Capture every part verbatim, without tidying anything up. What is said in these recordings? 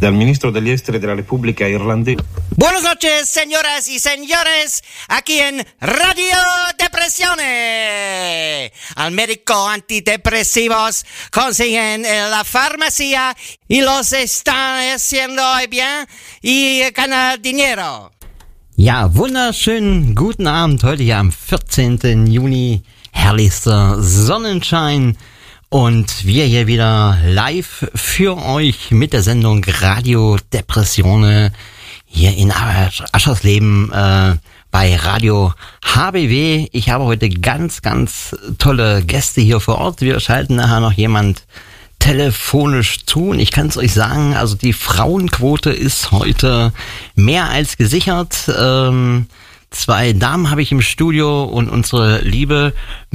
dal ministro degli esteri della Repubblica Irlandese. Buenas noches, señoras y señores, aquí en Radio Depresione. Al médico antidepresivos consiguen en la farmacia y los están haciendo bien y ganan dinero. Ja, wunderschönen guten Abend heute hier am vierzehnten Juni. Herrlichster Sonnenschein. Und wir hier wieder live für euch mit der Sendung Radio Depressione hier in Aschersleben äh, bei Radio H B W. Ich habe heute ganz, ganz tolle Gäste hier vor Ort. Wir schalten nachher noch jemand telefonisch zu. Und ich kann es euch sagen, also die Frauenquote ist heute mehr als gesichert. Ähm, Zwei Damen habe ich im Studio und unsere liebe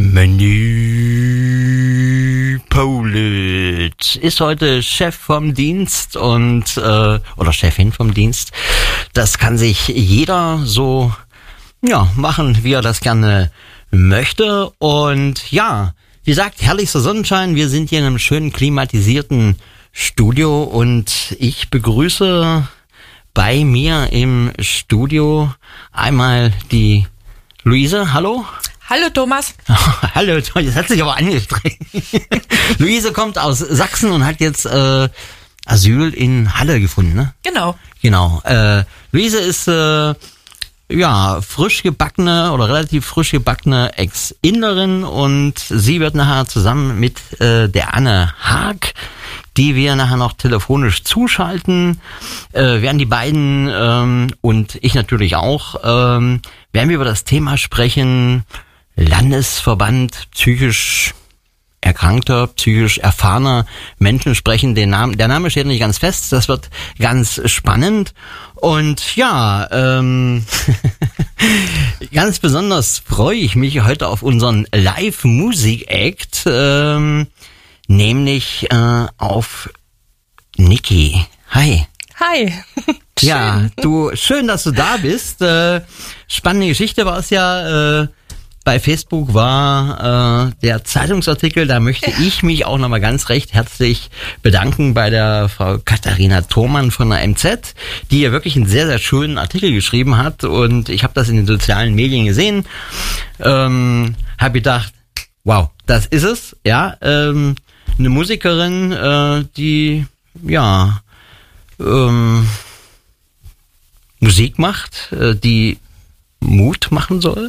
Menü Paulitsch ist heute Chef vom Dienst und äh, oder Chefin vom Dienst. Das kann sich jeder so ja machen, wie er das gerne möchte. Und ja, wie gesagt, herrlichster Sonnenschein. Wir sind hier in einem schönen klimatisierten Studio und ich begrüße bei mir im Studio einmal die Luise. Hallo. Hallo Thomas. Hallo, jetzt hat sich aber angestrengt. Luise kommt aus Sachsen und hat jetzt äh, Asyl in Halle gefunden, ne? Genau. Genau. Äh, Luise ist äh, ja frisch gebackene oder relativ frisch gebackene Ex-Inderin und sie wird nachher zusammen mit äh, der Anne Haag, die wir nachher noch telefonisch zuschalten, äh, werden die beiden ähm, und ich natürlich auch, ähm, werden wir über das Thema sprechen, Landesverband psychisch erkrankter, psychisch erfahrener Menschen sprechen. Den Namen, der Name steht nicht ganz fest, das wird ganz spannend. Und ja, ähm, ganz besonders freue ich mich heute auf unseren Live-Musik-Act, ähm, nämlich äh, auf Niki. Hi. Hi. Ja, du, schön, dass du da bist. Äh, spannende Geschichte war es ja. Äh, bei Facebook war äh, der Zeitungsartikel, da möchte ich mich auch nochmal ganz recht herzlich bedanken bei der Frau Katharina Thormann von der M Z, die ja wirklich einen sehr, sehr schönen Artikel geschrieben hat und ich habe das in den sozialen Medien gesehen, ähm, habe gedacht, wow, das ist es, ja, ähm, eine Musikerin, äh, die, ja, ähm, Musik macht, äh, die Mut machen soll.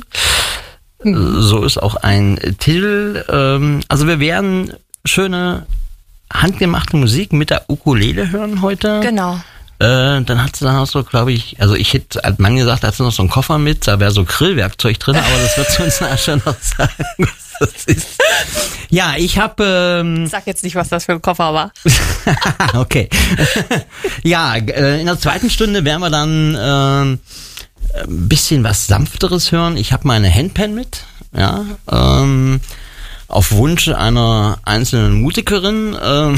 So ist auch ein Titel. Ähm, also wir werden schöne handgemachte Musik mit der Ukulele hören heute. Genau. Äh, dann hat sie dann auch so, glaube ich, also ich hätte als Mann gesagt, da hat sie noch so einen Koffer mit, da wäre so Grillwerkzeug drin, aber das wird sie uns nachher schon noch sagen, was das ist. Ja, ich habe... Ähm, Sag jetzt nicht, was das für ein Koffer war. Okay. Ja, äh, in der zweiten Stunde werden wir dann... Ähm, ein bisschen was Sanfteres hören. Ich habe meine Handpan mit, ja, ähm, auf Wunsch einer einzelnen Musikerin. Ähm,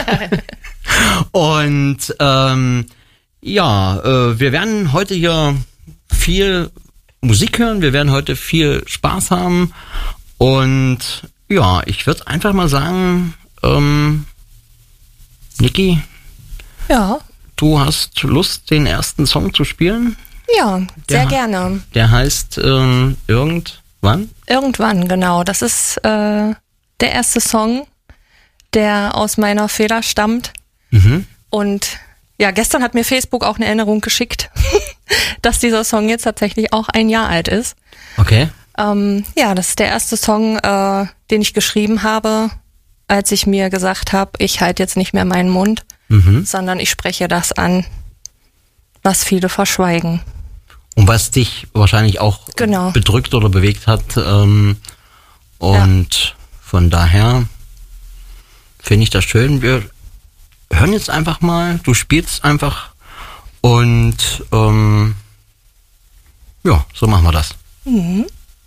und ähm, ja, äh, wir werden heute hier viel Musik hören, wir werden heute viel Spaß haben und ja, ich würde einfach mal sagen, ähm, Niki, ja, du hast Lust, den ersten Song zu spielen? Ja, sehr der, gerne. Der heißt ähm, Irgendwann? Irgendwann, genau. Das ist äh, der erste Song, der aus meiner Feder stammt. Mhm. Und ja, gestern hat mir Facebook auch eine Erinnerung geschickt, dass dieser Song jetzt tatsächlich auch ein Jahr alt ist. Okay. Ähm, ja, das ist der erste Song, äh, den ich geschrieben habe, als ich mir gesagt habe, ich halte jetzt nicht mehr meinen Mund, mhm. sondern ich spreche das an, was viele verschweigen. Und was dich wahrscheinlich auch genau. bedrückt oder bewegt hat. Ähm, und ja. Von daher finde ich das schön. Wir hören jetzt einfach mal, du spielst einfach und ähm, ja, so machen wir das. Mhm.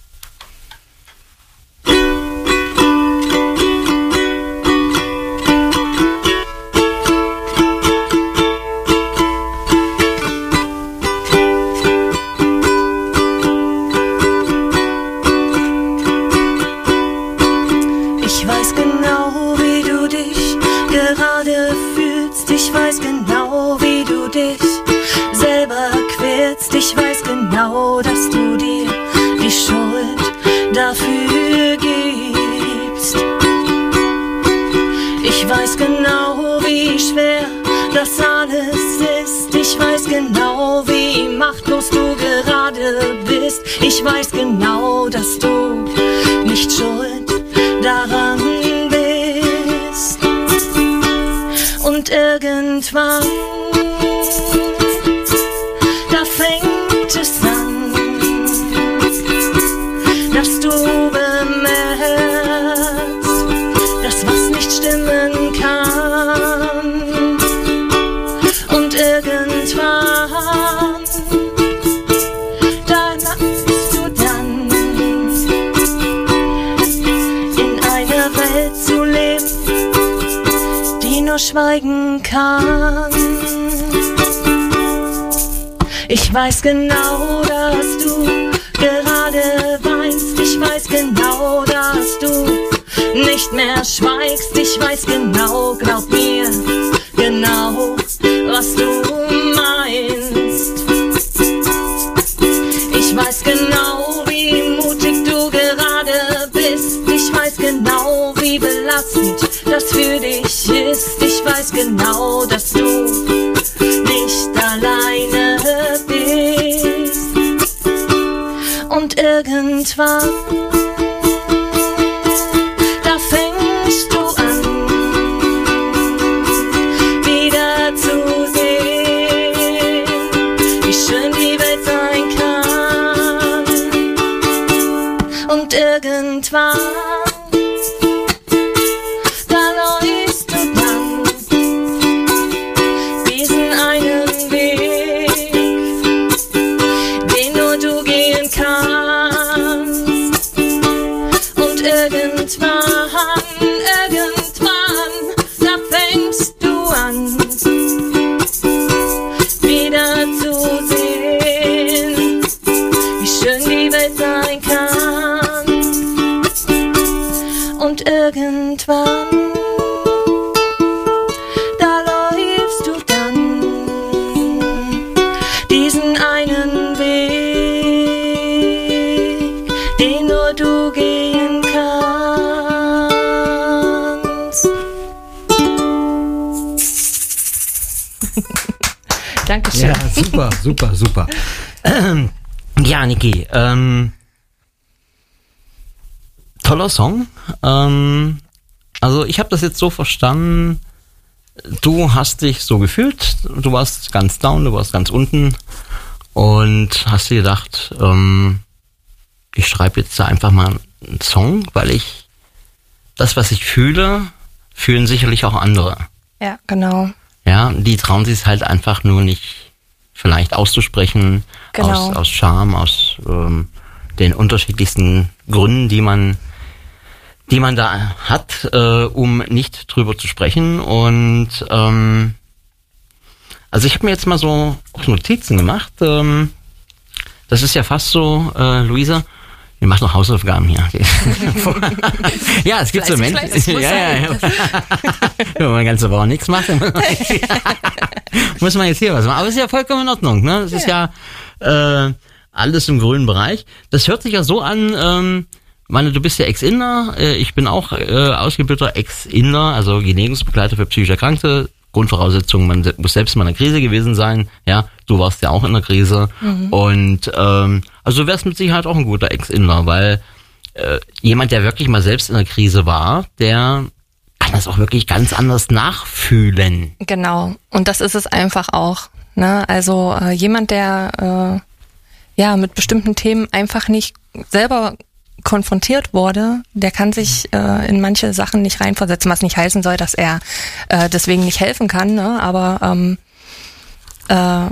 Ich weiß genau, wie du dich gerade fühlst. Ich weiß genau, wie genau, dass du dir die Schuld dafür gibst. Ich weiß genau, wie schwer das alles ist. Ich weiß genau, wie machtlos du gerade bist. Ich weiß genau, dass du nicht schuld daran bist. Und irgendwann, da fängt es an, dass du bemerkst, dass was nicht stimmen kann. Und irgendwann, da lachst du dann, in einer Welt zu leben, die nur schweigen kann. Ich weiß genau, dass du gerade weinst. Ich weiß genau, dass du nicht mehr schweigst. Ich weiß genau, glaub mir, genau, was du meinst. Ich weiß genau, wie mutig du gerade bist. Ich weiß genau, wie belastend das für dich ist. Ich weiß genau, dass du nicht alleine bist. Und irgendwann, da fängst du an, wieder zu sehen, wie schön die Welt sein kann. Und irgendwann, da läufst du dann diesen einen Weg, den nur du gehen kannst. Und irgendwann, irgendwann, da fängst du an, wieder zu sehen, wie schön die Welt sein kann. Und irgendwann, da läufst du dann diesen einen Weg, den nur du gehen kannst. Dankeschön. Ja, super, super, super. Ähm, ja, Niki, ähm, toller Song. Ähm, also ich habe das jetzt so verstanden, du hast dich so gefühlt, du warst ganz down, du warst ganz unten und hast dir gedacht, ähm, ich schreibe jetzt da einfach mal einen Song, weil ich das, was ich fühle, fühlen sicherlich auch andere. Ja, genau. Ja, die trauen sich es halt einfach nur nicht vielleicht auszusprechen, Genau. aus, aus Scham, aus ähm, den unterschiedlichsten Gründen, die man die man da hat, äh, um nicht drüber zu sprechen. Und ähm, also ich habe mir jetzt mal so auch Notizen gemacht. Ähm, das ist ja fast so, äh, Luisa, wir machen noch Hausaufgaben hier. Ja, es gibt so Fleißig, Menschen. fleißig, muss Ja, ja, ja. sein. Wenn man ganze Woche nichts macht, dann muss man jetzt hier was machen. Aber es ist ja vollkommen in Ordnung. Ne? Das ist ja äh, alles im grünen Bereich. Das hört sich ja so an, ähm, meine, du bist ja Ex-Inder, äh, ich bin auch äh, ausgebildeter Ex-Inder, also Genehmigungsbegleiter für psychisch Erkrankte. Grundvoraussetzung, man se- muss selbst mal in einer Krise gewesen sein. Ja, du warst ja auch in einer Krise. Mhm. Und ähm, also du wärst mit Sicherheit auch ein guter Ex-Inder, weil äh, jemand, der wirklich mal selbst in einer Krise war, der kann das auch wirklich ganz anders nachfühlen. Genau. Und das ist es einfach auch. Ne? Also äh, jemand, der äh, ja mit bestimmten Themen einfach nicht selber konfrontiert wurde, der kann sich äh, in manche Sachen nicht reinversetzen, was nicht heißen soll, dass er äh, deswegen nicht helfen kann, ne? Aber ähm, äh, ja,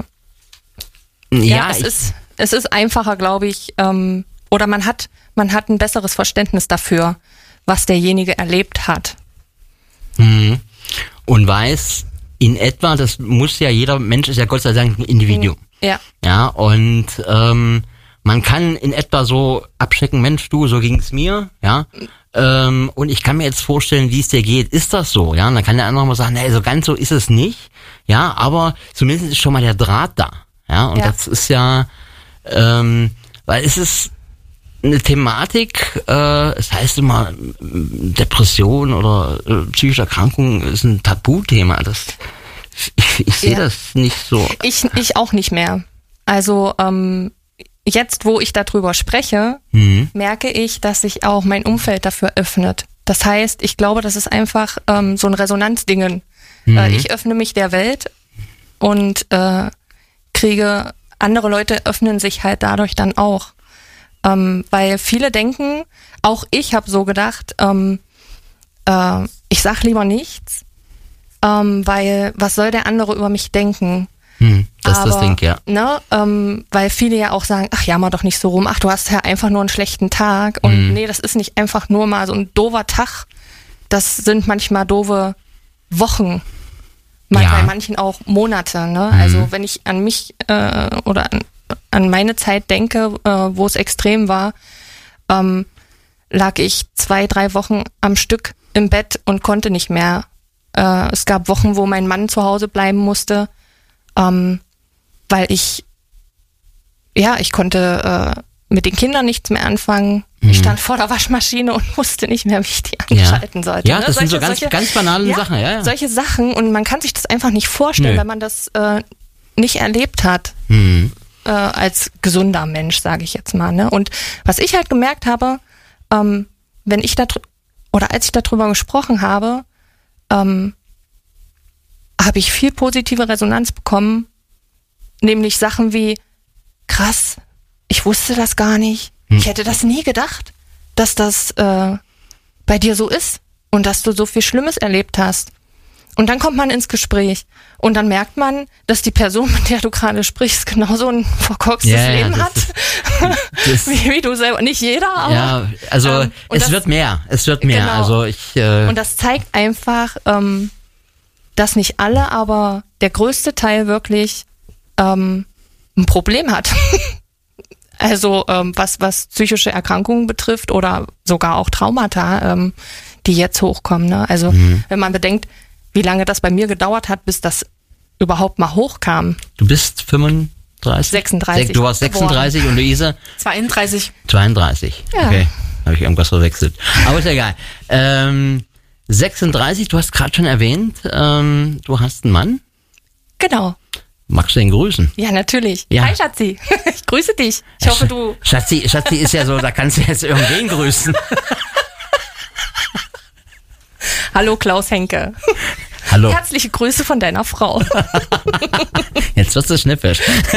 Ja, es ich, ist es ist einfacher, glaube ich, ähm, oder man hat man hat ein besseres Verständnis dafür, was derjenige erlebt hat. Mhm. Und weiß in etwa, das muss ja jeder Mensch ist ja Gott sei Dank ein Individuum. Ja. Ja, und ähm, man kann in etwa so abchecken, Mensch, du, so ging's mir, ja. Ähm, und ich kann mir jetzt vorstellen, wie es dir geht. Ist das so, ja? Und dann kann der andere mal sagen, nee, so ganz so ist es nicht, ja. Aber zumindest ist schon mal der Draht da, ja. Und Ja. das ist ja Ähm, weil es ist eine Thematik, äh, es heißt immer, Depression oder äh, psychische Erkrankung ist ein Tabuthema. Das, ich ich sehe Ja. das nicht so. Ich, ich auch nicht mehr. Also ähm, jetzt, wo ich darüber spreche, Mhm. merke ich, dass sich auch mein Umfeld dafür öffnet. Das heißt, ich glaube, das ist einfach ähm, so ein Resonanzdingen. Mhm. Äh, ich öffne mich der Welt und äh, kriege, andere Leute öffnen sich halt dadurch dann auch. Ähm, weil viele denken, auch ich habe so gedacht, ähm, äh, ich sag lieber nichts, ähm, weil was soll der andere über mich denken? Hm, das ist Aber, das Ding, ja. Ne, ähm, weil viele ja auch sagen, ach jammer doch nicht so rum, ach du hast ja einfach nur einen schlechten Tag. Und Mhm. nee, das ist nicht einfach nur mal so ein doofer Tag. Das sind manchmal doofe Wochen. Man, Ja. Bei manchen auch Monate. Ne? Mhm. Also wenn ich an mich äh, oder an, an meine Zeit denke, äh, wo es extrem war, ähm, lag ich zwei, drei Wochen am Stück im Bett und konnte nicht mehr. Äh, es gab Wochen, wo mein Mann zu Hause bleiben musste, ähm, weil ich, ja, ich konnte äh, mit den Kindern nichts mehr anfangen. Ich stand vor der Waschmaschine und wusste nicht mehr, wie ich die anschalten sollte. Ja, ne? das sind so Solche- ganz, solche- ganz banale ja, Sachen, ja, ja. Solche Sachen und man kann sich das einfach nicht vorstellen, Nö. wenn man das äh, nicht erlebt hat Hm. äh, als gesunder Mensch, sage ich jetzt mal. Ne? Und was ich halt gemerkt habe, ähm, wenn ich da oder als ich darüber gesprochen habe, ähm, habe ich viel positive Resonanz bekommen, nämlich Sachen wie, krass, ich wusste das gar nicht, ich hätte das nie gedacht, dass das äh, bei dir so ist und dass du so viel Schlimmes erlebt hast. Und dann kommt man ins Gespräch und dann merkt man, dass die Person, mit der du gerade sprichst, genauso ein verkorkstes Ja, ja, Leben das hat, ist- das- wie, wie du selber. Nicht jeder, aber Ja, also ähm, und es das- wird mehr, es wird mehr. Genau. Also ich, äh, Und das zeigt einfach, ähm, dass nicht alle, aber der größte Teil wirklich ähm, ein Problem hat. Also ähm, was, was psychische Erkrankungen betrifft oder sogar auch Traumata, ähm, die jetzt hochkommen. Ne? Also Mhm. wenn man bedenkt, wie lange das bei mir gedauert hat, bis das überhaupt mal hochkam. du bist fünfunddreißig? sechsunddreißig Du warst sechsunddreißig und Luise zweiunddreißig. zweiunddreißig. Ja. Okay, habe ich irgendwas verwechselt. Aber ist ja egal. Ähm, sechsunddreißig, du hast gerade schon erwähnt, ähm, du hast einen Mann. Genau. Magst du ihn grüßen? Ja, natürlich. Ja. Hi Schatzi, ich grüße dich. Ich hoffe, du... Schatzi, Schatzi ist ja so, da kannst du jetzt irgendwen grüßen. Hallo Klaus Henke. Hallo. Herzliche Grüße von deiner Frau. Jetzt wirst du schnippisch.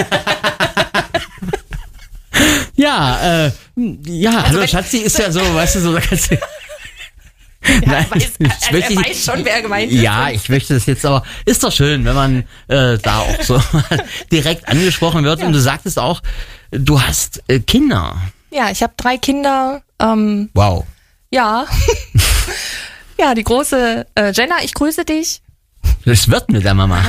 ja, äh, ja, hallo wenn- Schatzi ist ja so, weißt du, so, da kannst du... Nein, weiß, ich also möchte er nicht- weiß schon, wer gemeint ist. Ja, ich möchte das jetzt aber, ist doch schön, wenn man äh, da auch so direkt angesprochen wird. Ja. Und du sagtest auch, du hast äh, Kinder. Ja, ich habe drei Kinder. Ähm, Wow. ja. Ja, die große äh, Jenna, ich grüße dich. Das wird mit der Mama.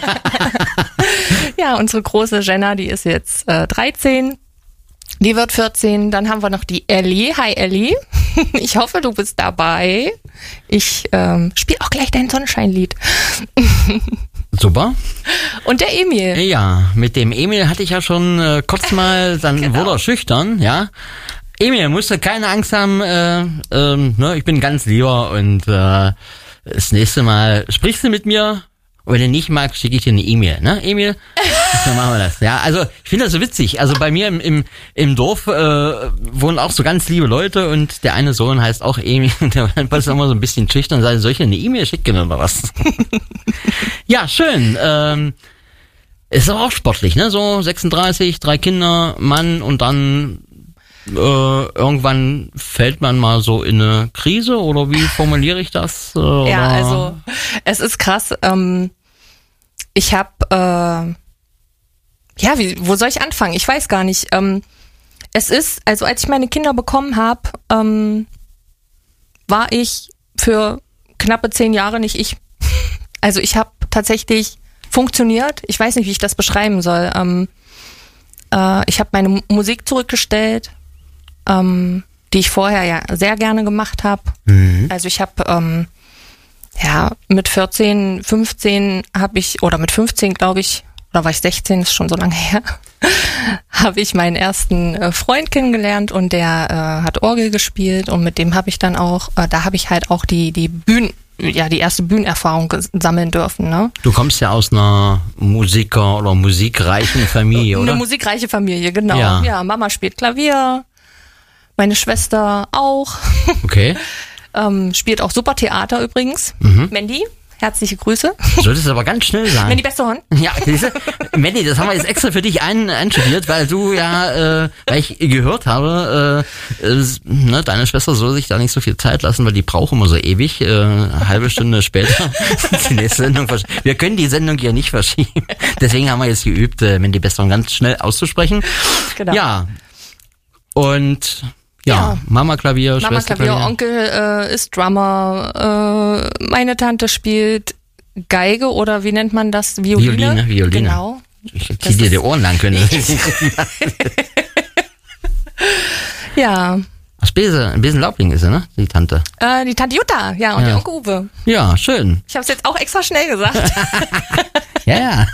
Ja, unsere große Jenna, die ist jetzt äh, dreizehn. Die wird vierzehn. Dann haben wir noch die Ellie. Hi Ellie. Ich hoffe, du bist dabei. Ich ähm, spiele auch gleich dein Sonnenscheinlied. Super. Und der Emil. Ja, mit dem Emil hatte ich ja schon äh, kurz mal, dann Genau. wurde er schüchtern, ja. Emil, musst du keine Angst haben, äh, ähm, ne, ich bin ganz lieber und äh, das nächste Mal sprichst du mit mir und wenn du nicht magst, schicke ich dir eine E-Mail, ne, Emil? Dann machen wir das. Ja, also ich finde das so witzig. Also bei mir im, im, im Dorf äh, wohnen auch so ganz liebe Leute und der eine Sohn heißt auch Emil und der ist immer so ein bisschen schüchtern und sagt, soll ich dir eine E-Mail schicken oder was? Ja, schön. Ähm, ist aber auch sportlich, ne? So sechsunddreißig, drei Kinder, Mann und dann äh, irgendwann fällt man mal so in eine Krise oder wie formuliere ich das? Äh, oder? Ja, also es ist krass. Ähm, ich habe, äh, ja, wie, wo soll ich anfangen? Ich weiß gar nicht. Ähm, es ist, also als ich meine Kinder bekommen habe, ähm, war ich für knappe zehn Jahre nicht ich. Also ich habe tatsächlich funktioniert. Ich weiß nicht, wie ich das beschreiben soll. Ähm, äh, ich habe meine Musik zurückgestellt, ähm, die ich vorher ja sehr gerne gemacht habe. Mhm. Also ich habe ähm, ja mit vierzehn, fünfzehn habe ich, oder mit fünfzehn glaube ich, oder war ich sechzehn, ist schon so lange her, habe ich meinen ersten äh, Freund kennengelernt und der äh, hat Orgel gespielt und mit dem habe ich dann auch, äh, da habe ich halt auch die die Bühnen, ja die erste Bühnenerfahrung ges- sammeln dürfen. Ne? Du kommst ja aus einer Musiker- oder musikreichen Familie, oder? Eine musikreiche Familie, genau. Ja. Ja, Mama spielt Klavier, meine Schwester auch, Okay. ähm, spielt auch super Theater übrigens. Mhm. Mandy, herzliche Grüße. Du solltest aber ganz schnell sagen. Mandy Bestorn. Ja, diese, Mandy, das haben wir jetzt extra für dich ein, einstudiert, weil du ja, äh, weil ich gehört habe, äh, äh, ne, deine Schwester soll sich da nicht so viel Zeit lassen, weil die braucht immer so ewig, äh, eine halbe Stunde später die nächste Sendung versch- Wir können die Sendung ja nicht verschieben. Deswegen haben wir jetzt geübt, äh, Mandy Bestorn ganz schnell auszusprechen. Genau. Ja. Und ja, Ja. Mama Klavier, Mama Schwester Klavier, Klavier. Onkel äh, ist Drummer, äh, meine Tante spielt Geige oder wie nennt man das? Violine? Violine, Violine. Genau. Ich Das zieh dir ist- die Ohren lang können. Ja, Aus Bese, Besenlaubling ist sie, ne? Die Tante. äh, die Tante Jutta, ja, und Ja. der Onkel Uwe. Ja, schön. Ich habe es jetzt auch extra schnell gesagt. Ja, ja.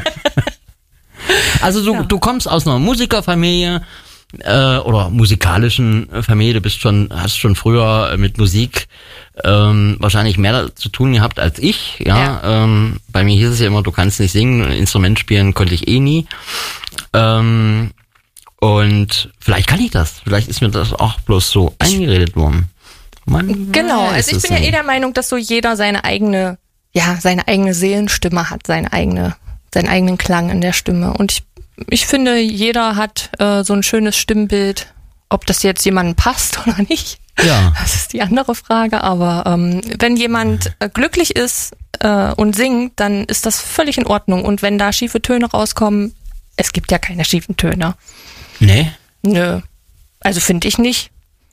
Also du, Ja. du kommst aus einer Musikerfamilie äh, oder musikalischen Familie. Du bist schon, hast schon früher mit Musik ähm, wahrscheinlich mehr zu tun gehabt als ich. Ja. Ja. Ähm, bei mir hieß es ja immer, du kannst nicht singen, ein Instrument spielen konnte ich eh nie. Ähm, und vielleicht kann ich das. Vielleicht ist mir das auch bloß so eingeredet worden. Man Genau, weiß also ich es bin ja nicht. eh der Meinung, dass so jeder seine eigene, ja, seine eigene Seelenstimme hat, seine eigene, seinen eigenen Klang in der Stimme. Und ich, ich finde, jeder hat äh, so ein schönes Stimmbild, ob das jetzt jemandem passt oder nicht. Ja. Das ist die andere Frage, aber ähm, wenn jemand äh, glücklich ist äh, und singt, dann ist das völlig in Ordnung. Und wenn da schiefe Töne rauskommen, es gibt ja keine schiefen Töne. Nee. Nö. Also finde ich nicht.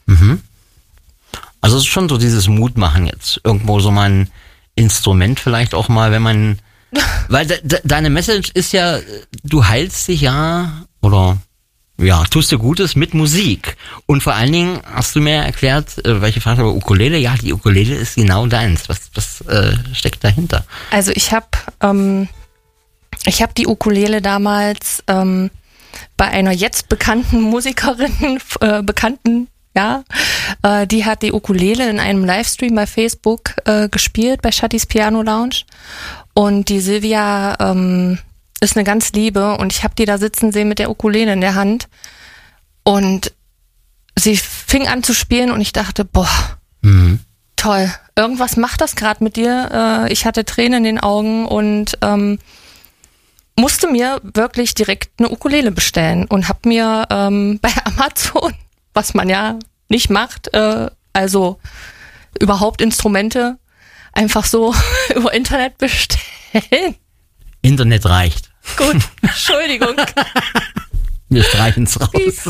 Also es ist schon so dieses Mutmachen jetzt. Irgendwo so mal ein Instrument vielleicht auch mal, wenn man... Weil de, de, deine Message ist ja, du heilst dich ja oder ja, tust dir Gutes mit Musik. Und vor allen Dingen hast du mir erklärt, äh, welche Frage über Ukulele, ja, die Ukulele ist genau deins. Was, was äh, steckt dahinter? Also ich habe ähm, ich habe die Ukulele damals ähm, bei einer jetzt bekannten Musikerin, äh, bekannten, ja, äh, die hat die Ukulele in einem Livestream bei Facebook äh, gespielt, bei Shattis Piano Lounge. Und die Silvia ähm, ist eine ganz Liebe und ich habe die da sitzen sehen mit der Ukulele in der Hand. Und sie fing an zu spielen und ich dachte, boah, Mhm. toll, irgendwas macht das gerade mit dir. Äh, ich hatte Tränen in den Augen und ähm, musste mir wirklich direkt eine Ukulele bestellen und habe mir ähm, bei Amazon, was man ja nicht macht, äh, also überhaupt Instrumente einfach so über Internet bestellen. Internet reicht. Gut, Entschuldigung, Wir streichen's raus. Piep.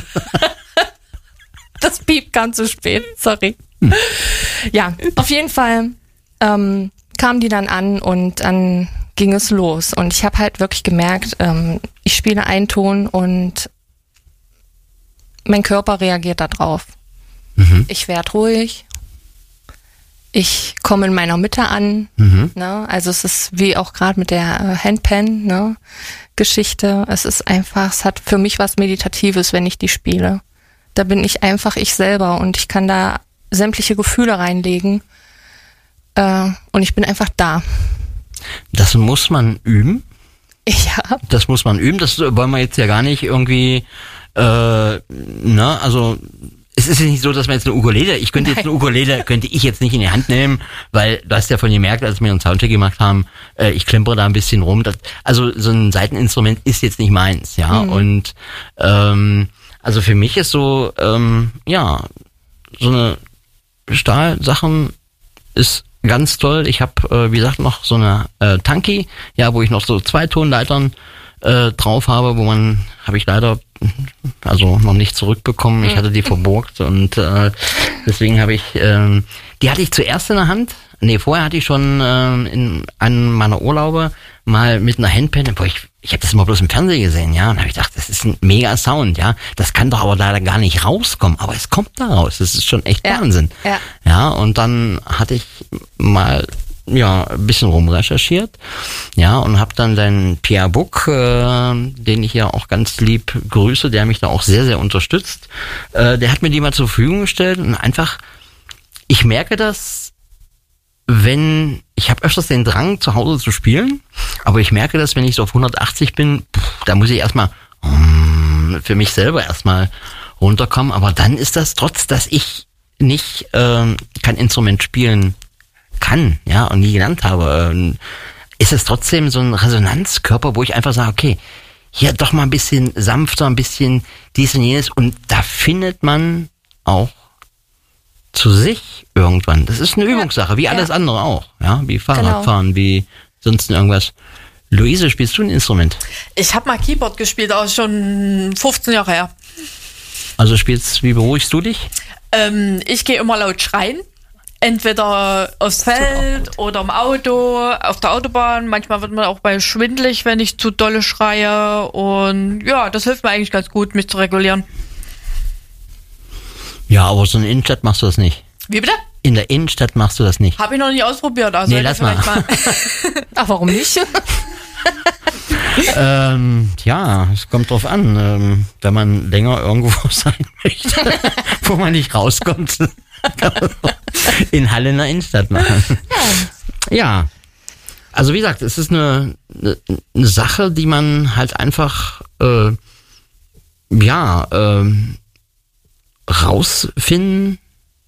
Das Piep kam zu spät, sorry. Ja, auf jeden Fall ähm, kam die dann an und dann ging es los. Und ich habe halt wirklich gemerkt, ähm, ich spiele einen Ton und mein Körper reagiert da drauf. Mhm. Ich werde ruhig. Ich komme in meiner Mitte an. Mhm. Ne? Also es ist wie auch gerade mit der äh, Handpan, ne? Geschichte. Es ist einfach, es hat für mich was Meditatives, wenn ich die spiele. Da bin ich einfach ich selber und ich kann da sämtliche Gefühle reinlegen. Äh, und ich bin einfach da. Das muss man üben. Ja. Das muss man üben. Das wollen wir jetzt ja gar nicht irgendwie, äh, ne, also es ist ja nicht so, dass man jetzt eine Ukulele, ich könnte jetzt Nein. eine Ukulele, könnte ich jetzt nicht in die Hand nehmen, weil du hast ja von gemerkt, als wir einen Soundcheck gemacht haben, äh, ich klempere da ein bisschen rum. Das, also so ein Saiteninstrument ist jetzt nicht meins, ja. Mhm. Und ähm, also für mich ist so, ähm, ja, so eine Stahlsachen ist ganz toll. Ich habe, äh, wie gesagt, noch so eine äh, Tanki, ja, wo ich noch so zwei Tonleitern äh, drauf habe, wo man, habe ich leider also noch nicht zurückbekommen. Ich hatte die verborgt und äh, deswegen habe ich, ähm, die hatte ich zuerst in der Hand. Nee, vorher hatte ich schon ähm, in einem meiner Urlaube mal mit einer Handpan, wo ich, ich habe das immer bloß im Fernsehen gesehen, ja, und habe ich gedacht, das ist ein mega Sound, ja, das kann doch aber leider gar nicht rauskommen, aber es kommt da raus, das ist schon echt Ja. Wahnsinn. Ja. Ja, und dann hatte ich mal ja, ein bisschen rumrecherchiert, ja, und habe dann den Pierre Buck, äh, den ich ja auch ganz lieb grüße, der mich da auch sehr, sehr unterstützt, äh, der hat mir die mal zur Verfügung gestellt und einfach, ich merke das, wenn, ich habe öfters den Drang, zu Hause zu spielen, aber ich merke das, wenn ich so auf hundertachtzig bin, pff, da muss ich erstmal um, für mich selber erstmal runterkommen, aber dann ist das, trotz dass ich nicht ähm, kein Instrument spielen kann, ja, und nie gelernt habe, ähm, ist es trotzdem so ein Resonanzkörper, wo ich einfach sage, okay, hier doch mal ein bisschen sanfter, ein bisschen dies und jenes, und da findet man auch zu sich irgendwann. Das ist eine Ja. Übungssache, wie alles Ja. andere auch, ja, wie Fahrradfahren, wie sonst irgendwas. Luise, spielst du ein Instrument? Ich habe mal Keyboard gespielt, aber schon fünfzehn Jahre her. Also spielst, wie beruhigst du dich? Ähm, ich gehe immer laut schreien. Entweder aufs Feld oder im Auto, auf der Autobahn. Manchmal wird man auch bei schwindelig, wenn ich zu dolle schreie. Und ja, das hilft mir eigentlich ganz gut, mich zu regulieren. Ja, aber so in der Innenstadt machst du das nicht. Wie bitte? In der Innenstadt machst du das nicht. Habe ich noch nicht ausprobiert. Also Nee, lass mal. Ach, warum nicht? ähm, ja, es kommt drauf an. Ähm, wenn man länger irgendwo sein möchte, wo man nicht rauskommt, kann man in Halle in der Innenstadt machen. Ja. Also wie gesagt, es ist eine, eine, eine Sache, die man halt einfach äh, ja ähm, rausfinden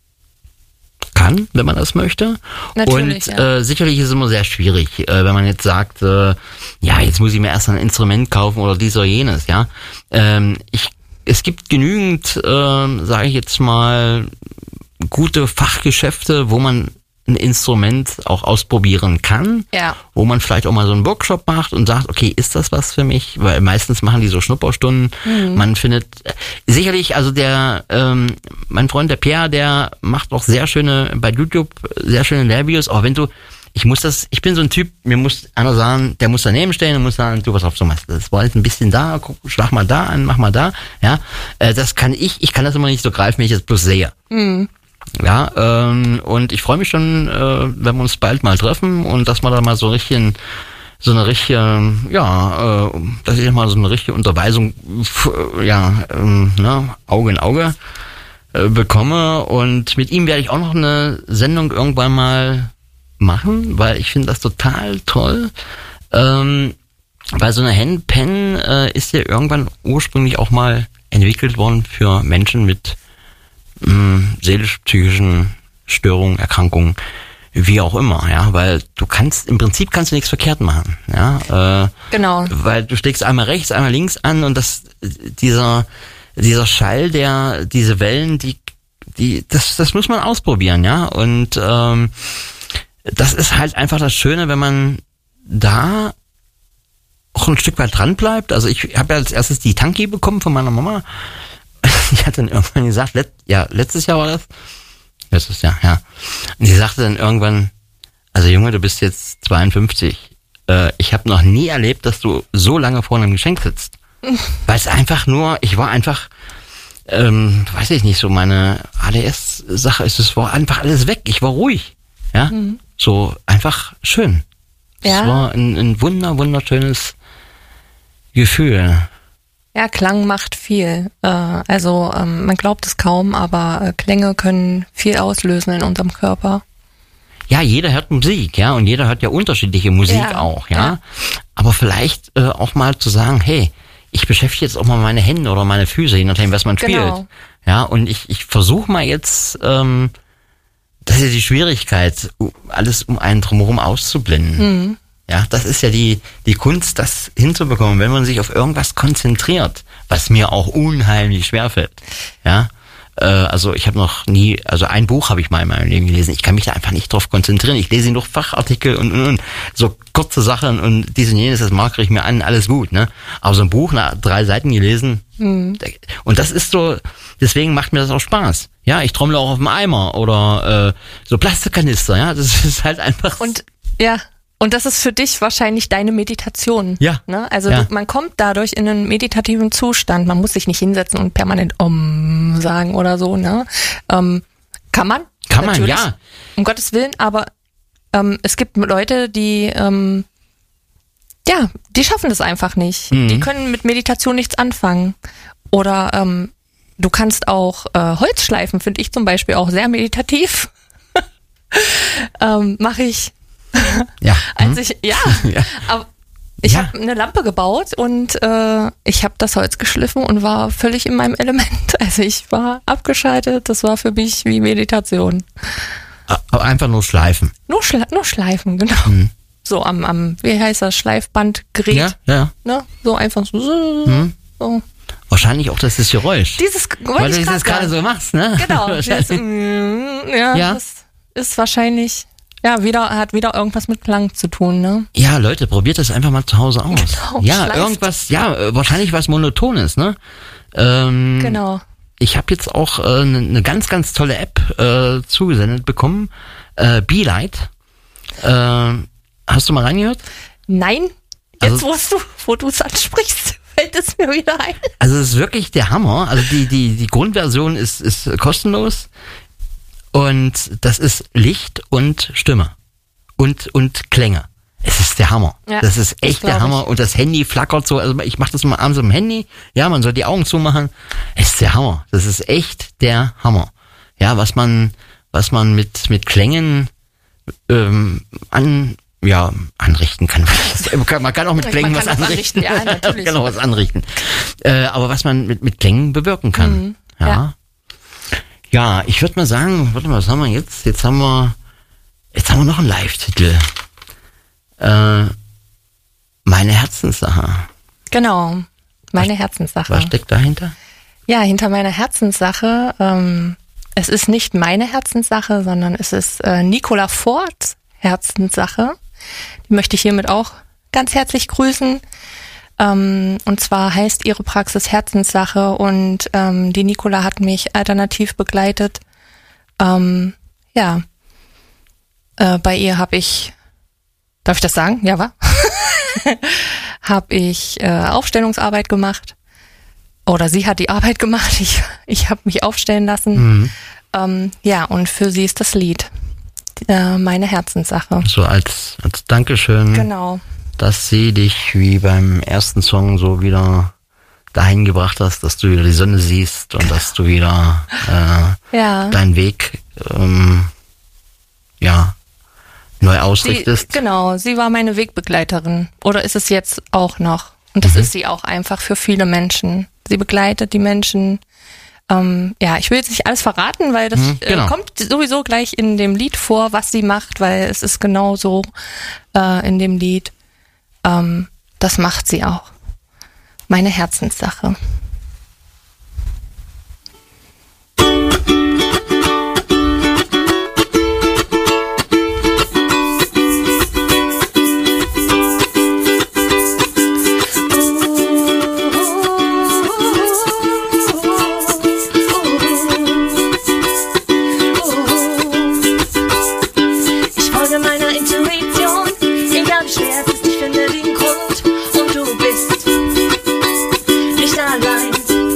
kann, wenn man das möchte. Natürlich, und ja. äh, sicherlich ist es immer sehr schwierig, äh, wenn man jetzt sagt, äh, ja, jetzt muss ich mir erst ein Instrument kaufen oder dies oder jenes, ja. Ähm, ich, es gibt genügend, äh, sage ich jetzt mal, gute Fachgeschäfte, wo man ein Instrument auch ausprobieren kann, Ja. wo man vielleicht auch mal so einen Workshop macht und sagt, okay, ist das was für mich? Weil meistens machen die so Schnupperstunden. Mhm. Man findet äh, sicherlich, also der, ähm, mein Freund der Pierre, der macht auch sehr schöne, bei YouTube, sehr schöne Lehrvideos, auch wenn du, ich muss das, ich bin so ein Typ, mir muss einer sagen, der muss daneben stehen und muss sagen, du, was auf so machst. Das war jetzt ein bisschen da, guck, schlag mal da an, mach mal da, ja. Äh, das kann ich, ich kann das immer nicht so greifen, wenn ich das bloß sehe. Mhm. Ja, ähm, und ich freue mich schon, äh, wenn wir uns bald mal treffen und dass wir da mal so richtig, so eine richtige, ja, äh, dass ich mal so eine richtige Unterweisung, f- ja, ähm, ne, Auge in Auge äh, bekomme. Und mit ihm werde ich auch noch eine Sendung irgendwann mal machen, weil ich finde das total toll. Ähm, weil so eine Handpen äh, ist ja irgendwann ursprünglich auch mal entwickelt worden für Menschen mit seelisch-psychischen Störungen, Erkrankungen, wie auch immer, ja, weil du kannst, im Prinzip kannst du nichts verkehrt machen, ja, äh, Genau. weil du schlägst einmal rechts, einmal links an und das, dieser, dieser Schall, der, diese Wellen, die, die, das, das muss man ausprobieren, ja, und ähm, das ist halt einfach das Schöne, wenn man da auch ein Stück weit dran bleibt. Also ich habe ja als erstes die Tanki bekommen von meiner Mama. Die hat dann irgendwann gesagt, let, ja, letztes Jahr war das? Letztes Jahr, ja. Und die sagte dann irgendwann, also Junge, du bist jetzt zweiundfünfzig. Äh, ich habe noch nie erlebt, dass du so lange vor einem Geschenk sitzt. Weil es einfach nur, ich war einfach, ähm, weiß ich nicht, so meine A D S-Sache ist, es war einfach alles weg. Ich war ruhig. Ja, mhm. So einfach schön. Ja. Es war ein, ein wunder, wunderschönes Gefühl. Ja, Klang macht viel. Äh, also ähm, man glaubt es kaum, aber äh, Klänge können viel auslösen in unserem Körper. Ja, jeder hört Musik, ja, und jeder hört ja unterschiedliche Musik Ja, auch, ja? ja. Aber vielleicht äh, auch mal zu sagen, hey, ich beschäftige jetzt auch mal meine Hände oder meine Füße, je nachdem, was man Genau. spielt. Ja, und ich, ich versuche mal jetzt, ähm, das ist ja die Schwierigkeit, alles um einen drumherum auszublenden. Mhm. Ja, das ist ja die, die Kunst, das hinzubekommen, wenn man sich auf irgendwas konzentriert, was mir auch unheimlich schwerfällt. Ja, äh, also ich habe noch nie, also ein Buch habe ich mal in meinem Leben gelesen, ich kann mich da einfach nicht drauf konzentrieren. Ich lese nur Fachartikel und, und, und so kurze Sachen und dies und jenes, das markere ich mir an, alles gut, ne? Aber so ein Buch nach drei Seiten gelesen, mhm. und das ist so, deswegen macht mir das auch Spaß. Ja, ich trommle auch auf dem Eimer oder äh, so Plastikkanister, ja, das ist halt einfach... Und ja... Und das ist für dich wahrscheinlich deine Meditation. Ja. Ne? Also ja. du, man kommt dadurch in einen meditativen Zustand. Man muss sich nicht hinsetzen und permanent Om sagen oder so. Ne? Ähm, kann man. Kann natürlich, man, ja. Um Gottes Willen, aber ähm, es gibt Leute, die, ähm, ja, die schaffen das einfach nicht. Mhm. Die können mit Meditation nichts anfangen. Oder ähm, du kannst auch äh, Holz schleifen, finde ich zum Beispiel auch sehr meditativ. ähm, Mache ich. Ja. Als Mhm. ich, ja, Ja. aber ich Ja. habe eine Lampe gebaut und äh, ich habe das Holz geschliffen und war völlig in meinem Element. Also ich war abgeschaltet, das war für mich wie Meditation. Aber einfach nur schleifen. Nur, schla nur schleifen, genau. Mhm. So am, am, wie heißt das, Schleifbandgerät. Ja, ja. Ne? So einfach so. Mhm. so. Wahrscheinlich auch das ist Geräusch. Dieses, wollte Weil ich du grad das gerade sagen. so machst, ne? Genau. Dieses, Wahrscheinlich. mm, ja, Ja. das ist wahrscheinlich, ja, wieder, hat wieder irgendwas mit Klang zu tun, ne? Ja, Leute, probiert das einfach mal zu Hause aus. Genau, ja, schleift. irgendwas, ja, äh, wahrscheinlich was Monotones, ne? Ähm, Genau. Ich habe jetzt auch eine äh, ne ne ganz, ganz tolle App äh, zugesendet bekommen. Äh, Be-Light. Äh, hast du mal reingehört? Nein, jetzt Also- wo du, wo du es ansprichst, fällt es mir wieder ein. Also es ist wirklich der Hammer. Also die, die, die Grundversion ist, ist kostenlos. Und das ist Licht und Stimme. Und, und Klänge. Es ist der Hammer. Ja, das ist echt das der glaub Hammer. ich. Und das Handy flackert so. Also ich mache das immer abends am Handy. Ja, man soll die Augen zumachen. Es ist der Hammer. Das ist echt der Hammer. Ja, was man, was man mit, mit Klängen ähm, an, ja, anrichten kann. Man kann, man kann auch mit Man Klängen kann was was anrichten. anrichten, ja, natürlich. Man kann auch was anrichten. Äh, aber was man mit, mit Klängen bewirken kann. Mhm, ja. ja. Ja, ich würde mal sagen, warte mal, was haben wir jetzt? Jetzt haben wir, jetzt haben wir noch einen Live-Titel. Äh, meine Herzenssache. Genau, meine Herzenssache. Was steckt dahinter? Ja, hinter meiner Herzenssache, ähm, es ist nicht meine Herzenssache, sondern es ist äh, Nicola Forts Herzenssache. Die möchte ich hiermit auch ganz herzlich grüßen. Ähm, und zwar heißt ihre Praxis Herzenssache und ähm, die Nicola hat mich alternativ begleitet. Ähm, ja, äh, bei ihr habe ich, darf ich das sagen? Ja, wa? habe ich äh, Aufstellungsarbeit gemacht. Oder sie hat die Arbeit gemacht. Ich, ich habe mich aufstellen lassen. Mhm. Ähm, ja, und für sie ist das Lied äh, meine Herzenssache. So als, als Dankeschön, Genau. dass sie dich wie beim ersten Song so wieder dahin gebracht hast, dass du wieder die Sonne siehst und dass du wieder äh, Ja. deinen Weg ähm, ja neu Sie, ausrichtest. genau, sie war meine Wegbegleiterin. Oder ist es jetzt auch noch? Und das ist sie auch einfach für viele Menschen. Sie begleitet die Menschen. Ähm, ja, ich will jetzt nicht alles verraten, weil das Mhm, genau. äh, kommt sowieso gleich in dem Lied vor, was sie macht, weil es ist genau so äh, in dem Lied. Ähm, das macht sie auch. Meine Herzenssache. Ich folge meiner Intuition, egal wie schwer es ist, ich finde den Grund und du bist nicht allein.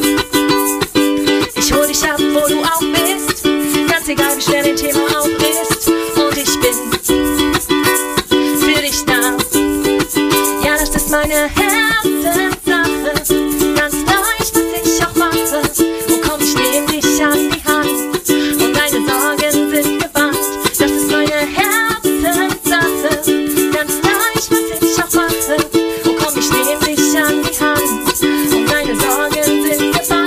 Ich hol dich ab, wo du auch bist, ganz egal wie schwer dein Thema auch ist. Und ich bin für dich da. Ja, das ist meine Herzenssache, ganz gleich, was ich auch mache. Wo komm ich, nehm dich an die Hand und deine Sorgen sind gebannt. Das ist meine Herzenssache, ganz gleich, was ich auch mache. Wo komm ich, nehm dich an die Hand und deine Sorgen sind gebannt.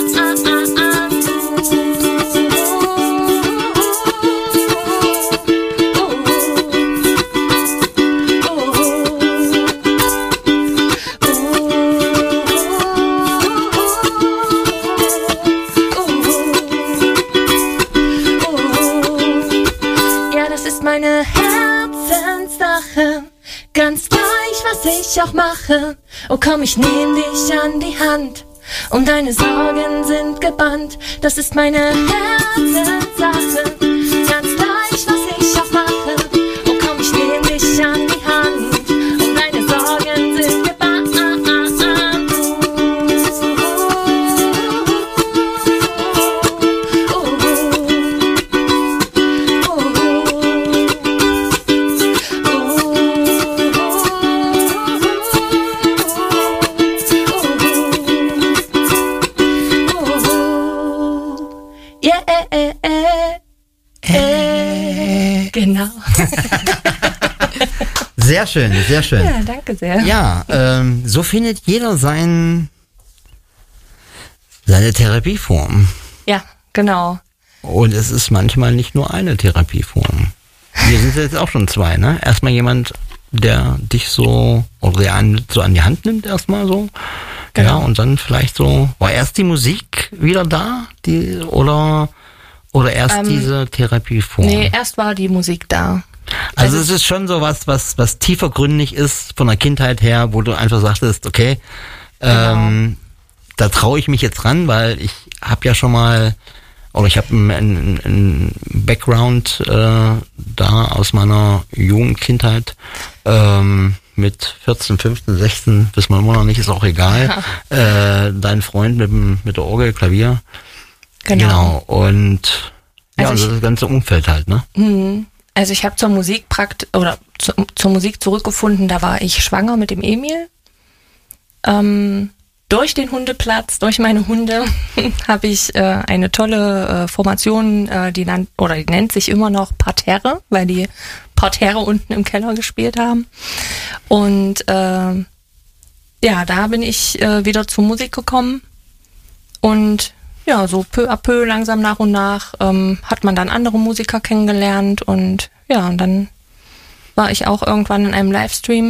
Ja, das ist meine Herzenssache, ganz gleich, was ich auch mache. Oh komm, ich nehm dich an die Hand und deine Sorgen sind gebannt. Das ist meine Herzenssache, ganz gleich, was ich auch mache. Oh komm, ich nehm dich an die Hand und deine Sorgen sind gebannt. Genau. Sehr schön, sehr schön. Ja, danke sehr. Ja, ähm, so findet jeder sein, seine Therapieform. Ja, genau. Und es ist manchmal nicht nur eine Therapieform. Wir sind jetzt auch schon zwei, ne? Erstmal jemand, der dich so, oder der einen so an die Hand nimmt erstmal so. Genau. Ja, und dann vielleicht so, war erst die Musik wieder da, die, oder, oder erst Ähm, diese Therapieform? Nee, erst war die Musik da. Also es ist schon so was, was, was tiefergründig ist von der Kindheit her, wo du einfach sagtest, okay, ähm, da traue ich mich jetzt ran, weil ich habe ja schon mal, oder ich habe einen, einen, einen Background äh, da aus meiner Jugendkindheit ähm, mit vierzehn, fünfzehn, sechzehn, wissen wir immer noch nicht, ist auch egal. äh, dein Freund mit, dem, mit der Orgel, Klavier. Genau. Und ja, Also also ich- das ganze Umfeld halt, ne? Mhm. Also ich habe zur Musik prakt oder zu, zur Musik zurückgefunden, da war ich schwanger mit dem Emil. Ähm, durch den Hundeplatz, durch meine Hunde, habe ich äh, eine tolle äh, Formation, äh, die nannt, oder die nennt sich immer noch Parterre, weil die Parterre unten im Keller gespielt haben. Und äh, ja, da bin ich äh, wieder zur Musik gekommen. Und ja, so peu à peu, langsam nach und nach, ähm, hat man dann andere Musiker kennengelernt und ja, und dann war ich auch irgendwann in einem Livestream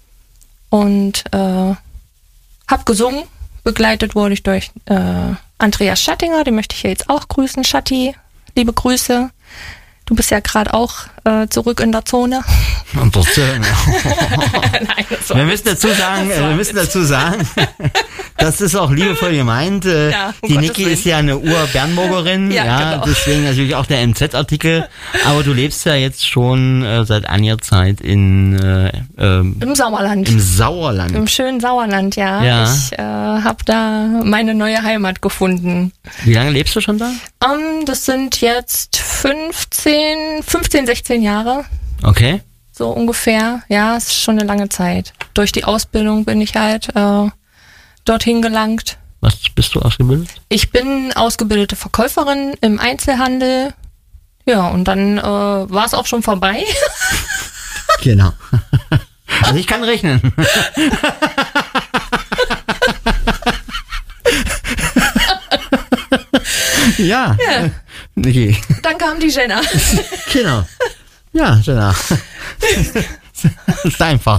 und äh, hab gesungen. Begleitet wurde ich durch äh, Andreas Schattinger, den möchte ich hier jetzt auch grüßen. Schatti, liebe Grüße. Du bist ja gerade auch äh, zurück in der Zone. Und trotzdem, Nein, das war wir müssen dazu sagen, Das äh, war wir müssen dazu sagen, das ist auch liebevoll gemeint. Äh, Ja, um die Gottes Niki Willen. ist ja eine Ur-Bernburgerin, ja, Ja, genau. deswegen natürlich auch der M Z-Artikel. Aber du lebst ja jetzt schon äh, seit einiger Zeit in äh, ähm, im Sauerland. im Sauerland. Im schönen Sauerland, ja. Ja. Ich äh, habe da meine neue Heimat gefunden. Wie lange lebst du schon da? Um, das sind jetzt fünfzehn, fünfzehn, sechzehn Jahre, Okay. so ungefähr. Ja, es ist schon eine lange Zeit. Durch die Ausbildung bin ich halt äh, dorthin gelangt. Was bist du ausgebildet? Ich bin ausgebildete Verkäuferin im Einzelhandel. Ja, und dann äh, war es auch schon vorbei. Genau. Also ich kann rechnen. Ja. Ja. Niki. Dann kam die Jenna. Genau. Ja, genau. Ist einfach.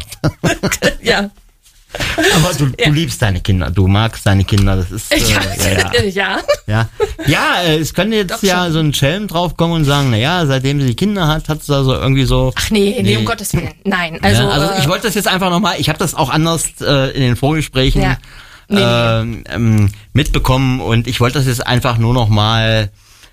Ja. Aber du, du liebst deine Kinder, du magst deine Kinder, das ist, äh, Ja. ja, ja. Ja. Ja, ja äh, es könnte jetzt Doch ja schon. so ein Schelm draufkommen und sagen, na ja, seitdem sie die Kinder hat, hat sie also irgendwie so... Ach nee, nee, Nee. um Gottes Willen. Nein, also, ja, also äh, ich wollte das jetzt einfach nochmal, ich habe das auch anders äh, in den Vorgesprächen Ja. Nee, ähm, ähm, mitbekommen und ich wollte das jetzt einfach nur nochmal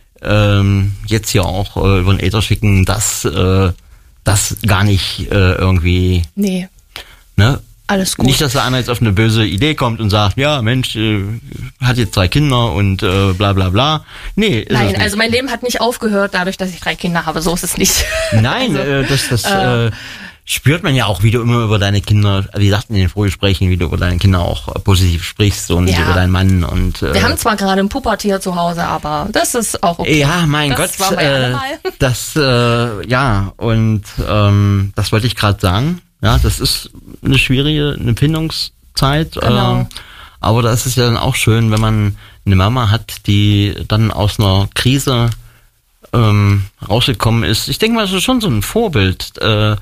ähm, jetzt hier auch äh, über den Äther schicken, dass äh, das gar nicht äh, irgendwie, nee, ne? alles gut. Nicht, dass da einer jetzt auf eine böse Idee kommt und sagt, ja, Mensch, äh, hat jetzt drei Kinder und äh, bla bla bla. Nee, ist es Nein, nicht. also mein Leben hat nicht aufgehört, dadurch, dass ich drei Kinder habe. So ist es nicht. Nein, also, äh, das, das äh, äh, spürt man ja auch, wie du immer über deine Kinder, wie gesagt in den Vorgesprächen, wie du über deine Kinder auch äh, positiv sprichst und Ja. über deinen Mann und äh, Wir haben zwar gerade ein Pubertier zu Hause, aber das ist auch okay. ja, mein Das Gott, waren wir alle äh, mal. das äh, ja und ähm, das wollte ich gerade sagen. Ja, das ist eine schwierige eine Findungszeit. Genau. Ähm, aber da ist es ja dann auch schön, wenn man eine Mama hat, die dann aus einer Krise ähm, rausgekommen ist. Ich denke mal, das ist schon so ein Vorbild. Äh,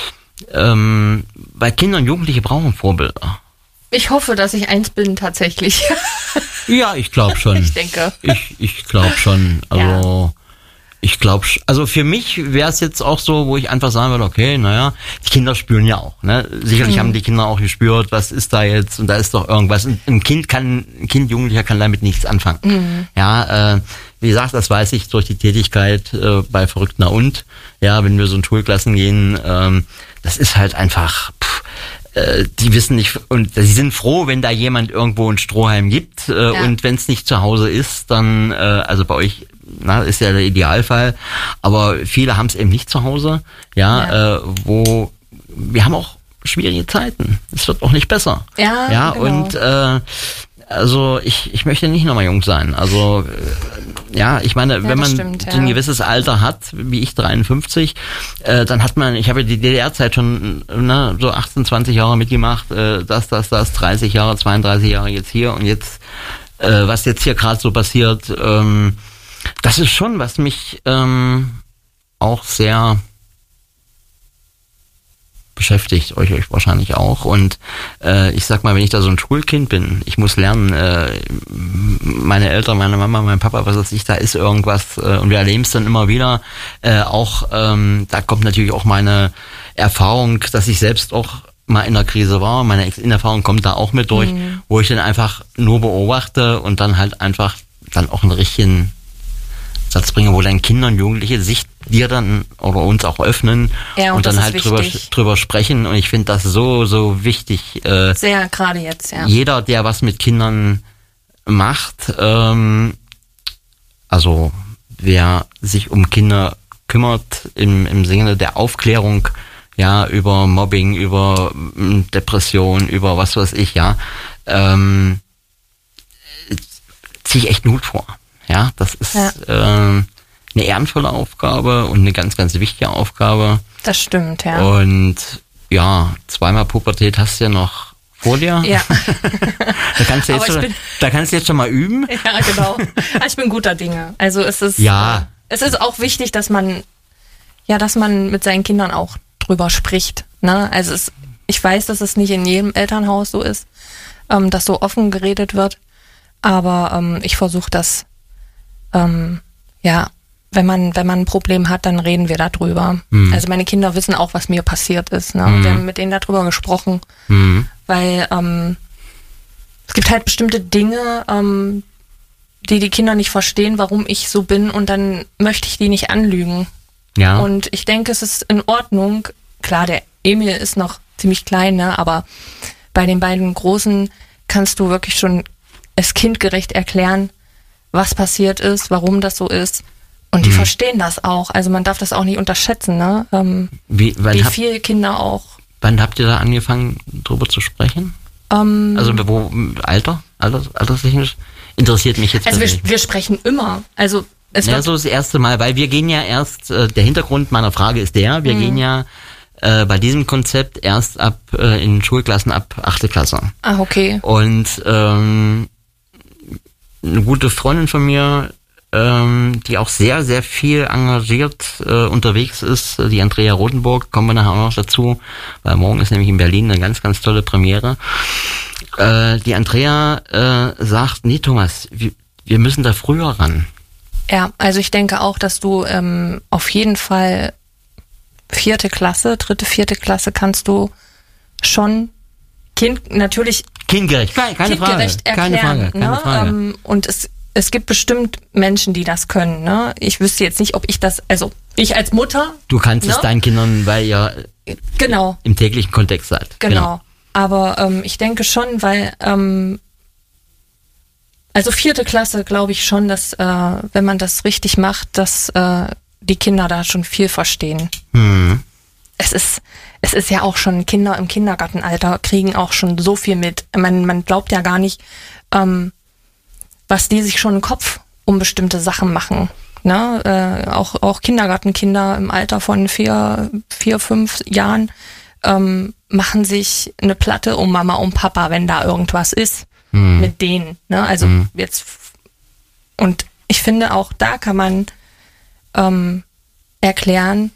ähm, weil Kinder und Jugendliche brauchen Vorbilder. Ich hoffe, dass ich eins bin tatsächlich. Ja, ich glaube schon. Ich denke. Ich, ich glaube schon. Also ich glaube, also für mich wäre es jetzt auch so, wo ich einfach sagen würde, okay, naja, die Kinder spüren ja auch. Ne? Sicherlich Mhm. haben die Kinder auch gespürt, was ist da jetzt und da ist doch irgendwas. Und ein Kind kann, ein Kind, Jugendlicher kann damit nichts anfangen. Mhm. Ja, äh, wie gesagt, das weiß ich durch die Tätigkeit äh, bei Verrückt Na und. Ja, wenn wir so in Schulklassen gehen, ähm, das ist halt einfach... Pff, die wissen nicht, und sie sind froh, wenn da jemand irgendwo ein Strohhalm gibt, äh, Ja. und wenn es nicht zu Hause ist, dann, äh, also bei euch, na, ist ja der Idealfall, aber viele haben es eben nicht zu Hause, ja, Ja. Äh, wo, wir haben auch schwierige Zeiten, es wird auch nicht besser. Ja, Ja, genau. und, äh, also ich, ich möchte nicht nochmal jung sein, also ja, ich meine, Ja, wenn das man stimmt, ja. ein gewisses Alter hat, wie ich dreiundfünfzig, äh, dann hat man, ich habe ja die D D R-Zeit schon ne, so achtzehn, zwanzig Jahre mitgemacht, äh, das, das, das, dreißig Jahre, zweiunddreißig Jahre jetzt hier und jetzt, äh, was jetzt hier gerade so passiert, ähm, das ist schon, was mich ähm, auch sehr beschäftigt, euch, euch wahrscheinlich auch. Und äh, ich sag mal, wenn ich da so ein Schulkind bin, ich muss lernen, äh, meine Eltern, meine Mama, mein Papa, was weiß ich, da ist irgendwas äh, und wir erleben es dann immer wieder. Äh, auch ähm, da kommt natürlich auch meine Erfahrung, dass ich selbst auch mal in der Krise war. Meine Ex-In-Erfahrung kommt da auch mit durch, mhm. wo ich dann einfach nur beobachte und dann halt einfach dann auch einen richtigen Satz bringe, wo dann Kinder und Jugendliche sich dir dann oder uns auch öffnen ja, und, und dann halt drüber, drüber sprechen. Und ich finde das so, so wichtig. Äh, Sehr, gerade jetzt, ja. Jeder, der was mit Kindern macht, ähm, also wer sich um Kinder kümmert im, im Sinne der Aufklärung, ja, über Mobbing, über m, Depression, über was weiß ich, ja, ähm, ziehe ich echt einen Hut vor. Ja, das ist ja. äh, eine ehrenvolle Aufgabe und eine ganz, ganz wichtige Aufgabe. Das stimmt, ja. Und ja, zweimal Pubertät hast du ja noch vor dir. Ja. da, kannst du jetzt schon, da kannst du jetzt schon mal üben. Ja, genau. Ich bin guter Dinge. Also es ist, ja. es ist auch wichtig, dass man, ja, dass man mit seinen Kindern auch drüber spricht. Ne? Also es, ich weiß, dass es nicht in jedem Elternhaus so ist, ähm, dass so offen geredet wird. Aber ähm, ich versuche das, ähm, ja, wenn man wenn man ein Problem hat, dann reden wir darüber. Mhm. Also meine Kinder wissen auch, was mir passiert ist. Ne? Mhm. Wir haben mit denen darüber gesprochen, mhm. weil ähm, es gibt halt bestimmte Dinge, ähm, die die Kinder nicht verstehen, warum ich so bin, und dann möchte ich die nicht anlügen. Ja. Und ich denke, es ist in Ordnung. Klar, der Emil ist noch ziemlich klein, ne? Aber bei den beiden Großen kannst du wirklich schon es kindgerecht erklären, was passiert ist, warum das so ist. Und die mhm. verstehen das auch. Also man darf das auch nicht unterschätzen, ne? Ähm, wie wie hab, viele Kinder auch. Wann habt ihr da angefangen, drüber zu sprechen? Ähm, also wo, Alter? Alters, alterstechnisch? Interessiert mich jetzt. Also wir, wir sprechen immer. Also es ja, wird so das erste Mal, weil wir gehen ja erst, äh, der Hintergrund meiner Frage ist der, wir mhm. gehen ja äh, bei diesem Konzept erst ab äh, in Schulklassen ab achte Klasse. Ah, okay. Und ähm, eine gute Freundin von mir, ähm, die auch sehr, sehr viel engagiert äh, unterwegs ist, die Andrea Rotenburg, kommen wir nachher auch noch dazu, weil morgen ist nämlich in Berlin eine ganz, ganz tolle Premiere. Äh, die Andrea äh, sagt, nee Thomas, wir, wir müssen da früher ran. Ja, also ich denke auch, dass du ähm, auf jeden Fall vierte Klasse, dritte, vierte Klasse kannst du schon Kind, natürlich kindgerecht, keine kindgerecht Frage, erklären. Keine Frage, keine ne? Frage. Ähm, und es, es gibt bestimmt Menschen, die das können. Ne? Ich wüsste jetzt nicht, ob ich das, also ich als Mutter. Du kannst ne? es deinen Kindern, weil ihr genau. im täglichen Kontext seid. Genau. genau. Aber ähm, ich denke schon, weil ähm, also vierte Klasse glaube ich schon, dass äh, wenn man das richtig macht, dass äh, die Kinder da schon viel verstehen. Hm. Es ist, es ist ja auch schon, Kinder im Kindergartenalter kriegen auch schon so viel mit. Man, man glaubt ja gar nicht, ähm, was die sich schon im Kopf um bestimmte Sachen machen. Ne? Äh, auch, auch Kindergartenkinder im Alter von vier, vier, fünf Jahren ähm, machen sich eine Platte um Mama und Papa, wenn da irgendwas ist hm. mit denen. Ne? Also hm. jetzt, und ich finde auch da kann man ähm, erklären,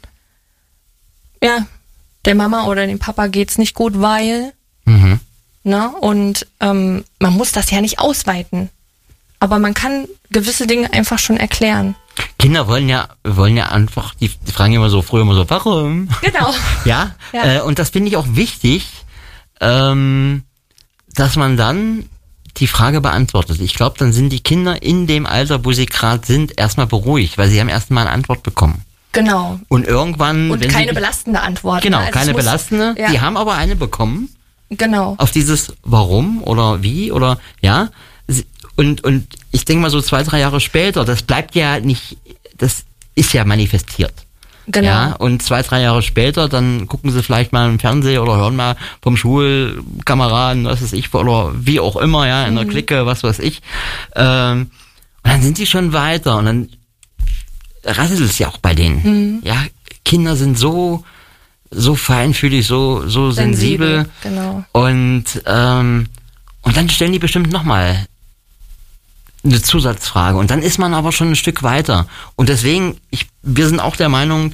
ja, der Mama oder dem Papa geht's nicht gut, weil, mhm. ne, und ähm, man muss das ja nicht ausweiten, aber man kann gewisse Dinge einfach schon erklären. Kinder wollen ja, wollen ja einfach, die, die fragen immer so, früher immer so, warum? Genau. ja, ja. Äh, und das finde ich auch wichtig, ähm, dass man dann die Frage beantwortet. Ich glaube, dann sind die Kinder in dem Alter, wo sie gerade sind, erstmal beruhigt, weil sie haben erstmal eine Antwort bekommen. Genau. Und irgendwann... Und wenn keine sie, belastende Antwort. Genau, also keine muss, belastende. ja. Die haben aber eine bekommen. Genau. Auf dieses Warum oder wie oder ja. Und, und ich denke mal so zwei, drei Jahre später, das bleibt ja nicht, das ist ja manifestiert. Genau. Ja, und zwei, drei Jahre später, dann gucken sie vielleicht mal im Fernsehen oder hören mal vom Schulkameraden, was weiß ich, oder wie auch immer, ja, in der Clique, was weiß ich. Ähm, Und dann sind sie schon weiter und dann rasselt es ja auch bei denen. Mhm. Ja, Kinder sind so, so feinfühlig, so, so sensibel. Sensibel, genau. Und, ähm, und dann stellen die bestimmt nochmal eine Zusatzfrage. Und dann ist man aber schon ein Stück weiter. Und deswegen, ich, wir sind auch der Meinung,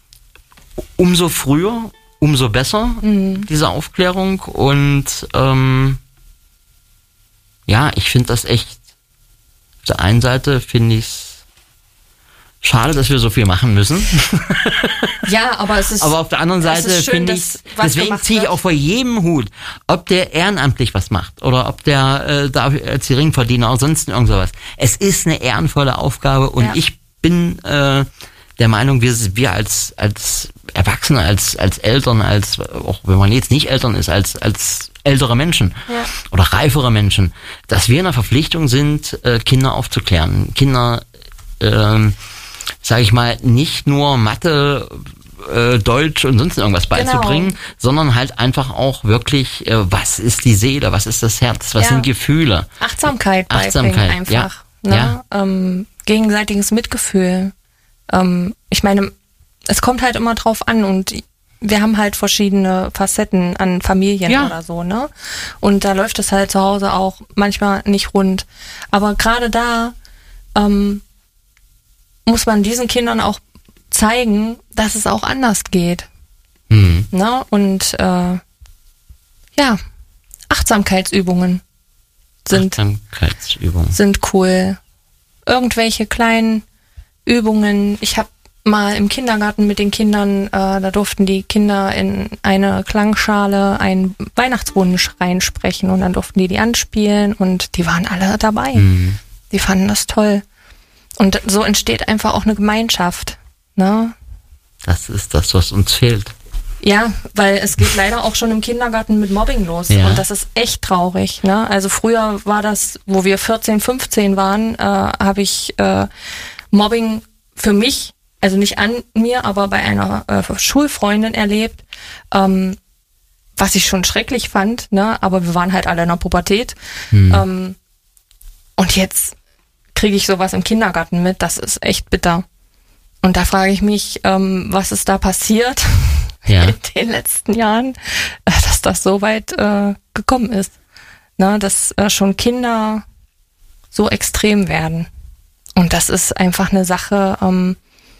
umso früher, umso besser, mhm. diese Aufklärung. Und ähm, ja, ich finde das echt, auf der einen Seite finde ich es schade, dass wir so viel machen müssen. Ja, aber es ist. Aber auf der anderen Seite finde ich, deswegen ziehe ich auch vor jedem Hut, ob der ehrenamtlich was macht oder ob der äh, da als Geringverdiener oder sonst irgend sowas. Es ist eine ehrenvolle Aufgabe und ja. ich bin äh, der Meinung, wir, wir als als Erwachsene, als als Eltern, als auch wenn man jetzt nicht Eltern ist, als als ältere Menschen ja. oder reifere Menschen, dass wir in der Verpflichtung sind, äh, Kinder aufzuklären, Kinder ähm, sage ich mal, nicht nur Mathe, äh, Deutsch und sonst irgendwas beizubringen, genau. sondern halt einfach auch wirklich, äh, was ist die Seele, was ist das Herz, was ja. sind Gefühle. Achtsamkeit, Achtsamkeit einfach. Ja. Ne? Ja. Ähm, gegenseitiges Mitgefühl. Ähm, ich meine, es kommt halt immer drauf an und wir haben halt verschiedene Facetten an Familien ja. oder so, ne? Und da läuft es halt zu Hause auch manchmal nicht rund. Aber gerade da, ähm, muss man diesen Kindern auch zeigen, dass es auch anders geht. Mhm. Ne? Und äh, ja, Achtsamkeitsübungen sind, Achtsamkeitsübungen. sind cool. Irgendwelche kleinen Übungen. Ich habe mal im Kindergarten mit den Kindern, äh, da durften die Kinder in eine Klangschale einen Weihnachtswunsch reinsprechen und dann durften die die anspielen und die waren alle dabei. Mhm. Die fanden das toll. Und so entsteht einfach auch eine Gemeinschaft, ne? Das ist das, was uns fehlt. Ja, weil es geht leider auch schon im Kindergarten mit Mobbing los. Ja. Und das ist echt traurig, ne? Also früher war das, wo wir vierzehn, fünfzehn waren, äh, habe ich äh, Mobbing für mich, also nicht an mir, aber bei einer äh, Schulfreundin erlebt, ähm, was ich schon schrecklich fand, ne? Aber wir waren halt alle in der Pubertät. Hm. Ähm, und jetzt kriege ich sowas im Kindergarten mit, das ist echt bitter. Und da frage ich mich, ähm, was ist da passiert ja. in den letzten Jahren, äh, dass das so weit äh, gekommen ist. Na, dass äh, schon Kinder so extrem werden. Und das ist einfach eine Sache, ähm,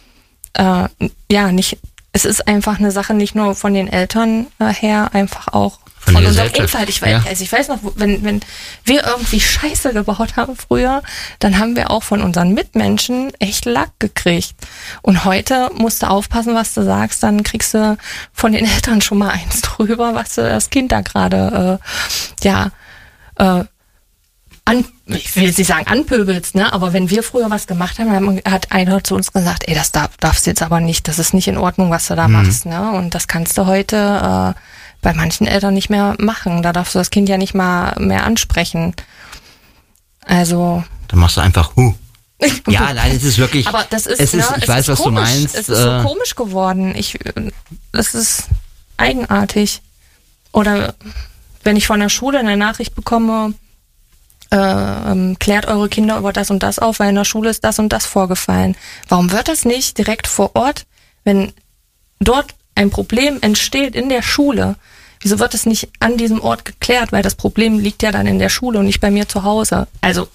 äh, ja, nicht, es ist einfach eine Sache nicht nur von den Eltern äh, her, einfach auch von, von unserem Umfeld. Ich weiß, ja. also ich weiß noch, wenn, wenn wir irgendwie Scheiße gebaut haben früher, dann haben wir auch von unseren Mitmenschen echt Lack gekriegt. Und heute musst du aufpassen, was du sagst, dann kriegst du von den Eltern schon mal eins drüber, was du das Kind da gerade, äh, ja, äh, an, ich will jetzt nicht sagen anpöbelst, ne? Aber wenn wir früher was gemacht haben, dann hat einer zu uns gesagt, ey, das darf, darfst du jetzt aber nicht, das ist nicht in Ordnung, was du da mhm. machst, ne? Und das kannst du heute äh, bei manchen Eltern nicht mehr machen. Da darfst du das Kind ja nicht mal mehr ansprechen. Also. Dann machst du einfach Hu. Ja, nein, es ist wirklich. Aber das ist, es ist ne, ich es weiß, ist was komisch. du meinst. Es ist so komisch geworden. Ich, das ist eigenartig. Oder wenn ich von der Schule eine Nachricht bekomme, äh, ähm, klärt eure Kinder über das und das auf, weil in der Schule ist das und das vorgefallen. Warum wird das nicht direkt vor Ort, wenn dort ein Problem entsteht in der Schule? Wieso wird es nicht an diesem Ort geklärt? Weil das Problem liegt ja dann in der Schule und nicht bei mir zu Hause. Also,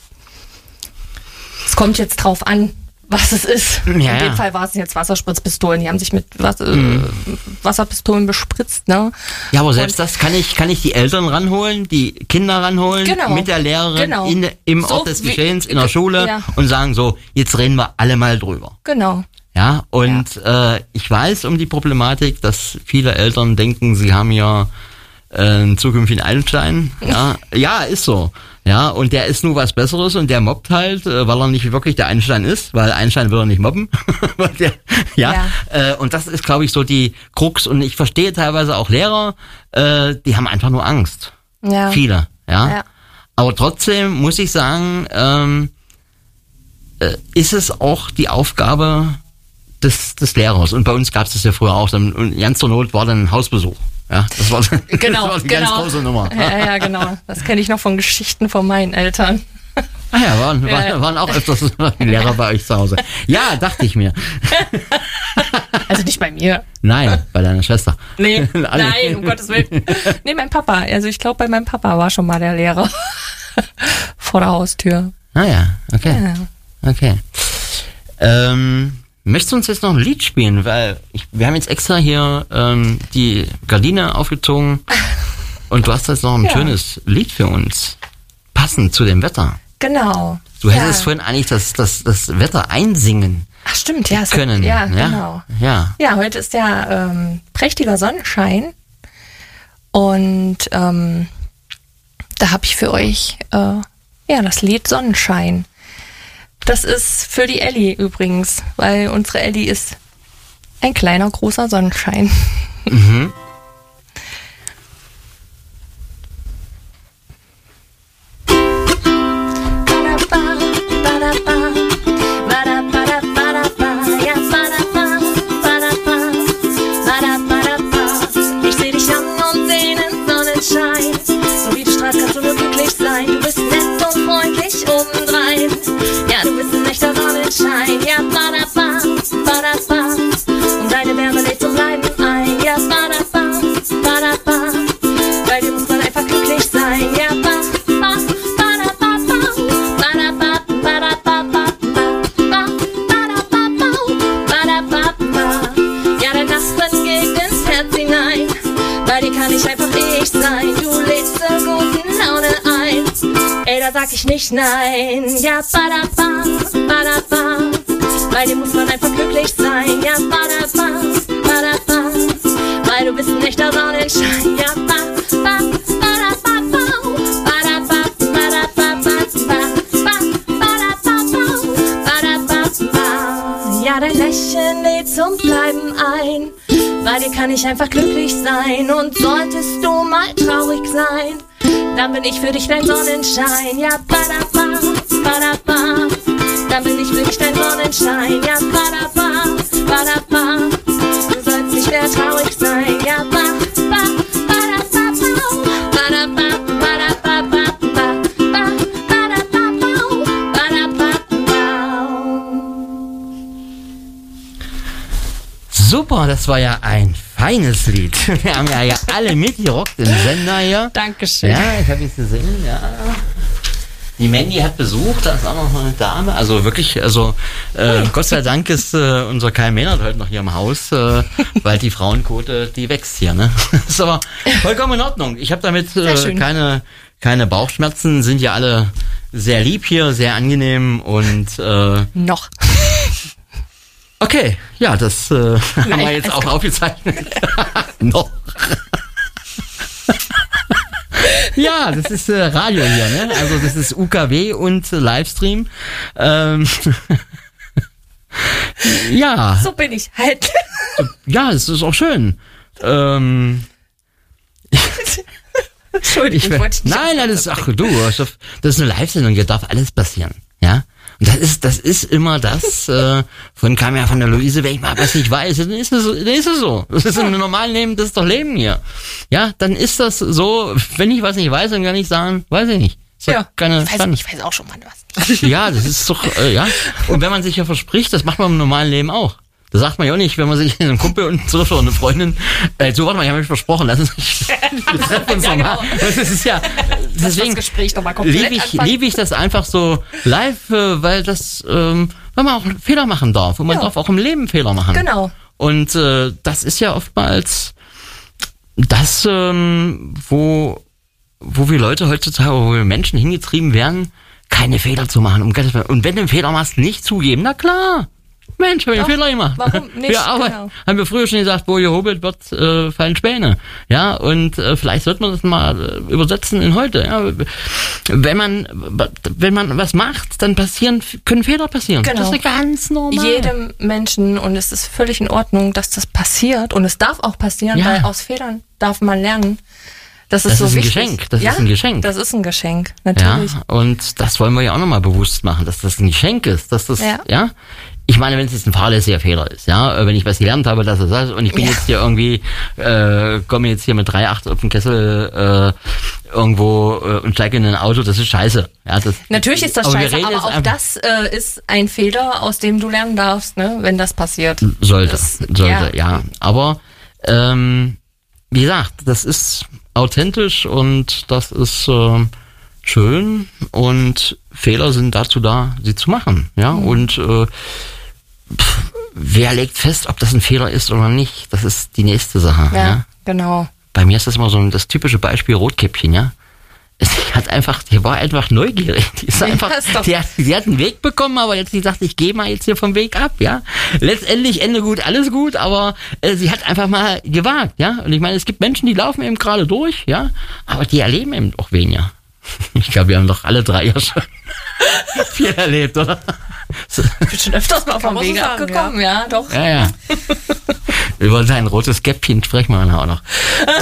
es kommt jetzt drauf an, was es ist. Ja, in dem ja. Fall war es jetzt Wasserspritzpistolen. Die haben sich mit was, mhm. äh, Wasserpistolen bespritzt, ne? Ja, aber selbst und das kann ich, kann ich die Eltern ranholen, die Kinder ranholen, genau, mit der Lehrerin genau. in, im so Ort des wie, Geschehens, in der Schule ja. und sagen so, jetzt reden wir alle mal drüber. Genau. Ja, und ja. Äh, ich weiß um die Problematik, dass viele Eltern denken, sie haben ja äh, einen zukünftigen Einstein. Ja, ja, ist so. Ja, und der ist nur was Besseres und der mobbt halt, äh, weil er nicht wirklich der Einstein ist, weil Einstein will er nicht mobben. der, ja, ja. Äh, und das ist, glaube ich, so die Krux. Und ich verstehe teilweise auch Lehrer, äh, die haben einfach nur Angst. Ja. Viele, ja. ja. Aber trotzdem muss ich sagen, ähm, äh, ist es auch die Aufgabe des, des Lehrers. Und bei uns gab es das ja früher auch. Und ganz zur Not war dann ein Hausbesuch. Ja, das war, genau, das war die genau. ganz große Nummer. Ja, ja, genau. Das kenne ich noch von Geschichten von meinen Eltern. Ah ja, waren, Ja, waren, ja. waren auch öfters die Lehrer bei euch zu Hause. Ja, dachte ich mir. Also nicht bei mir. Nein, bei deiner Schwester. Nee, Alle. nein, um Gottes Willen. Nee, mein Papa. Also ich glaube, bei meinem Papa war schon mal der Lehrer vor der Haustür. Ah ja, okay. Ja. Okay. Ähm, möchtest du uns jetzt noch ein Lied spielen? Weil ich, wir haben jetzt extra hier ähm, die Gardine aufgezogen und du hast jetzt noch ein Ja. schönes Lied für uns. Passend zu dem Wetter. Genau. Du ja. hättest vorhin eigentlich das, das, das Wetter einsingen Ach stimmt, ja. es- können. Ja, ja, genau. Ja. Ja, heute ist ja ähm, prächtiger Sonnenschein und ähm, da habe ich für euch äh, ja das Lied Sonnenschein. Das ist für die Elli übrigens, weil unsere Elli ist ein kleiner, großer Sonnenschein. Mhm. Ich seh dich an und seh den Sonnenschein. So wie du strahlst, kannst du nur glücklich sein. Du bist nett und freundlich obendrein. Ja, du bist ein echter Sonnenschein. Ja, badaba, badaba. Und deine Wärme lädt zum Bleiben ein. Ja, badaba, badaba. Bei dir muss man einfach glücklich sein. Ja, ba, ba, badaba, badaba, badaba, badaba, badaba, badaba. Ja, dein Lachen geht ins Herz hinein. Bei dir kann ich einfach ich sein. Du lädst zur guten Laune ein. Ey, da sag ich nicht nein. Ja, badaba, badaba. Bei dir muss man einfach glücklich sein. Ja, badaba, badaba. Weil du bist ein echter Sonnenschein. Ja, ba, ba, badaba, badaba, badaba, badaba, badaba. Ja, dein Lächeln lädt zum Bleiben ein. Bei dir kann ich einfach glücklich sein. Und solltest du mal traurig sein, dann bin ich für dich dein Sonnenschein. Ja, badaba, badaba. Dann bin ich für dich dein Sonnenschein. Ja, badaba, badaba. Du sollst nicht mehr traurig sein. Ja, ba, ba, badaba, badaba, badaba, badaba, badaba, badaba. Super, das war ja ein feines Lied. Wir haben ja, ja alle mitgerockt im Sender hier. Dankeschön. Ja, ich habe es gesehen, ja. Die Mandy hat Besuch, da ist auch noch eine Dame. Also wirklich, also äh, Gott sei Dank ist äh, unser Kai Mehnert heute noch hier im Haus, äh, weil die Frauenquote, die wächst hier, ne? Ist aber vollkommen in Ordnung. Ich habe damit äh, schön. keine, keine Bauchschmerzen, sind ja alle sehr lieb hier, sehr angenehm und äh, Noch. okay, ja, das äh, haben wir Nein, jetzt alles auch gut. aufgezeichnet. Noch. Ja, das ist äh, Radio hier, ne? Also das ist U K W und äh, Livestream. Ähm, ja, So bin ich halt. ja, es ist auch schön. Ähm, Entschuldigung, ich, wollte ich nicht nein, nein, das ist, ach du, das ist eine Live-Sendung, hier darf alles passieren, ja? Und das ist, das ist immer das, äh, von kam ja von der Luise, wenn ich mal was nicht weiß, dann ist es, dann ist es so. Das ist im normalen Leben, das ist doch Leben hier. Ja, dann ist das so, wenn ich was nicht weiß, dann kann ich sagen, weiß ich nicht. Ist doch Ja, keine ich weiß, Spannung. ich weiß auch schon mal was. Ja, das ist doch, äh, ja. Und wenn man sich ja verspricht, das macht man im normalen Leben auch. Das sagt man ja auch nicht, wenn man sich einen Kumpel und so oder eine Freundin, äh, so warte mal, ich habe mich versprochen, lass uns nicht, wir treffen uns Ja, nochmal. genau. Das ist ja, deswegen das Gespräch noch mal komplett liebe ich, anfangen. liebe ich das einfach so live, äh, weil das, ähm, weil man auch Fehler machen darf und man Ja. darf auch im Leben Fehler machen. Genau. Und äh, das ist ja oftmals das, ähm, wo, wo wir Leute heutzutage, wo wir Menschen hingetrieben werden, keine Fehler zu machen. Um Gottes Willen. Und wenn du einen Fehler machst, nicht zugeben, na klar. Mensch, hab ich einen Doch, Fehler gemacht. warum nicht? Ja, aber Genau. haben wir früher schon gesagt, wo ihr hobelt, wird äh, fallen Späne. Ja, und äh, vielleicht sollte man das mal äh, übersetzen in heute. Ja. Wenn man wenn man was macht, dann passieren können Fehler passieren. Genau. Das ist ganz normal. Jedem Menschen, und es ist völlig in Ordnung, dass das passiert, und es darf auch passieren, Ja. weil aus Fehlern darf man lernen. Das ist Das so ist ein wichtig. Geschenk, das ja, ist ein Geschenk. Das ist ein Geschenk, Ja, natürlich. und das wollen wir ja auch nochmal bewusst machen, dass das ein Geschenk ist, dass das, ja, Ja. ich meine, wenn es jetzt ein fahrlässiger Fehler ist, ja, wenn ich was gelernt habe, dass es das ist, und ich bin Ja. jetzt hier irgendwie, äh, komme jetzt hier mit drei Komma acht auf den Kessel, äh, irgendwo äh, und steige in ein Auto, das ist scheiße. Ja, das, Natürlich ist das aber wir scheiße, reden aber jetzt auch einfach- das äh, ist ein Fehler, aus dem du lernen darfst, ne, wenn das passiert. Sollte, Das- sollte, ja. ja. Aber ähm, wie gesagt, das ist authentisch und das ist ähm, schön und Fehler sind dazu da, sie zu machen. Ja, Mhm. und äh, pff, wer legt fest, ob das ein Fehler ist oder nicht? Das ist die nächste Sache. Ja, Ja. genau. Bei mir ist das immer so ein, das typische Beispiel Rotkäppchen, ja. Sie hat einfach, die war einfach neugierig. Die ist einfach, ist doch- die hat, sie hat einen Weg bekommen, aber jetzt sie sagt, ich gehe mal jetzt hier vom Weg ab, ja. Letztendlich Ende gut, alles gut, aber äh, sie hat einfach mal gewagt, ja. Und ich meine, es gibt Menschen, die laufen eben gerade durch, ja, aber die erleben eben auch weniger. Ich glaube, wir haben doch alle drei ja schon viel erlebt, oder? So, Ich bin schon öfters mal vom man so Weg sagen, abgekommen, ja, doch. ja, ja. Über sein rotes Käppchen sprechen wir nachher auch noch.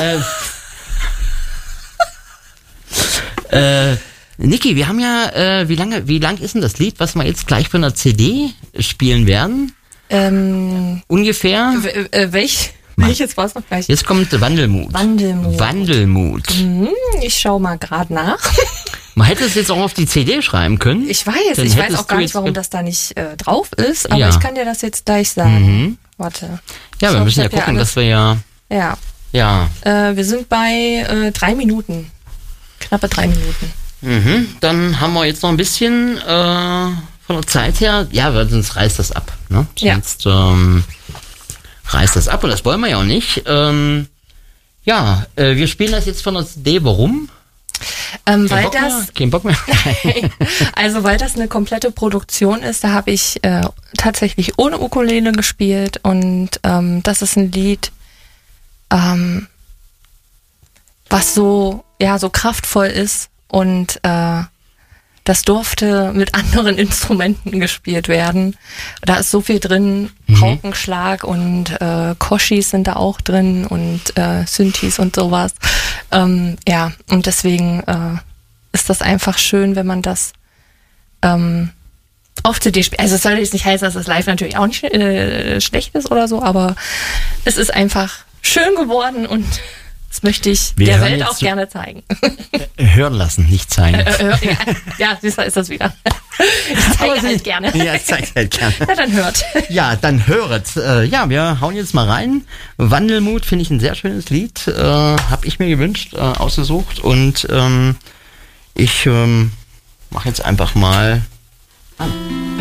Äh, äh, Niki, wir haben ja, äh, wie lange, wie lang ist denn das Lied, was wir jetzt gleich von der C D spielen werden? Ähm, Ungefähr? w- äh, welch, welches war es noch gleich? Jetzt kommt Wandelmut. Wandelmut. Wandelmut. Hm, ich schau mal gerade nach. Man hätte es jetzt auch auf die C D schreiben können. Ich weiß, Dann ich weiß hättest auch gar du nicht, jetzt warum ge- das da nicht äh, drauf ist, aber Ja. ich kann dir das jetzt gleich sagen. Warte. Ja, Ich wir glaub, müssen ich ja hab gucken, alles- dass wir ja, Ja, ja, äh, wir sind bei äh, drei Minuten. Knappe drei Minuten. mhm. Dann haben wir jetzt noch ein bisschen, äh, von der Zeit her, ja, weil sonst reißt das ab, ne? Ja. Sonst, ähm, reißt das ab und das wollen wir ja auch nicht. Ähm, ja, äh, wir spielen das jetzt von der C D, warum? Ähm, Kein weil Bock mehr? das, Kein Bock mehr? also weil das eine komplette Produktion ist, da habe ich äh, tatsächlich ohne Ukulele gespielt und ähm, das ist ein Lied, ähm, was so ja so kraftvoll ist und äh, das durfte mit anderen Instrumenten gespielt werden. Da ist so viel drin, Paukenschlag und äh, Koshis sind da auch drin und äh, Synthes und sowas. Ähm, ja, und deswegen äh, ist das einfach schön, wenn man das ähm, auf C D spielt. Also es soll jetzt nicht heißen, dass das live natürlich auch nicht äh, schlecht ist oder so, aber es ist einfach schön geworden und das möchte ich Wir der hören Welt jetzt auch zu- gerne zeigen. Hören lassen, nicht zeigen. Äh, äh, ja, ja, siehst du, ist das wieder. Ich zeige halt gerne. Ja, zeigt halt gerne. Ja, dann hört. Ja, dann höret. Äh, ja, wir hauen jetzt mal rein. Wandelmut finde ich ein sehr schönes Lied. Äh, Habe ich mir gewünscht, äh, ausgesucht. Und ähm, ich ähm, mache jetzt einfach mal an.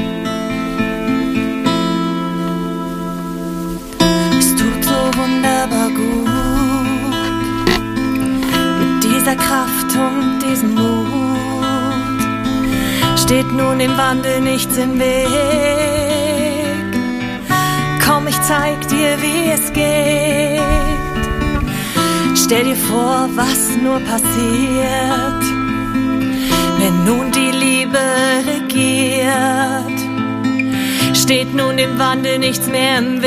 Es tut so wunderbar gut, mit dieser Kraft und diesem Mut steht nun dem Wandel nichts im Weg. Komm, ich zeig dir, wie es geht. Stell dir vor, was nur passiert, wenn nun die Liebe regiert. Steht nun dem Wandel nichts mehr im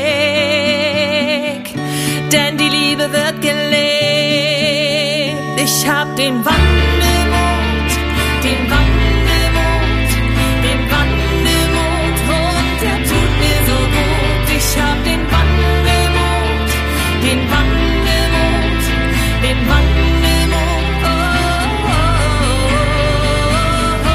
Weg, denn die Liebe wird gelebt. Ich hab den Wandelmut, den Wandelmut, den Wandelmut und der tut mir so gut. Ich hab den Wandelmut, den Wandelmut, den Wandelmut. Oh, oh, oh,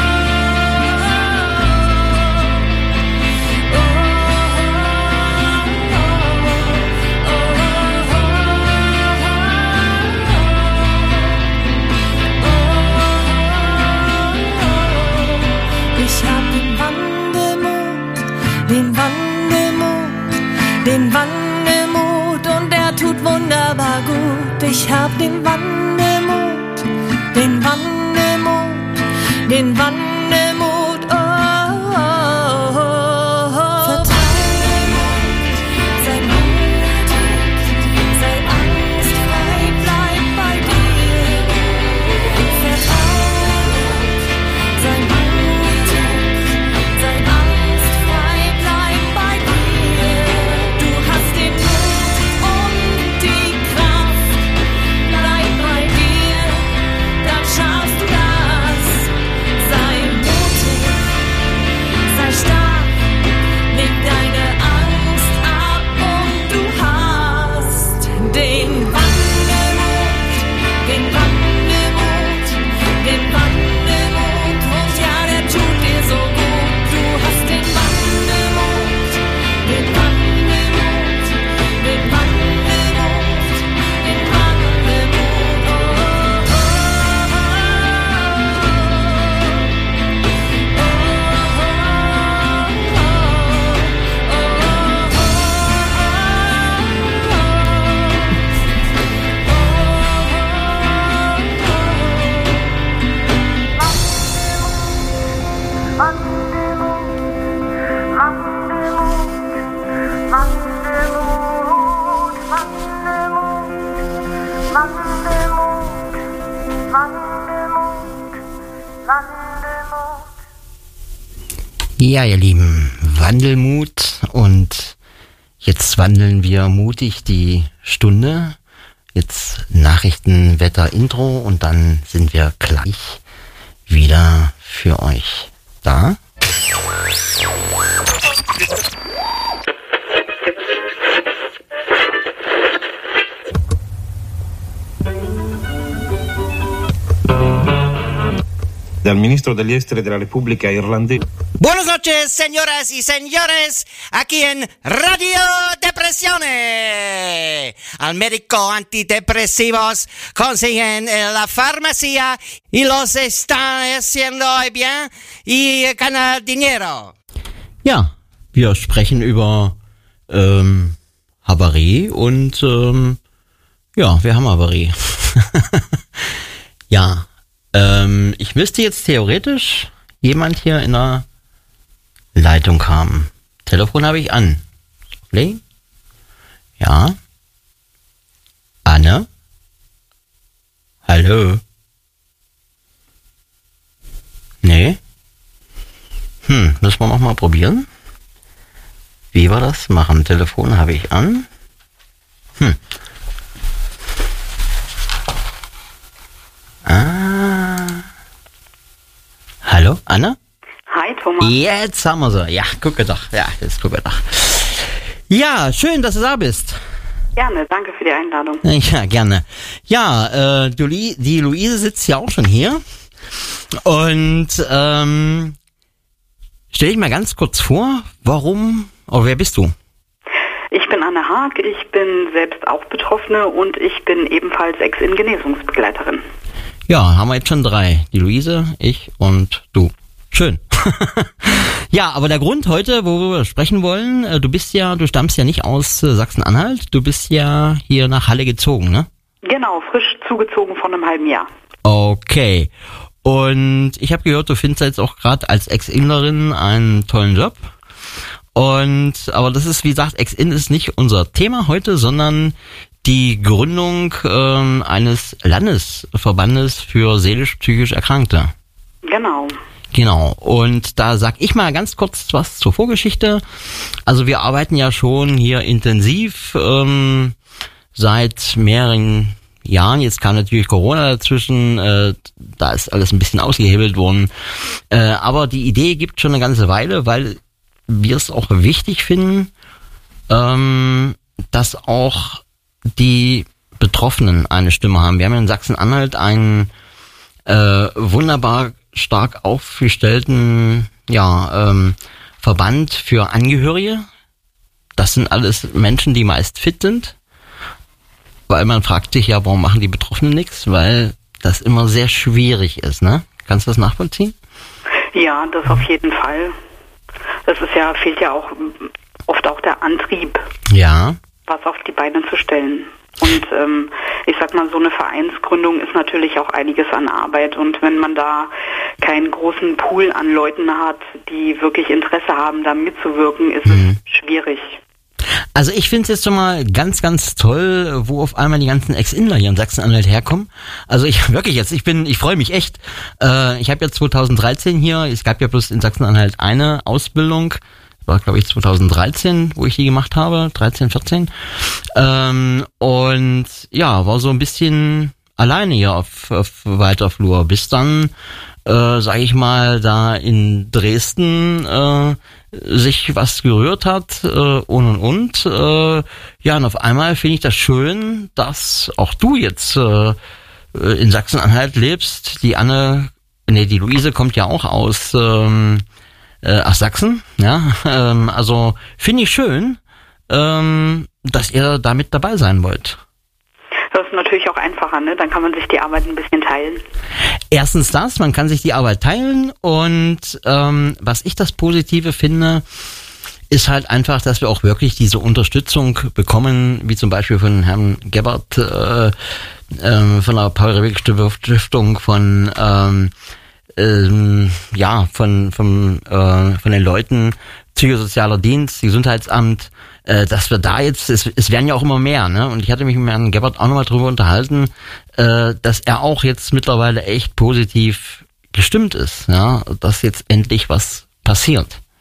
Ich hab den Wandelmut, den Wandelmut, den Wandelmut und der tut wunderbar gut. Ich hab den Wandelmut, den Wandelmut, den Wandelmut. Oh, oh, oh, oh. Vertraue Mut, sei mutig, sei angstfrei, bleib bei dir. Vertraue sei mutig, sei angstfrei, bleib bei dir. Du hast den Mut und die Kraft, bleib bei dir, dann schaffst du das. Sei Ja, ihr Lieben, Wandelmut, und jetzt wandeln wir mutig die Stunde. Jetzt Nachrichten, Wetter, Intro, und dann sind wir gleich wieder für euch da. Dal ministro degli esteri della Repubblica Irlandese. Buenas noches, señoras y señores, aquí en Radio Depresione. Al médico antidepresivos consiguen en la farmacia y los están haciendo bien y ganan dinero. Ja, wir sprechen über ähm, Havarie und ähm, ja, wir haben Havarie. Ja, ähm, ich müsste jetzt theoretisch jemand hier in der Leitung haben. Telefon habe ich an. Play? Ja. Anne? Hallo? Nee? Hm, müssen wir noch mal probieren. Wie wir das machen? Telefon habe ich an. Hm. Ah. Hallo, Anna? Hi, Thomas. Jetzt haben wir sie. Ja, gucke doch. Ja, jetzt gucke doch. Ja, schön, dass du da bist. Gerne, danke für die Einladung. Ja, gerne. Ja, äh, die, die Luise sitzt ja auch schon hier. Und ähm, stell dich mal ganz kurz vor, warum, oder wer bist du? Ich bin Anne Haag, ich bin selbst auch Betroffene und ich bin ebenfalls Ex-In-Genesungsbegleiterin. Ja, haben wir jetzt schon drei. Die Luise, ich und du. Schön. Ja, aber der Grund heute, wo wir sprechen wollen, du bist ja, du stammst ja nicht aus Sachsen-Anhalt, du bist ja hier nach Halle gezogen, ne? Genau, frisch zugezogen von einem halben Jahr. Okay. Und ich habe gehört, du findest jetzt auch gerade als Ex-Inlerin einen tollen Job. Und aber das ist, wie gesagt, Ex-In ist nicht unser Thema heute, sondern die Gründung ähm, eines Landesverbandes für seelisch-psychisch Erkrankte. Genau. Genau. Und da sag ich mal ganz kurz was zur Vorgeschichte. Also wir arbeiten ja schon hier intensiv ähm, seit mehreren Jahren. Jetzt kam natürlich Corona dazwischen. Äh, da ist alles ein bisschen ausgehebelt worden. Äh, aber die Idee gibt schon eine ganze Weile, weil wir es auch wichtig finden, ähm, dass auch die Betroffenen eine Stimme haben. Wir haben in Sachsen-Anhalt einen äh, wunderbar stark aufgestellten ja, ähm, Verband für Angehörige. Das sind alles Menschen, die meist fit sind, weil man fragt sich ja, warum machen die Betroffenen nichts, weil das immer sehr schwierig ist, ne? Kannst du das nachvollziehen? Ja, das auf jeden Fall. Das ist ja, fehlt ja auch oft auch der Antrieb, ja, was auf die Beine zu stellen. Und ähm, ich sag mal, so eine Vereinsgründung ist natürlich auch einiges an Arbeit. Und wenn man da keinen großen Pool an Leuten hat, die wirklich Interesse haben, da mitzuwirken, ist mhm. es schwierig. Also ich finde es jetzt schon mal ganz, ganz toll, wo auf einmal die ganzen Ex-Inler hier in Sachsen-Anhalt herkommen. Also ich wirklich jetzt, ich bin, ich freue mich echt. Äh, ich habe ja zweitausenddreizehn hier, es gab ja bloß in Sachsen-Anhalt eine Ausbildung, war glaube ich zweitausenddreizehn, wo ich die gemacht habe, dreizehn, vierzehn. Ähm, und ja, war so ein bisschen alleine hier auf, auf weiter Flur, bis dann, äh, sag ich mal, da in Dresden äh, sich was gerührt hat äh, und und und. Äh, ja, und auf einmal finde ich das schön, dass auch du jetzt äh, in Sachsen-Anhalt lebst. Die Anne, nee, die Luise kommt ja auch aus ähm, äh, aus Sachsen. Ja, ähm, also finde ich schön, ähm, dass ihr da mit dabei sein wollt. Das ist natürlich auch einfacher, ne? Dann kann man sich die Arbeit ein bisschen teilen. Erstens das, man kann sich die Arbeit teilen und ähm, was ich das Positive finde, ist halt einfach, dass wir auch wirklich diese Unterstützung bekommen, wie zum Beispiel von Herrn Gebhardt, äh, äh, von der Paul-Rewig-Stiftung, von ähm, ähm, ja, von von äh, von den Leuten, psychosozialer Dienst, Gesundheitsamt, äh, dass wir da jetzt, es, es werden ja auch immer mehr, ne? Und ich hatte mich mit Herrn Gebhardt auch nochmal drüber unterhalten, äh, dass er auch jetzt mittlerweile echt positiv gestimmt ist, ja, dass jetzt endlich was passiert.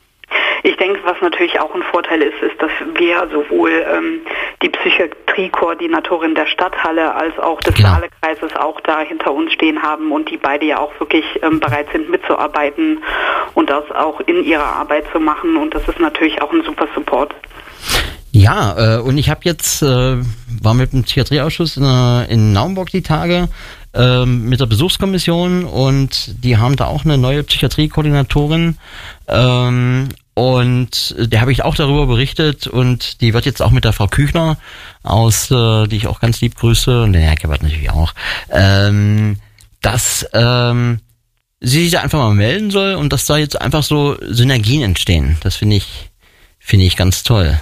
Ich denke, was natürlich auch ein Vorteil ist, ist, dass wir sowohl ähm, die Psychiatriekoordinatorin der Stadthalle als auch des Genau. Saalekreises auch da hinter uns stehen haben und die beide ja auch wirklich ähm, bereit sind mitzuarbeiten und das auch in ihrer Arbeit zu machen und das ist natürlich auch ein super Support. Ja, äh, und ich habe jetzt, äh, war mit dem Psychiatrieausschuss in, äh, in Naumburg die Tage äh, mit der Besuchskommission und die haben da auch eine neue Psychiatriekoordinatorin ähm, und der habe ich auch darüber berichtet und die wird jetzt auch mit der Frau Küchner aus, äh, die ich auch ganz lieb grüße und der Herr Gebhardt natürlich auch, ähm, dass ähm, sie sich da einfach mal melden soll und dass da jetzt einfach so Synergien entstehen. Das finde ich, finde ich ganz toll.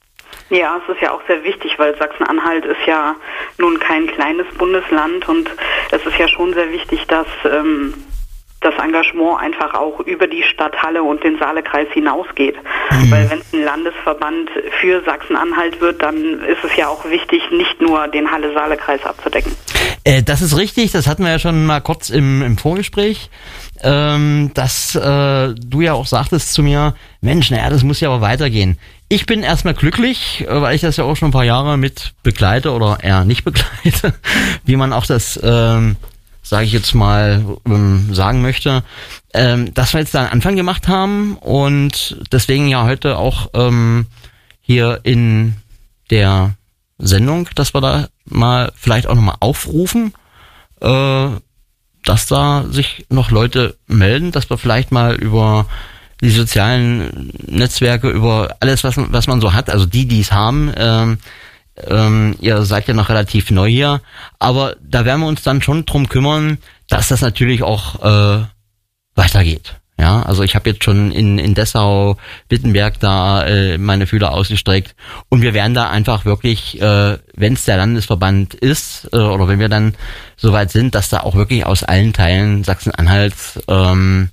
Ja, es ist ja auch sehr wichtig, weil Sachsen-Anhalt ist ja nun kein kleines Bundesland und es ist ja schon sehr wichtig, dass ähm, das Engagement einfach auch über die Stadthalle und den Saalekreis hinausgeht. Mhm. Weil wenn es ein Landesverband für Sachsen-Anhalt wird, dann ist es ja auch wichtig, nicht nur den Halle-Saale-Kreis abzudecken. Äh, das ist richtig, das hatten wir ja schon mal kurz im, im Vorgespräch, ähm, dass äh, du ja auch sagtest zu mir, Mensch, naja, das muss ja aber weitergehen. Ich bin erstmal glücklich, weil ich das ja auch schon ein paar Jahre mit begleite oder eher nicht begleite, wie man auch das, ähm, sage ich jetzt mal, ähm, sagen möchte, ähm, dass wir jetzt da einen Anfang gemacht haben und deswegen ja heute auch ähm, hier in der Sendung, dass wir da mal vielleicht auch nochmal aufrufen, äh, dass da sich noch Leute melden, dass wir vielleicht mal über die sozialen Netzwerke, über alles, was, was man so hat, also die, die es haben, ähm, ähm, ihr seid ja noch relativ neu hier, aber da werden wir uns dann schon drum kümmern, dass das natürlich auch äh, weitergeht. Ja, also ich habe jetzt schon in, in Dessau, Wittenberg da äh, meine Fühler ausgestreckt und wir werden da einfach wirklich, äh, wenn es der Landesverband ist äh, oder wenn wir dann soweit sind, dass da auch wirklich aus allen Teilen Sachsen-Anhalts ähm,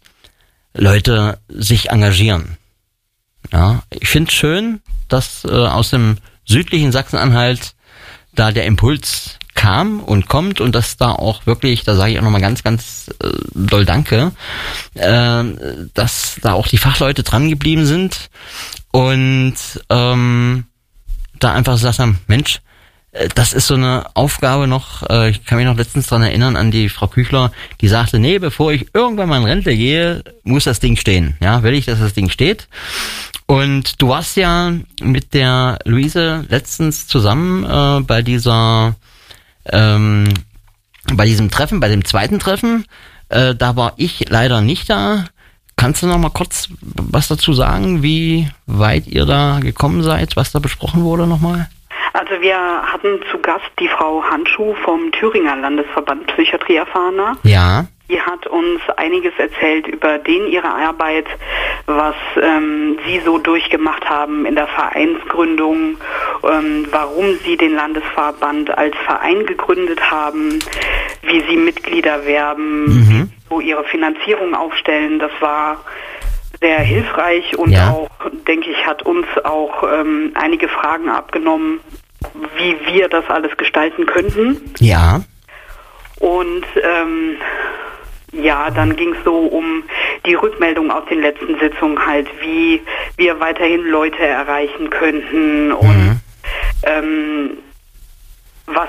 Leute sich engagieren. Ja, ich finde es schön, dass äh, aus dem südlichen Sachsen-Anhalt da der Impuls kam und kommt und dass da auch wirklich, da sage ich auch nochmal ganz, ganz äh, doll Danke, äh, dass da auch die Fachleute dran geblieben sind und ähm, da einfach gesagt haben, Mensch, das ist so eine Aufgabe noch, äh, ich kann mich noch letztens dran erinnern an die Frau Küchler, die sagte, nee, bevor ich irgendwann mal in Rente gehe, muss das Ding stehen. Ja, will ich, dass das Ding steht. Und du warst ja mit der Luise letztens zusammen äh, bei dieser, ähm, bei diesem Treffen, bei dem zweiten Treffen. Äh, da war ich leider nicht da. Kannst du noch mal kurz was dazu sagen, wie weit ihr da gekommen seid, was da besprochen wurde nochmal? Also wir hatten zu Gast die Frau Handschuh vom Thüringer Landesverband Psychiatrie Erfahrener. Ja. Die hat uns einiges erzählt über den ihre Arbeit, was ähm, sie so durchgemacht haben in der Vereinsgründung, ähm, warum sie den Landesverband als Verein gegründet haben, wie sie Mitglieder werben, Mhm. wie so ihre Finanzierung aufstellen. Das war sehr hilfreich und Ja. auch, denke ich, hat uns auch ähm, einige Fragen abgenommen, wie wir das alles gestalten könnten. Ja. Und ähm, ja, dann ging es so um die Rückmeldung aus den letzten Sitzungen halt, wie wir weiterhin Leute erreichen könnten und Mhm. ähm, was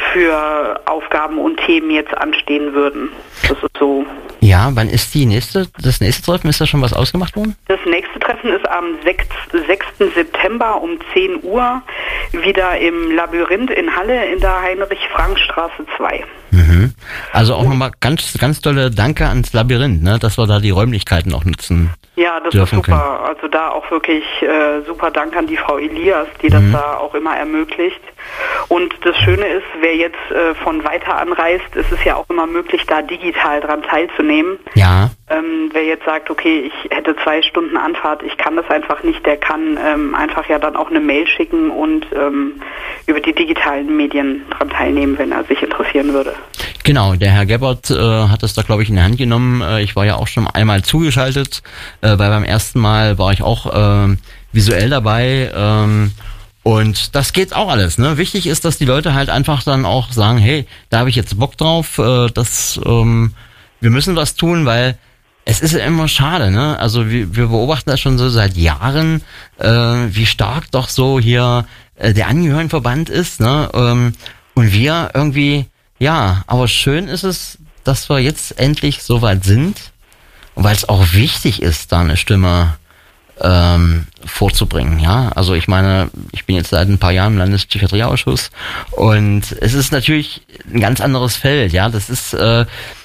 für Aufgaben und Themen jetzt anstehen würden. Das ist so. Ja, wann ist die nächste, das nächste Treffen? Ist da schon was ausgemacht worden? Das nächste Treffen ist am sechsten September um zehn Uhr wieder im Labyrinth in Halle in der Heinrich-Frank-Straße zwei. Mhm. Also auch nochmal ganz, ganz tolle Danke ans Labyrinth, ne, dass wir da die Räumlichkeiten auch nutzen. Ja, das dürfen ist super. Also da auch wirklich äh, super Dank an die Frau Elias, die das Mhm. da auch immer ermöglicht. Und das Schöne ist, wer jetzt äh, von weiter anreist, ist es ja auch immer möglich, da digital dran teilzunehmen. Ja. Ähm, wer jetzt sagt, okay, ich hätte zwei Stunden Anfahrt, ich kann das einfach nicht, der kann ähm, einfach ja dann auch eine Mail schicken und ähm, über die digitalen Medien dran teilnehmen, wenn er sich interessieren würde. Genau, der Herr Gebhardt äh, hat das da, glaube ich, in die Hand genommen. Äh, ich war ja auch schon einmal zugeschaltet, äh, weil beim ersten Mal war ich auch äh, visuell dabei. Ähm, und das geht auch alles. Ne? Wichtig ist, dass die Leute halt einfach dann auch sagen, hey, da habe ich jetzt Bock drauf, äh, dass ähm, wir müssen was tun, weil es ist ja immer schade, ne? Also wir, wir beobachten das schon so seit Jahren, äh, wie stark doch so hier äh, der Angehörigenverband ist, ne? Ähm, und wir irgendwie, ja, aber schön ist es, dass wir jetzt endlich so weit sind, weil es auch wichtig ist, da eine Stimme ähm, vorzubringen, ja. Also ich meine, ich bin jetzt seit ein paar Jahren im Landespsychiatrieausschuss und es ist natürlich ein ganz anderes Feld, ja. Das ist äh,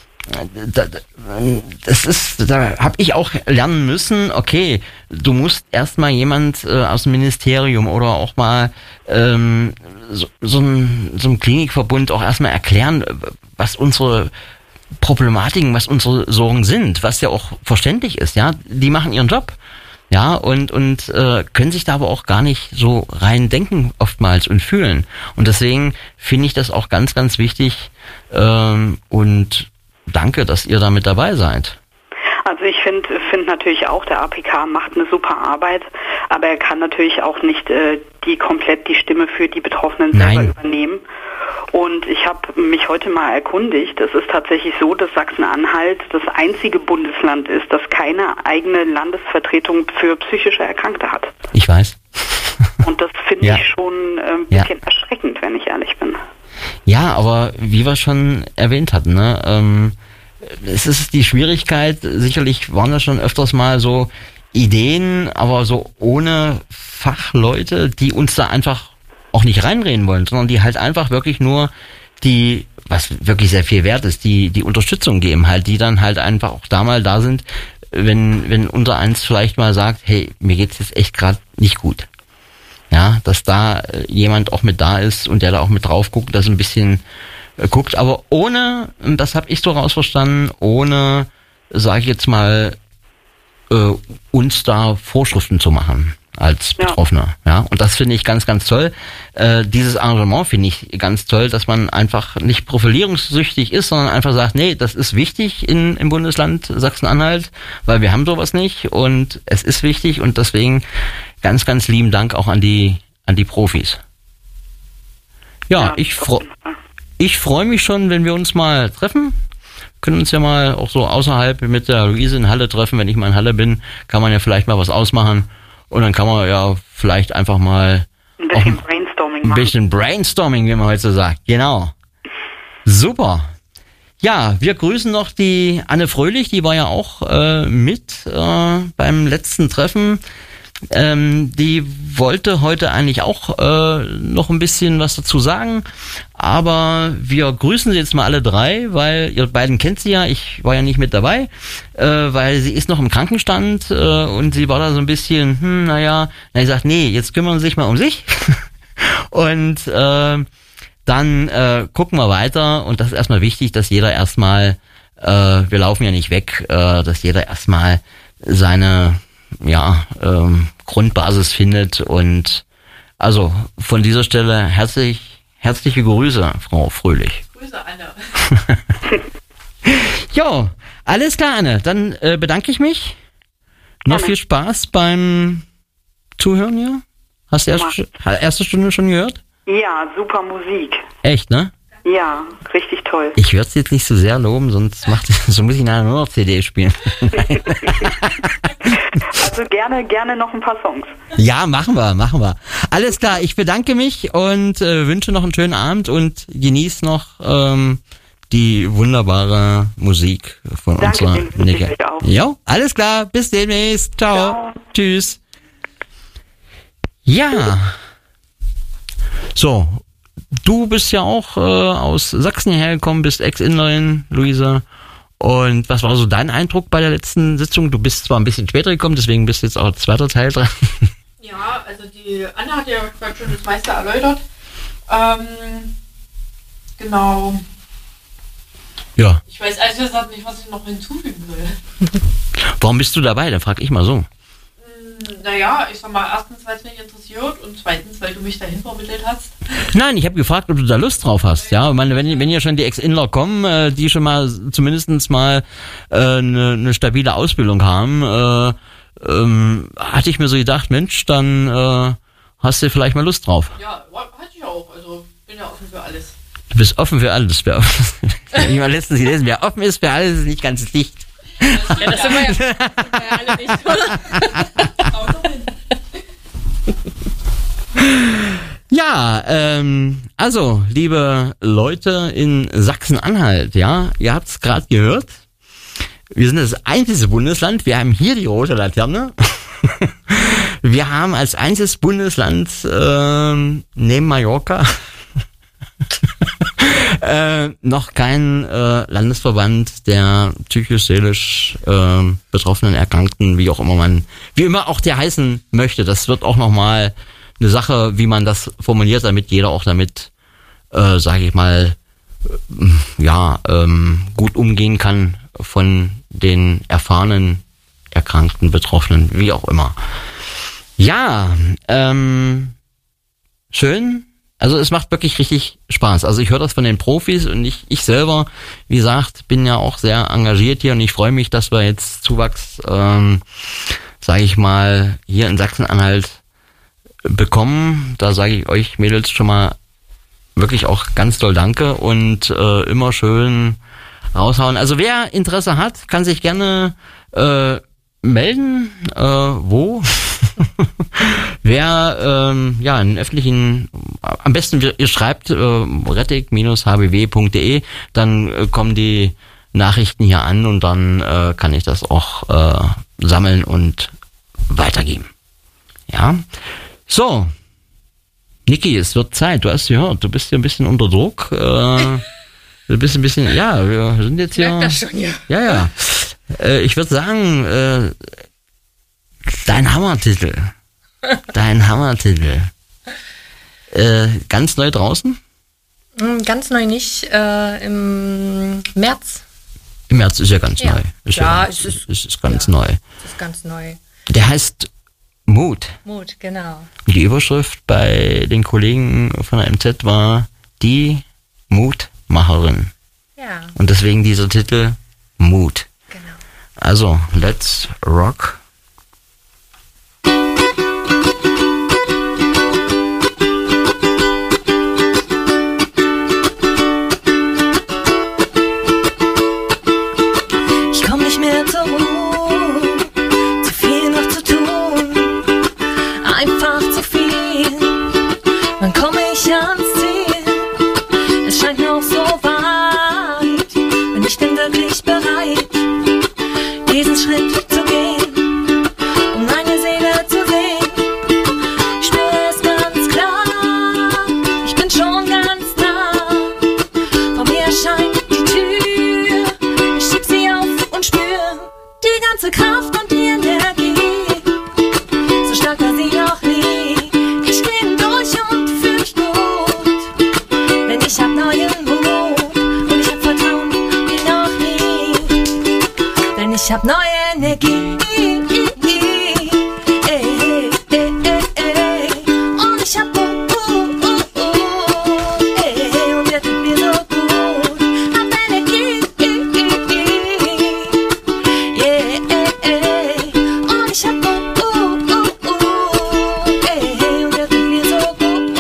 Da, das ist, da habe ich auch lernen müssen, okay, du musst erstmal jemand äh, aus dem Ministerium oder auch mal ähm, so, so, ein, so ein Klinikverbund auch erstmal erklären, was unsere Problematiken, was unsere Sorgen sind, was ja auch verständlich ist, ja, die machen ihren Job, ja, und und äh, können sich da aber auch gar nicht so rein denken oftmals und fühlen. Und deswegen finde ich das auch ganz, ganz wichtig ähm, und danke, dass ihr da mit dabei seid. Also ich finde find natürlich auch, der A P K macht eine super Arbeit, aber er kann natürlich auch nicht äh, die komplett die Stimme für die Betroffenen selber Nein. übernehmen. Und ich habe mich heute mal erkundigt, es ist tatsächlich so, dass Sachsen-Anhalt das einzige Bundesland ist, das keine eigene Landesvertretung für psychische Erkrankte hat. Ich weiß. Und das finde Ja. ich schon äh, ein bisschen ja. erschreckend, wenn ich ehrlich bin. Ja, aber wie wir schon erwähnt hatten, ne, ähm, es ist die Schwierigkeit, sicherlich waren da schon öfters mal so Ideen, aber so ohne Fachleute, die uns da einfach auch nicht reinreden wollen, sondern die halt einfach wirklich nur die, was wirklich sehr viel wert ist, die die Unterstützung geben, halt, die dann halt einfach auch da mal da sind, wenn wenn unser eins vielleicht mal sagt, hey, mir geht's jetzt echt gerade nicht gut. Ja, dass da jemand auch mit da ist und der da auch mit drauf guckt, das ein bisschen äh, guckt, aber ohne, das habe ich so rausverstanden, ohne, sage ich jetzt mal, äh, uns da Vorschriften zu machen als Betroffener. Ja, und das finde ich ganz, ganz toll. Äh, dieses Arrangement finde ich ganz toll, dass man einfach nicht profilierungssüchtig ist, sondern einfach sagt, nee, das ist wichtig in, im Bundesland Sachsen-Anhalt, weil wir haben sowas nicht und es ist wichtig und deswegen ganz, ganz lieben Dank auch an die an die Profis. Ja, Ja, ich freue ich freue mich schon, wenn wir uns mal treffen. Können uns ja mal auch so außerhalb mit der Luise in Halle treffen. Wenn ich mal in Halle bin, kann man ja vielleicht mal was ausmachen. Und dann kann man ja vielleicht einfach mal Ein bisschen auch Brainstorming ein machen. bisschen Brainstorming, wie man heute so sagt. Genau. Super. Ja, wir grüßen noch die Anne Fröhlich, die war ja auch äh, mit äh, beim letzten Treffen. Ähm, die wollte heute eigentlich auch äh, noch ein bisschen was dazu sagen, aber wir grüßen sie jetzt mal alle drei, weil ihr beiden kennt sie ja, ich war ja nicht mit dabei, äh, weil sie ist noch im Krankenstand äh, und sie war da so ein bisschen, hm, naja, na, ich sag, nee, jetzt kümmern sie sich mal um sich und äh, dann äh, gucken wir weiter und das ist erstmal wichtig, dass jeder erstmal, äh, wir laufen ja nicht weg, äh, dass jeder erstmal seine ja, ähm, Grundbasis findet und also von dieser Stelle herzlich, herzliche Grüße, Frau Fröhlich. Grüße, Anne. Jo, alles klar, Anne. Dann äh, bedanke ich mich. Noch Gerne. viel Spaß beim Zuhören hier. Hast du erst, erste Stunde schon gehört? Ja, super Musik. Echt, ne? Ja, richtig toll. Ich würde es jetzt nicht so sehr loben, sonst macht so muss ich nachher nur noch C D spielen. Also gerne, gerne noch ein paar Songs. Ja, machen wir, machen wir. Alles klar, ich bedanke mich und äh, wünsche noch einen schönen Abend und genieß noch ähm, die wunderbare Musik von Danke, unserer den wünsche ich Nicke. euch auch. Jo, alles klar, bis demnächst. Ciao. Ciao. Tschüss. Ja. So, du bist ja auch äh, aus Sachsen hierher gekommen, bist Ex-Inlerin, Luisa. Und was war so dein Eindruck bei der letzten Sitzung? Du bist zwar ein bisschen später gekommen, deswegen bist jetzt auch zweiter Teil dran. Ja, also die Anne hat ja gerade schon das meiste erläutert. Ähm, genau. Ja. Ich weiß ehrlich gesagt nicht, was ich noch hinzufügen will. Warum bist du dabei? Da frag ich mal so. Naja, ich sag mal, erstens, weil es mich interessiert und zweitens, weil du mich dahin vermittelt hast. Nein, ich habe gefragt, ob du da Lust drauf hast. Ja, ich meine, wenn, wenn ja schon die Ex-Inler kommen, äh, die schon mal zumindestens mal eine äh, ne, ne stabile Ausbildung haben, äh, ähm, hatte ich mir so gedacht, Mensch, dann äh, hast du vielleicht mal Lust drauf. Ja, hatte ich auch. Also bin ja offen für alles. Du bist offen für alles. Wer offen, ich habe letztens gelesen, wer offen ist für alles, ist nicht ganz dicht. Ja, das sind wir ja, sind wir ja alle nicht, oder? Ja, ähm, also, liebe Leute in Sachsen-Anhalt, ja, ihr habt's gerade gehört. Wir sind das einzige Bundesland, wir haben hier die rote Laterne. Wir haben als einziges Bundesland ähm, neben Mallorca äh, noch keinen äh, Landesverband der psychisch-seelisch äh, Betroffenen, Erkrankten, wie auch immer man, wie immer auch der heißen möchte. Das wird auch nochmal eine Sache, wie man das formuliert, damit jeder auch damit, äh, sage ich mal, äh, ja, ähm, gut umgehen kann von den erfahrenen, erkrankten, Betroffenen, wie auch immer. Ja, ähm, schön. Also es macht wirklich richtig Spaß. Also ich höre das von den Profis und ich, ich selber, wie gesagt, bin ja auch sehr engagiert hier und ich freue mich, dass wir jetzt Zuwachs, ähm, sage ich mal, hier in Sachsen-Anhalt bekommen. Da sage ich euch Mädels schon mal wirklich auch ganz doll Danke und äh, immer schön raushauen. Also wer Interesse hat, kann sich gerne äh, melden. Äh, wo? Wer ähm, ja einen öffentlichen, am besten ihr schreibt äh, rettig Bindestrich h b w punkt d e, dann äh, kommen die Nachrichten hier an und dann äh, kann ich das auch äh, sammeln und weitergeben. Ja. So, Niki, es wird Zeit. Du hast gehört, du bist hier ein bisschen unter Druck. Äh, du bist ein bisschen, ja, wir sind jetzt hier. Ich merk das schon, ja. Ja, ja. Äh, ich würde sagen, äh, dein Hammertitel. Dein Hammertitel. Äh, ganz neu draußen? Ganz neu nicht. Äh, Im März. Im März ist ja ganz Ja. neu. Ist Ja, ja, es ist, ist- ist, ist ganz ja. neu. Das ist ganz neu. Der heißt Mut. Mut, genau. Die Überschrift bei den Kollegen von der M Z war die Mutmacherin. Ja, Und deswegen dieser Titel Mut. genau. Also, let's rock. Ich komm nicht mehr zur Ruhe, zu viel noch zu tun, einfach zu viel. Wann komme ich ans Ziel? Es scheint noch so weit, bin ich denn wirklich bereit, diesen Schritt zu gehen, um meine Seele zu sehen? Ich spüre es ganz klar, ich bin schon ganz nah, vor mir scheint die Tür, ich schieb sie auf und spür die ganze Kraft und die Energie. So stark war sie noch nie. Ich geh hindurch und fühl mich gut, denn ich hab neuen Mut und ich hab Vertrauen wie noch nie, denn ich hab neue Energie. Ey, ey, ey, ey. Und ich hab Mut, ey, und der tut mir so gut. Hab Energie. Yeah, ey, ey. Und ich hab Mut, ey, und der tut mir so gut.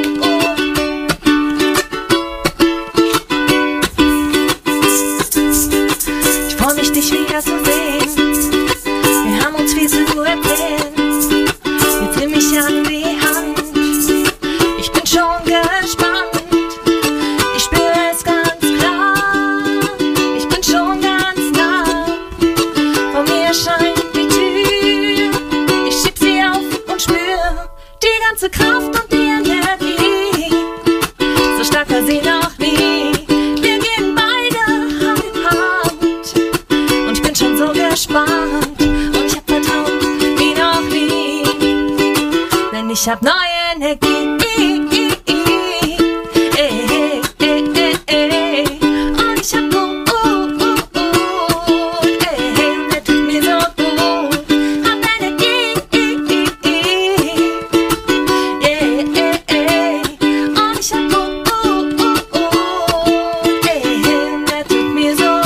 Ich freu mich, dich wieder zu sehen. Wir haben uns viel zu erzählen. Jetzt nimm mich an die Hand. Ich bin schon gespannt. Ich spüre es ganz klar. Ich bin schon ganz nah. Vor mir scheint die Tür. Ich schieb sie auf und spür die ganze Kraft und die Energie. So stark war sie noch nie. Wir gehen beide Hand in Hand. Und ich bin schon so gespannt. Und ich hab Vertrauen wie noch nie. Denn ich hab neue Energie. Ey, ey, ey, ey. Und ich hab Mut, ey, und der tut mir so gut. Hab Energie. Ey, ey, ey. Und ich hab Mut, ey, und der tut mir so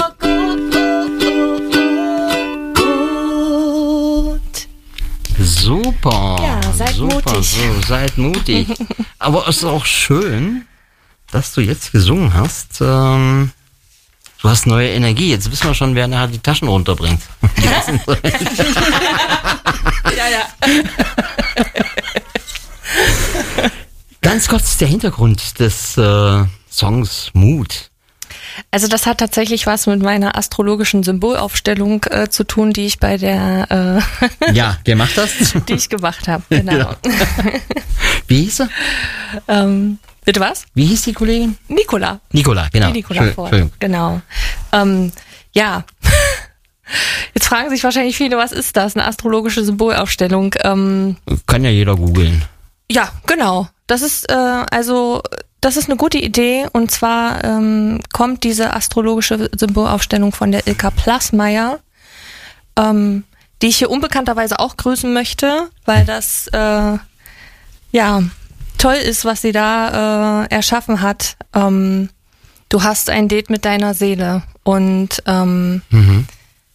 gut. Super. Ja, seid super, mutig. So, seid mutig. Aber es ist auch schön, dass du jetzt gesungen hast. Ähm, Du hast neue Energie. Jetzt wissen wir schon, wer nachher die Taschen runterbringt. Ja, ja. Ganz kurz der Hintergrund des äh, Songs Mut. Also das hat tatsächlich was mit meiner astrologischen Symbolaufstellung äh, zu tun, die ich bei der, äh, Ja, wer macht das? die ich gemacht habe. Genau. Ja. Wie hieß er? ähm, bitte was? Wie hieß die Kollegin? Nicola. Nicola, genau. Die Nicola Schön, Ford. Entschuldigung. Genau. Ähm, ja. Jetzt fragen sich wahrscheinlich viele, was ist das? Eine astrologische Symbolaufstellung. Ähm, Kann ja jeder googeln. ja, genau. Das ist äh, also das ist eine gute Idee, und zwar ähm, kommt diese astrologische Symbolaufstellung von der Ilka Plassmeier, ähm, die ich hier unbekannterweise auch grüßen möchte, weil das äh, ja toll ist, was sie da äh, erschaffen hat. Ähm, du hast ein Date mit deiner Seele, und ähm, Mhm.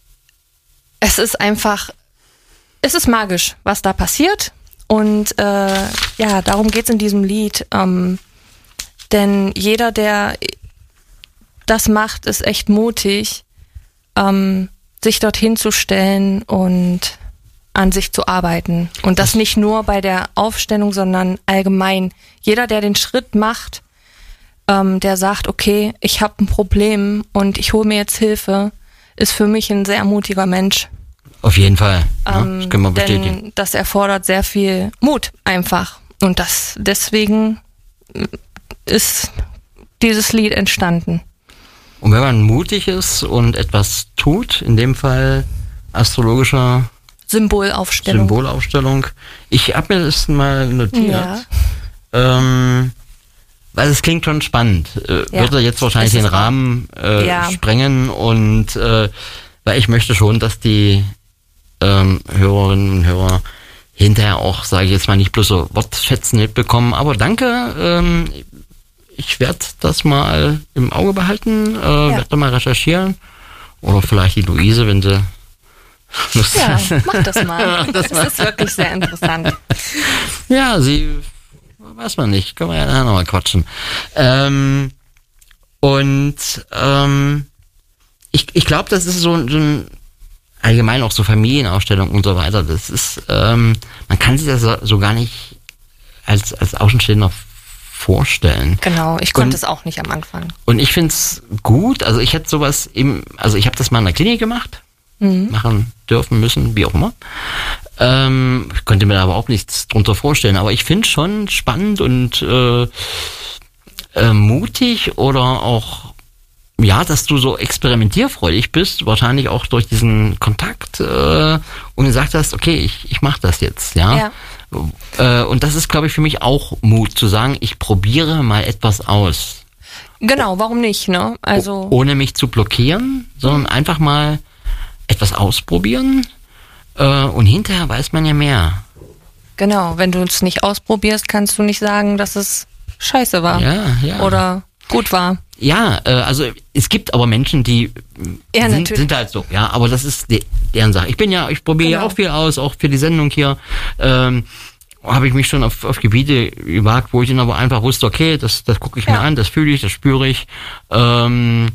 es ist einfach, es ist magisch, was da passiert. Und äh, ja, darum geht's in diesem Lied. Ähm, denn jeder, der das macht, ist echt mutig, ähm, sich dorthin zu stellen und an sich zu arbeiten. Und das nicht nur bei der Aufstellung, sondern allgemein. Jeder, der den Schritt macht, ähm, der sagt, okay, ich habe ein Problem und ich hole mir jetzt Hilfe, ist für mich ein sehr mutiger Mensch. Auf jeden Fall. Ja, Ähm, das können wir bestätigen. denn das erfordert sehr viel Mut einfach. Und das deswegen ist dieses Lied entstanden. Und wenn man mutig ist und etwas tut, in dem Fall astrologischer Symbolaufstellung. Symbolaufstellung, ich habe mir das mal notiert, Ja. ähm, weil es klingt schon spannend. Äh, Ja, würde jetzt wahrscheinlich ist es den auch. Rahmen äh, Ja. sprengen, und äh, weil ich möchte schon, dass die ähm, Hörerinnen und Hörer hinterher auch, sage ich jetzt mal, nicht bloß so Wortschätzen mitbekommen, aber danke, ähm, ich werde das mal im Auge behalten, äh, werde da mal recherchieren, oder vielleicht die Luise, wenn sie Lust Ja, hat. mach das mal. Das ist wirklich sehr interessant. Ja, sie, weiß man nicht, können wir ja nachher nochmal quatschen. Ähm, und ähm, ich, ich glaube, das ist so, so ein, allgemein auch so Familienausstellung und so weiter, das ist, ähm, man kann sich das so, so gar nicht als, als Außenstehender vorstellen. Genau, ich konnte Und- es auch nicht am Anfang. Und ich find's gut, also ich hätte sowas im, also ich habe das mal in der Klinik gemacht, machen dürfen, müssen, wie auch immer. Ähm, ich konnte mir da aber auch nichts drunter vorstellen, aber ich finde schon spannend und äh, äh, mutig, oder auch, ja, dass du so experimentierfreudig bist, wahrscheinlich auch durch diesen Kontakt äh, und gesagt hast, okay, ich, ich mache das jetzt, ja. Äh, und das ist, glaube ich, für mich auch Mut, zu sagen, ich probiere mal etwas aus. Genau, warum nicht, ne? Also, Ohne mich zu blockieren, sondern einfach mal etwas ausprobieren, äh, und hinterher weiß man ja mehr. genau, wenn du es nicht ausprobierst, kannst du nicht sagen, dass es scheiße war. Ja, ja. Oder gut war. Ja, äh, also es gibt aber Menschen, die Ja, sind, natürlich. sind halt so, ja, aber das ist de deren Sache. Ich bin ja, ich probiere ja Genau. auch viel aus, auch für die Sendung hier. Ähm, habe ich mich schon auf, auf Gebiete gewagt, wo ich dann aber einfach wusste, okay, das, das gucke ich Ja. mir an, das fühle ich, das spüre ich. Ähm,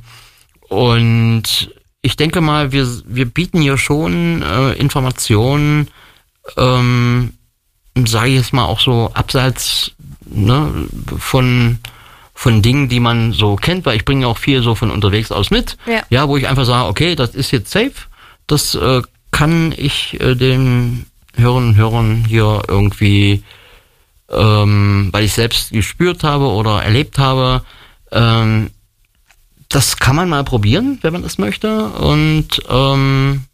und ich denke mal, wir, wir bieten hier schon äh, Informationen, ähm, sage ich jetzt mal auch so abseits, ne, von von Dingen, die man so kennt, weil ich bringe auch viel so von unterwegs aus mit, Ja. ja, wo ich einfach sage, okay, das ist jetzt safe, das äh, kann ich äh, den Hörerinnen und Hörern hier irgendwie, ähm, weil ich selbst gespürt habe oder erlebt habe, ähm, das kann man mal probieren, wenn man das möchte. Und ähm,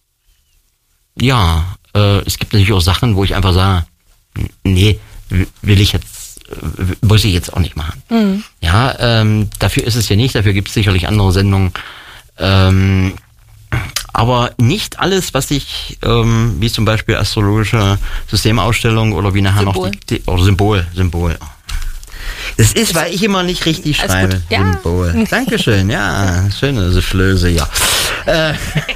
ja, äh, es gibt natürlich auch Sachen, wo ich einfach sage, n- nee, w- will ich jetzt, äh, muss ich jetzt auch nicht machen. Mhm. Ja, ähm, dafür ist es ja nicht, dafür gibt es sicherlich andere Sendungen. Ähm, aber nicht alles, was ich, ähm, wie zum Beispiel astrologische Systemausstellung oder wie nachher Symbol. noch die, die oder Symbol, Symbol. Das ist, weil ich immer nicht richtig Alles schreibe. gut. Ja. Symbol. Dankeschön, ja, schöne Soufflöse, ja. Äh,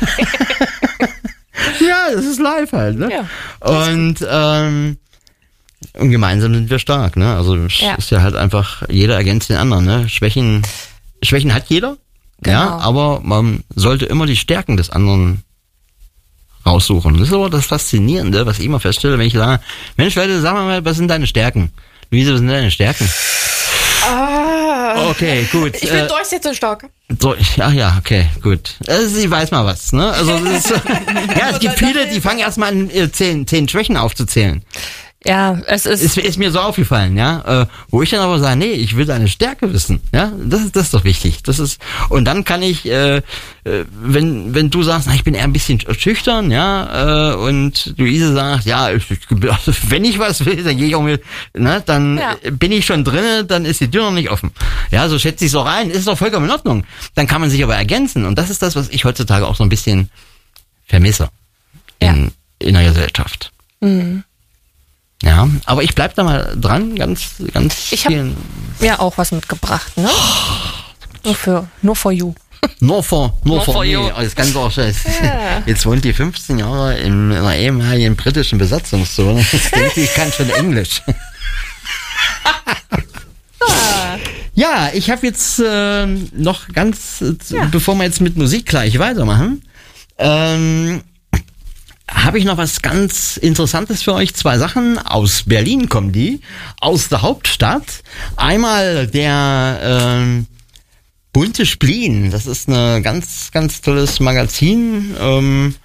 ja, das ist live halt, ne? Ja, Und ähm, und gemeinsam sind wir stark, ne? Also es Ja. ist ja halt einfach, jeder ergänzt den anderen, ne? Schwächen, Schwächen hat jeder. Ja, Genau. aber man sollte immer die Stärken des anderen raussuchen. Das ist aber das Faszinierende, was ich immer feststelle, wenn ich sage, Mensch Leute, sag mal, was sind deine Stärken? Luise, was sind deine Stärken? Ah, Okay, gut. ich bin äh, durchsetzungsstark. So, ja, ja, okay, gut. Also, sie weiß mal was, ne? Also, das ist, ja, es gibt viele, die fangen erstmal an, äh, zehn, zehn Schwächen aufzuzählen. Ja, es ist, Ist, ist mir so aufgefallen, ja. Äh, wo ich dann aber sage, nee, ich will deine Stärke wissen, ja. Das ist, das ist doch wichtig. Das ist, und dann kann ich, äh, äh, wenn, wenn du sagst, na, ich bin eher ein bisschen schüchtern, ja, äh, und Luise sagt, ja, ich, also, wenn ich was will, dann gehe ich auch mit, ne, dann Ja. bin ich schon drinne, dann ist die Tür noch nicht offen. Ja, so schätze ich es auch ein, ist doch vollkommen in Ordnung. Dann kann man sich aber ergänzen. Und das ist das, was ich heutzutage auch so ein bisschen vermisse in, in der Gesellschaft. Mhm. Ja, aber ich bleib da mal dran, ganz, ganz Ich hab- vielen. ja auch was mitgebracht, ne? Nur für, nur for you. Nur for, nur Nur for for me. you. Das kann doch schon. Ja. Jetzt wohnt die fünfzehn Jahre in einer ehemaligen britischen Besatzungszone. Jetzt denkt sie, ich kann schon Englisch. Ja, ich habe jetzt äh, noch ganz, äh, bevor wir jetzt mit Musik gleich weitermachen, ähm, habe ich noch was ganz Interessantes für euch. Zwei Sachen. Aus Berlin kommen die, aus der Hauptstadt. Einmal der ähm, Bunte Spleen. Das ist ein ganz, ganz tolles Magazin. Ähm,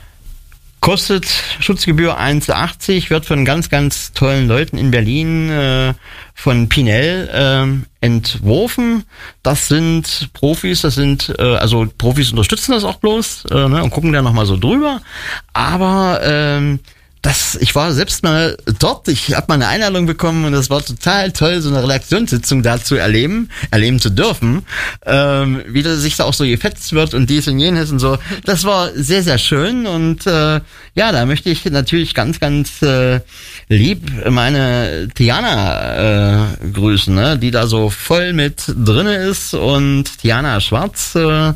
kostet Schutzgebühr eins achtzig, wird von ganz, ganz tollen Leuten in Berlin äh, von Pinel ähm, entworfen. Das sind Profis, das sind, äh, also Profis unterstützen das auch bloß äh, ne, und gucken da nochmal so drüber. Aber ähm, das, ich war selbst mal dort, ich habe mal eine Einladung bekommen und das war total toll, so eine Redaktionssitzung da zu erleben, erleben zu dürfen, ähm, wie das sich da auch so gefetzt wird und dies und jenes und so. Das war sehr, sehr schön und äh, ja, da möchte ich natürlich ganz, ganz äh, lieb meine Tiana äh, grüßen, ne, die da so voll mit drinne ist und Tiana Schwarz, äh,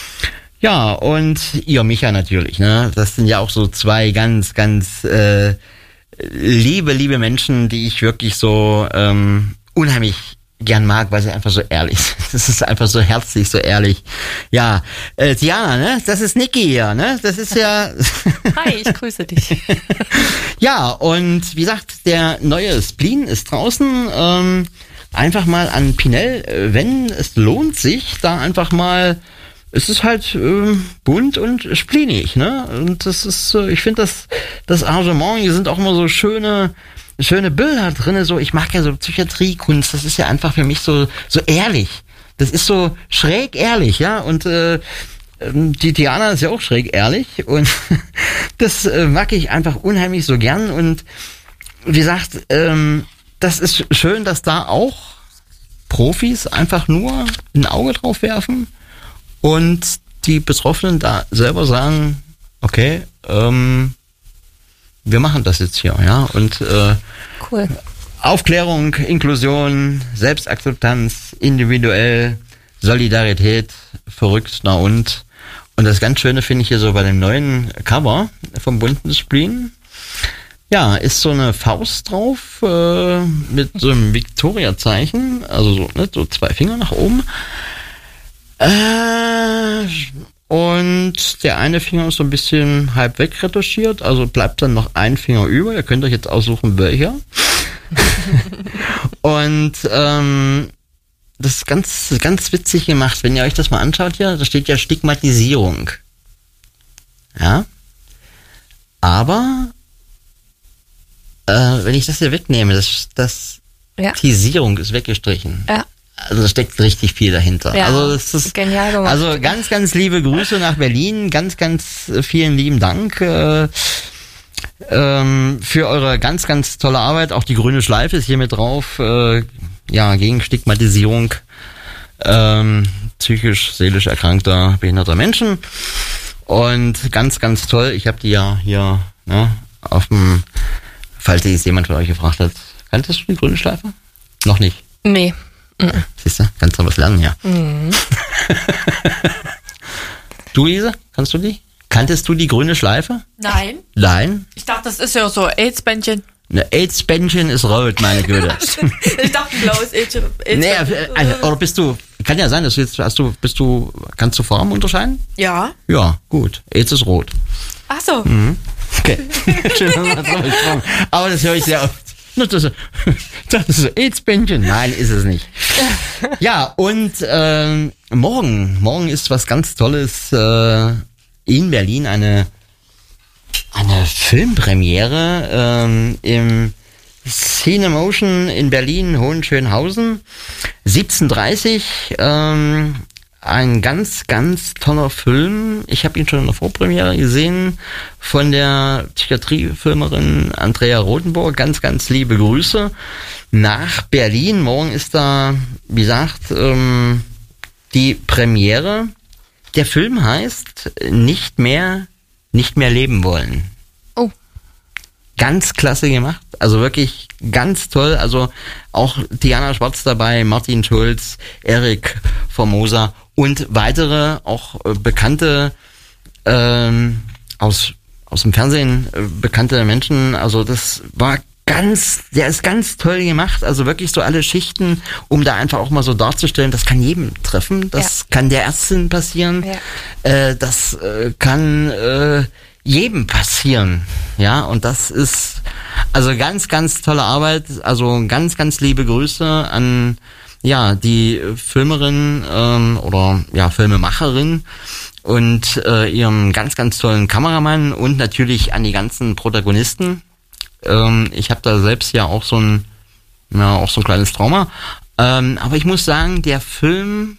ja, und ihr Micha natürlich, ne? Das sind ja auch so zwei ganz, ganz äh, liebe, liebe Menschen, die ich wirklich so ähm, unheimlich gern mag, weil sie einfach so ehrlich sind. Das ist einfach so herzlich, so ehrlich. Ja, äh, Tiana, ne? Das ist Niki hier, ne? Das ist ja... Hi, ich grüße dich. Ja, und wie gesagt, der neue Spleen ist draußen. Ähm, einfach mal an Pinel äh, wenden. Es lohnt sich, da einfach mal... Es ist halt äh, bunt und spleenig, ne? Und das ist, äh, ich finde das, das Arrangement, hier sind auch immer so schöne, schöne Bilder drinne. So, ich mag ja so Psychiatriekunst. Das ist ja einfach für mich so, so ehrlich. Das ist so schräg ehrlich, ja. Und äh, die Tiana ist ja auch schräg ehrlich und das äh, mag ich einfach unheimlich so gern. Und wie gesagt, ähm, das ist schön, dass da auch Profis einfach nur ein Auge drauf werfen. Und die Betroffenen da selber sagen, okay, ähm, wir machen das jetzt hier, ja. Und äh, Cool. Aufklärung, Inklusion, Selbstakzeptanz, individuell, Solidarität, verrückt, na und. Und das ganz Schöne finde ich hier so bei dem neuen Cover vom bunten Spleen. Ja, ist so eine Faust drauf äh, mit so einem Victoria-Zeichen, also so, ne, so zwei Finger nach oben. Äh, und der eine Finger ist so ein bisschen halb wegretuschiert, also bleibt dann noch ein Finger über. Ihr könnt euch jetzt aussuchen, welcher. Und ähm, das ist ganz, ganz witzig gemacht. Wenn ihr euch das mal anschaut hier, da steht ja Stigmatisierung. Ja. Aber äh, wenn ich das hier wegnehme, das, das Ja. Tisierung ist weggestrichen. Ja. Also da steckt richtig viel dahinter. Ja, also das ist genial gemacht. Also ganz, ganz liebe Grüße nach Berlin. Ganz, ganz vielen lieben Dank äh, ähm, für eure ganz, ganz tolle Arbeit. Auch die grüne Schleife ist hier mit drauf. Äh, ja, gegen Stigmatisierung ähm, psychisch, seelisch erkrankter, behinderter Menschen. Und ganz, ganz toll. Ich habe die ja hier ne, auf dem, falls jetzt jemand von euch gefragt hat, kanntest du die grüne Schleife? Noch nicht. Nee. Siehst du, kannst du was lernen, ja. Mhm. Du, Lise, kannst du die? Kanntest du die grüne Schleife? Nein. Nein. Ich dachte, das ist ja so AIDS-Bändchen. Ne, AIDS-Bändchen ist rot, meine Güte. Ich dachte, blaues AIDS. Nee, also, oder bist du kann ja sein, dass du jetzt, hast du, bist du, kannst du Farben unterscheiden? Ja. Ja, gut. Jetzt ist rot. Ach so. Mhm. Okay. Schön, dass man das gesprochen. Aber das höre ich sehr oft. Das ist, das ist so AIDS-Bändchen. Nein, ist es nicht. Ja, und ähm, morgen, morgen ist was ganz Tolles äh, in Berlin, eine eine Filmpremiere ähm, im Cinemotion in Berlin, Hohenschönhausen. siebzehn Uhr dreißig, ähm, ein ganz, ganz toller Film. Ich habe ihn schon in der Vorpremiere gesehen von der Psychiatriefilmerin Andrea Rothenburg. Ganz, ganz liebe Grüße nach Berlin. Morgen ist da, wie gesagt, ähm, die Premiere. Der Film heißt Nicht mehr, nicht mehr leben wollen. Oh. Ganz klasse gemacht, also wirklich ganz toll. Also auch Diana Schwarz dabei, Martin Schulz, Erik Formosa und weitere auch äh, bekannte ähm, aus aus dem Fernsehen äh, bekannte Menschen. Also das war ganz, der ist ganz toll gemacht. Also wirklich so alle Schichten, um da einfach auch mal so darzustellen, das kann jedem treffen. Das ja. kann der Ärztin passieren. Ja. Äh, das äh, kann äh, jedem passieren, ja, und das ist also ganz, ganz tolle Arbeit, also ganz, ganz liebe Grüße an, ja, die Filmerin ähm, oder, ja, Filmemacherin und äh, ihrem ganz, ganz tollen Kameramann und natürlich an die ganzen Protagonisten. Ähm, ich habe da selbst ja auch so ein, ja, auch so ein kleines Trauma, ähm, aber ich muss sagen, der Film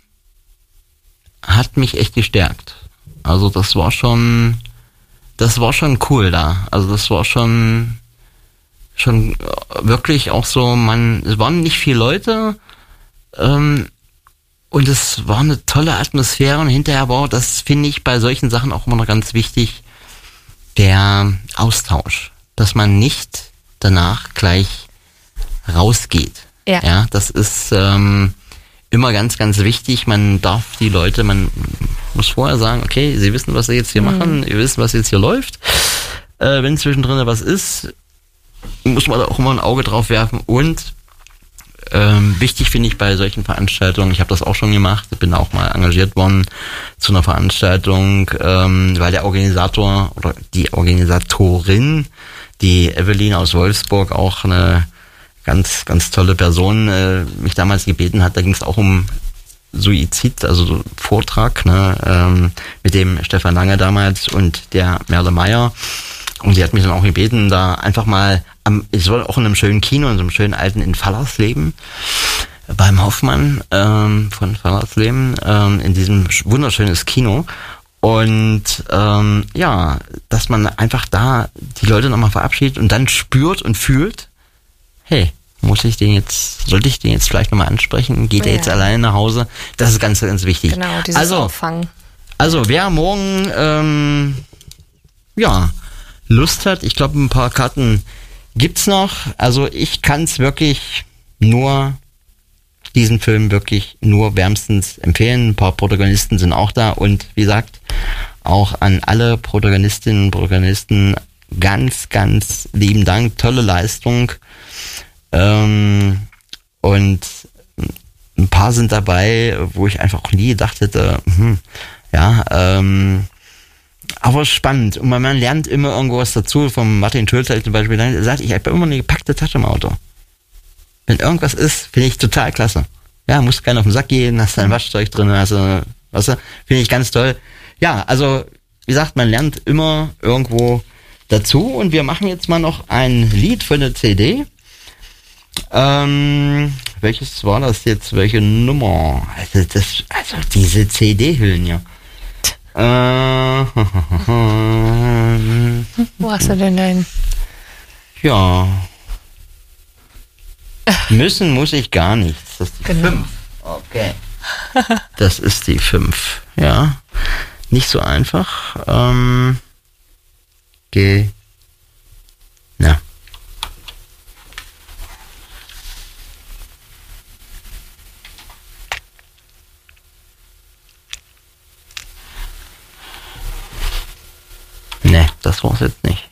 hat mich echt gestärkt. Also das war schon Das war schon cool da. Also das war schon schon wirklich auch so, man, es waren nicht viele Leute ähm, und es war eine tolle Atmosphäre und hinterher war, das finde ich bei solchen Sachen auch immer noch ganz wichtig, der Austausch, dass man nicht danach gleich rausgeht. Ja. Ja, das ist ähm, immer ganz, ganz wichtig. Man darf die Leute, man muss vorher sagen, okay, sie wissen, was sie jetzt hier mhm. machen, ihr wisst, was jetzt hier läuft. Äh, wenn zwischendrin was ist, muss man da auch immer ein Auge drauf werfen. Und ähm, wichtig finde ich bei solchen Veranstaltungen, ich habe das auch schon gemacht, bin auch mal engagiert worden zu einer Veranstaltung, ähm, weil der Organisator oder die Organisatorin, die Evelyn aus Wolfsburg, auch eine ganz, ganz tolle Person, äh, mich damals gebeten hat. Da ging es auch um Suizid, also so Vortrag, ne, ähm, mit dem Stefan Lange damals und der Merle Meyer. Und sie hat mich dann auch gebeten, da einfach mal, am, ich soll auch in einem schönen Kino, in so einem schönen alten in Fallersleben, beim Hoffmann ähm, von Fallersleben, ähm, in diesem wunderschönes Kino. Und ähm, ja, dass man einfach da die Leute nochmal verabschiedet und dann spürt und fühlt, hey, muss ich den jetzt, sollte ich den jetzt vielleicht nochmal ansprechen? Geht er ja. jetzt alleine nach Hause? Das ist ganz, ganz wichtig. Genau, dieses also, Auffangen. Also, wer morgen, ähm, ja, Lust hat, ich glaube, ein paar Karten gibt's noch. Also, ich kann es wirklich nur, diesen Film wirklich nur wärmstens empfehlen. Ein paar Protagonisten sind auch da und wie gesagt, auch an alle Protagonistinnen und Protagonisten ganz, ganz lieben Dank. Tolle Leistung. Ähm, und ein paar sind dabei, wo ich einfach auch nie gedacht hätte, hm, ja, ähm, aber spannend. Und man, man lernt immer irgendwo was dazu. Vom Martin Schulz zum Beispiel, der sagt, ich habe immer eine gepackte Tasche im Auto. Wenn irgendwas ist, finde ich total klasse. Ja, musst keiner auf den Sack gehen, hast dein Waschzeug drin, hast du, weißt du, finde ich ganz toll. Ja, also, wie gesagt, man lernt immer irgendwo dazu und wir machen jetzt mal noch ein Lied für eine C D. Ähm, welches war das jetzt? Welche Nummer? Also, das, also diese C D-Hüllen hier. Äh, Wo hast du denn dein? Ja. Müssen muss ich gar nichts. Das ist die Genau. fünf. Okay. Das ist die fünf. Ja. Nicht so einfach. Ähm, G. Na. Ne, das war's jetzt nicht.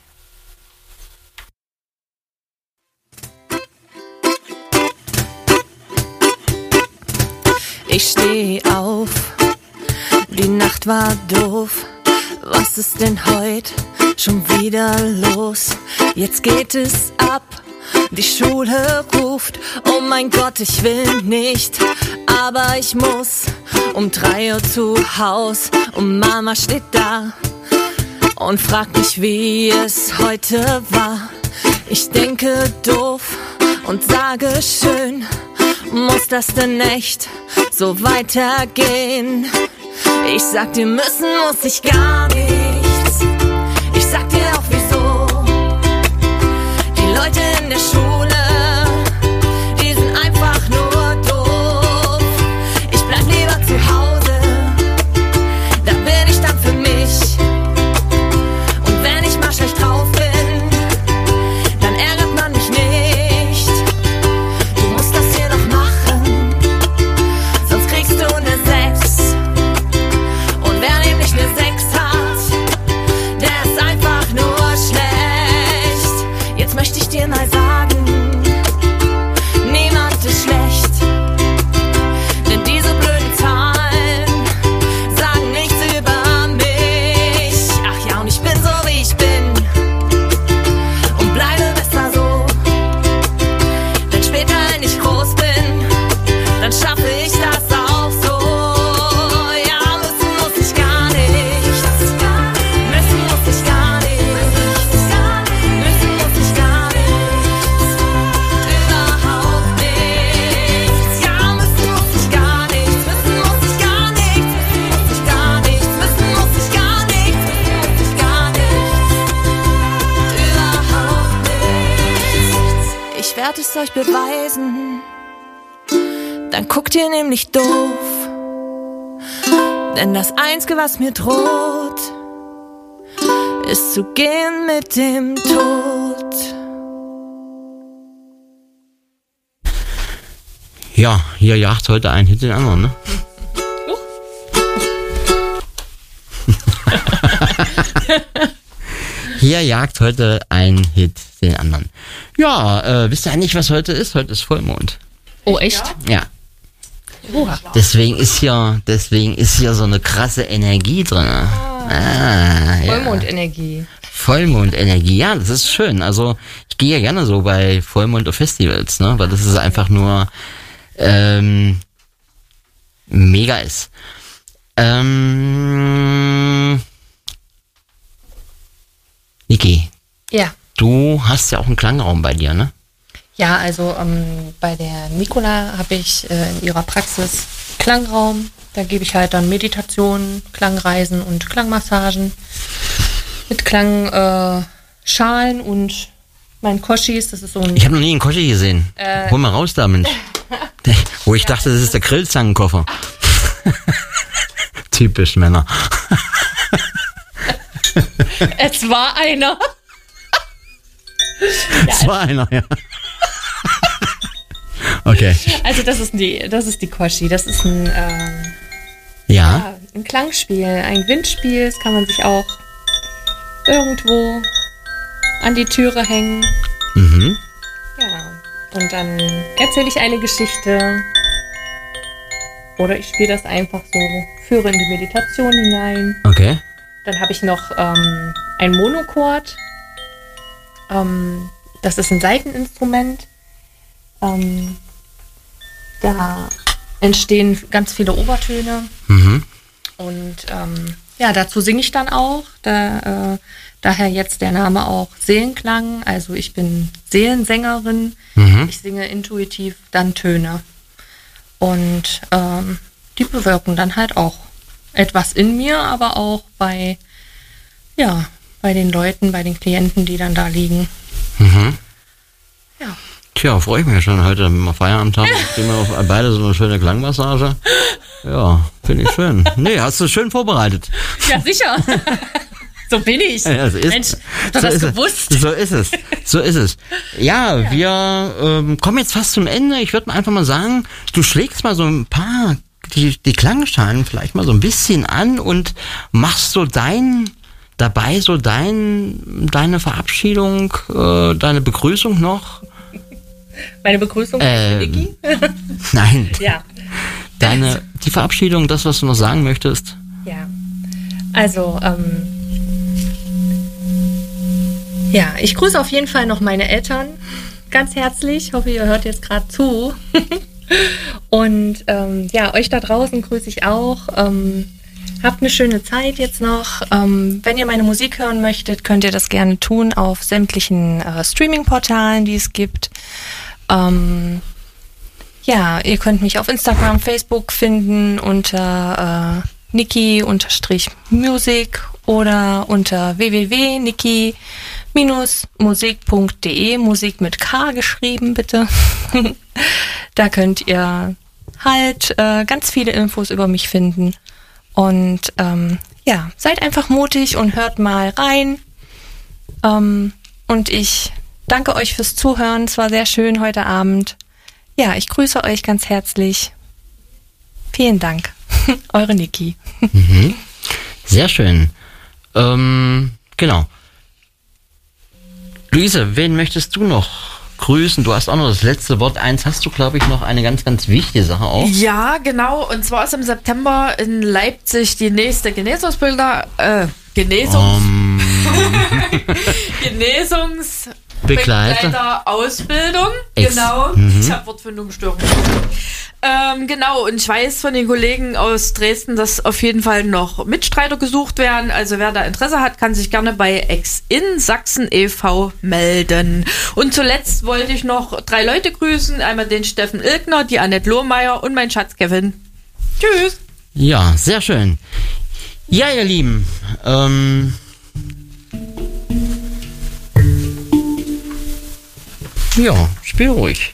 Ich steh auf, die Nacht war doof. Was ist denn heute schon wieder los? Jetzt geht es ab, die Schule ruft. Oh mein Gott, ich will nicht, aber ich muss. Um drei Uhr zu Haus und Mama steht da und fragt mich, wie es heute war. Ich denke doof und sage schön, muss das denn echt so weitergehen? Ich sag dir müssen, muss ich gar nichts. Ich sag dir auch wieso. Die Leute in der Schule, die sind einfach nur doof. Ich bleib lieber zu Hause, da bin ich dann für mich. Und wenn ich mal schlecht drauf bin, dann ärgert man mich nicht. Du musst das hier noch machen, sonst kriegst du eine sechs. Und wer nämlich eine sechs hat, der ist einfach nur schlecht. Jetzt möchte ich dir mal sagen, niemand ist schlecht. Denn diese blöden Zahlen sagen nichts über mich. Ach ja, und ich bin so wie ich bin und bleibe besser so. Denn später, wenn ich groß bin, dann schaffe ich das auch so. Ja, müssen muss ich gar nichts. Müssen muss ich gar nichts. Müssen muss ich gar nichts. Überhaupt nichts. Ja, müssen muss ich gar nichts. Müssen muss ich gar nichts. Müssen muss ich gar nichts. Müssen muss ich gar nichts. Müssen muss ich gar nichts. Überhaupt nichts. Ich werde es euch beweisen. Dann guckt ihr nämlich doof. Denn das Einzige, was mir droht, ist zu gehen mit dem Tod. Ja, hier jagt heute ein Hit den anderen, ne? Hier jagt heute ein Hit den anderen. Ja, äh, wisst ihr eigentlich, was heute ist? Heute ist Vollmond. Oh, echt? Ja. Deswegen ist hier, deswegen ist hier so eine krasse Energie drin. Ah, ja. Vollmondenergie. Vollmondenergie, ja, das ist schön. Also ich gehe ja gerne so bei Vollmond auf Festivals, ne, weil das ist einfach nur ähm, mega ist. Ähm, Niki, Ja. du hast ja auch einen Klangraum bei dir, ne? Ja, also ähm, bei der Nicola habe ich äh, in ihrer Praxis Klangraum. Da gebe ich halt dann Meditationen, Klangreisen und Klangmassagen mit Klangschalen äh, Schalen und mein Koschis. Das ist so ein... Ich habe noch nie einen Koschi gesehen. Äh, Hol mal raus da, Mensch. Wo ich dachte, das ist der Grillzangenkoffer. Typisch Männer. Es war einer. Es war einer, ja. Okay. Also das ist die, das ist die Koschi. Das ist ein, ähm, Ja. ja, ein Klangspiel, ein Windspiel. Das kann man sich auch irgendwo an die Türe hängen. Mhm. Ja. Und dann erzähle ich eine Geschichte. Oder ich spiele das einfach so, führe in die Meditation hinein. Okay. Dann habe ich noch ähm, ein Monochord. Ähm, das ist ein Saiteninstrument. Ähm, da entstehen ganz viele Obertöne. Mhm. Und ähm, ja, dazu singe ich dann auch. Da, äh, daher jetzt der Name auch Seelenklang. Also ich bin Seelensängerin. Mhm. Ich singe intuitiv dann Töne. Und ähm, die bewirken dann halt auch etwas in mir, aber auch bei, ja, bei den Leuten, bei den Klienten, die dann da liegen. Mhm. Ja. Tja, freue ich mich ja schon heute, wenn wir Feierabend haben. Gehen wir auf beide so eine schöne Klangmassage. Ja, finde ich schön. Nee, hast du schön vorbereitet. Ja, sicher. So bin ich. Ja, das ist, Mensch, hast du so das ist gewusst? Es. So ist es. So ist es. Ja, wir ähm, kommen jetzt fast zum Ende. Ich würde einfach mal sagen, du schlägst mal so ein paar, die, die Klangschalen vielleicht mal so ein bisschen an und machst so dein, dabei so dein, deine Verabschiedung, äh, deine Begrüßung noch. Meine Begrüßung, Äh, Niki? Nein. Ja. Deine, die Verabschiedung, das, was du noch sagen möchtest. Ja, also, ähm, ja, ich grüße auf jeden Fall noch meine Eltern ganz herzlich. Ich hoffe, ihr hört jetzt gerade zu. Und ähm, ja, euch da draußen grüße ich auch. Ähm, habt eine schöne Zeit jetzt noch. Ähm, wenn ihr meine Musik hören möchtet, könnt ihr das gerne tun auf sämtlichen äh, Streaming-Portalen, die es gibt. Ähm, ja, ihr könnt mich auf Instagram, Facebook finden unter äh, Niki-Music oder unter w w w punkt niki musik punkt de, Musik mit K geschrieben, bitte. Da könnt ihr halt äh, ganz viele Infos über mich finden. Und ähm, ja, seid einfach mutig und hört mal rein. Ähm, und ich danke euch fürs Zuhören. Es war sehr schön heute Abend. Ja, ich grüße euch ganz herzlich. Vielen Dank. Eure Niki. Mhm. Sehr schön. Ähm, genau. Luise, wen möchtest du noch grüßen? Du hast auch noch das letzte Wort. Eins hast du, glaube ich, noch eine ganz, ganz wichtige Sache auch. Ja, genau. Und zwar ist im September in Leipzig die nächste Genesungsbilder, äh, Genesungs... Um. Genesungs... Begleiterausbildung. Genau. Mhm. Ich habe Wortfindungsstörung. Ähm, genau, und ich weiß von den Kollegen aus Dresden, dass auf jeden Fall noch Mitstreiter gesucht werden. Also wer da Interesse hat, kann sich gerne bei Ex in Sachsen e V melden. Und zuletzt wollte ich noch drei Leute grüßen. Einmal den Steffen Ilgner, die Annette Lohmeier und mein Schatz Kevin. Tschüss. Ja, sehr schön. Ja, ihr Lieben, ähm... ja, spiel ruhig.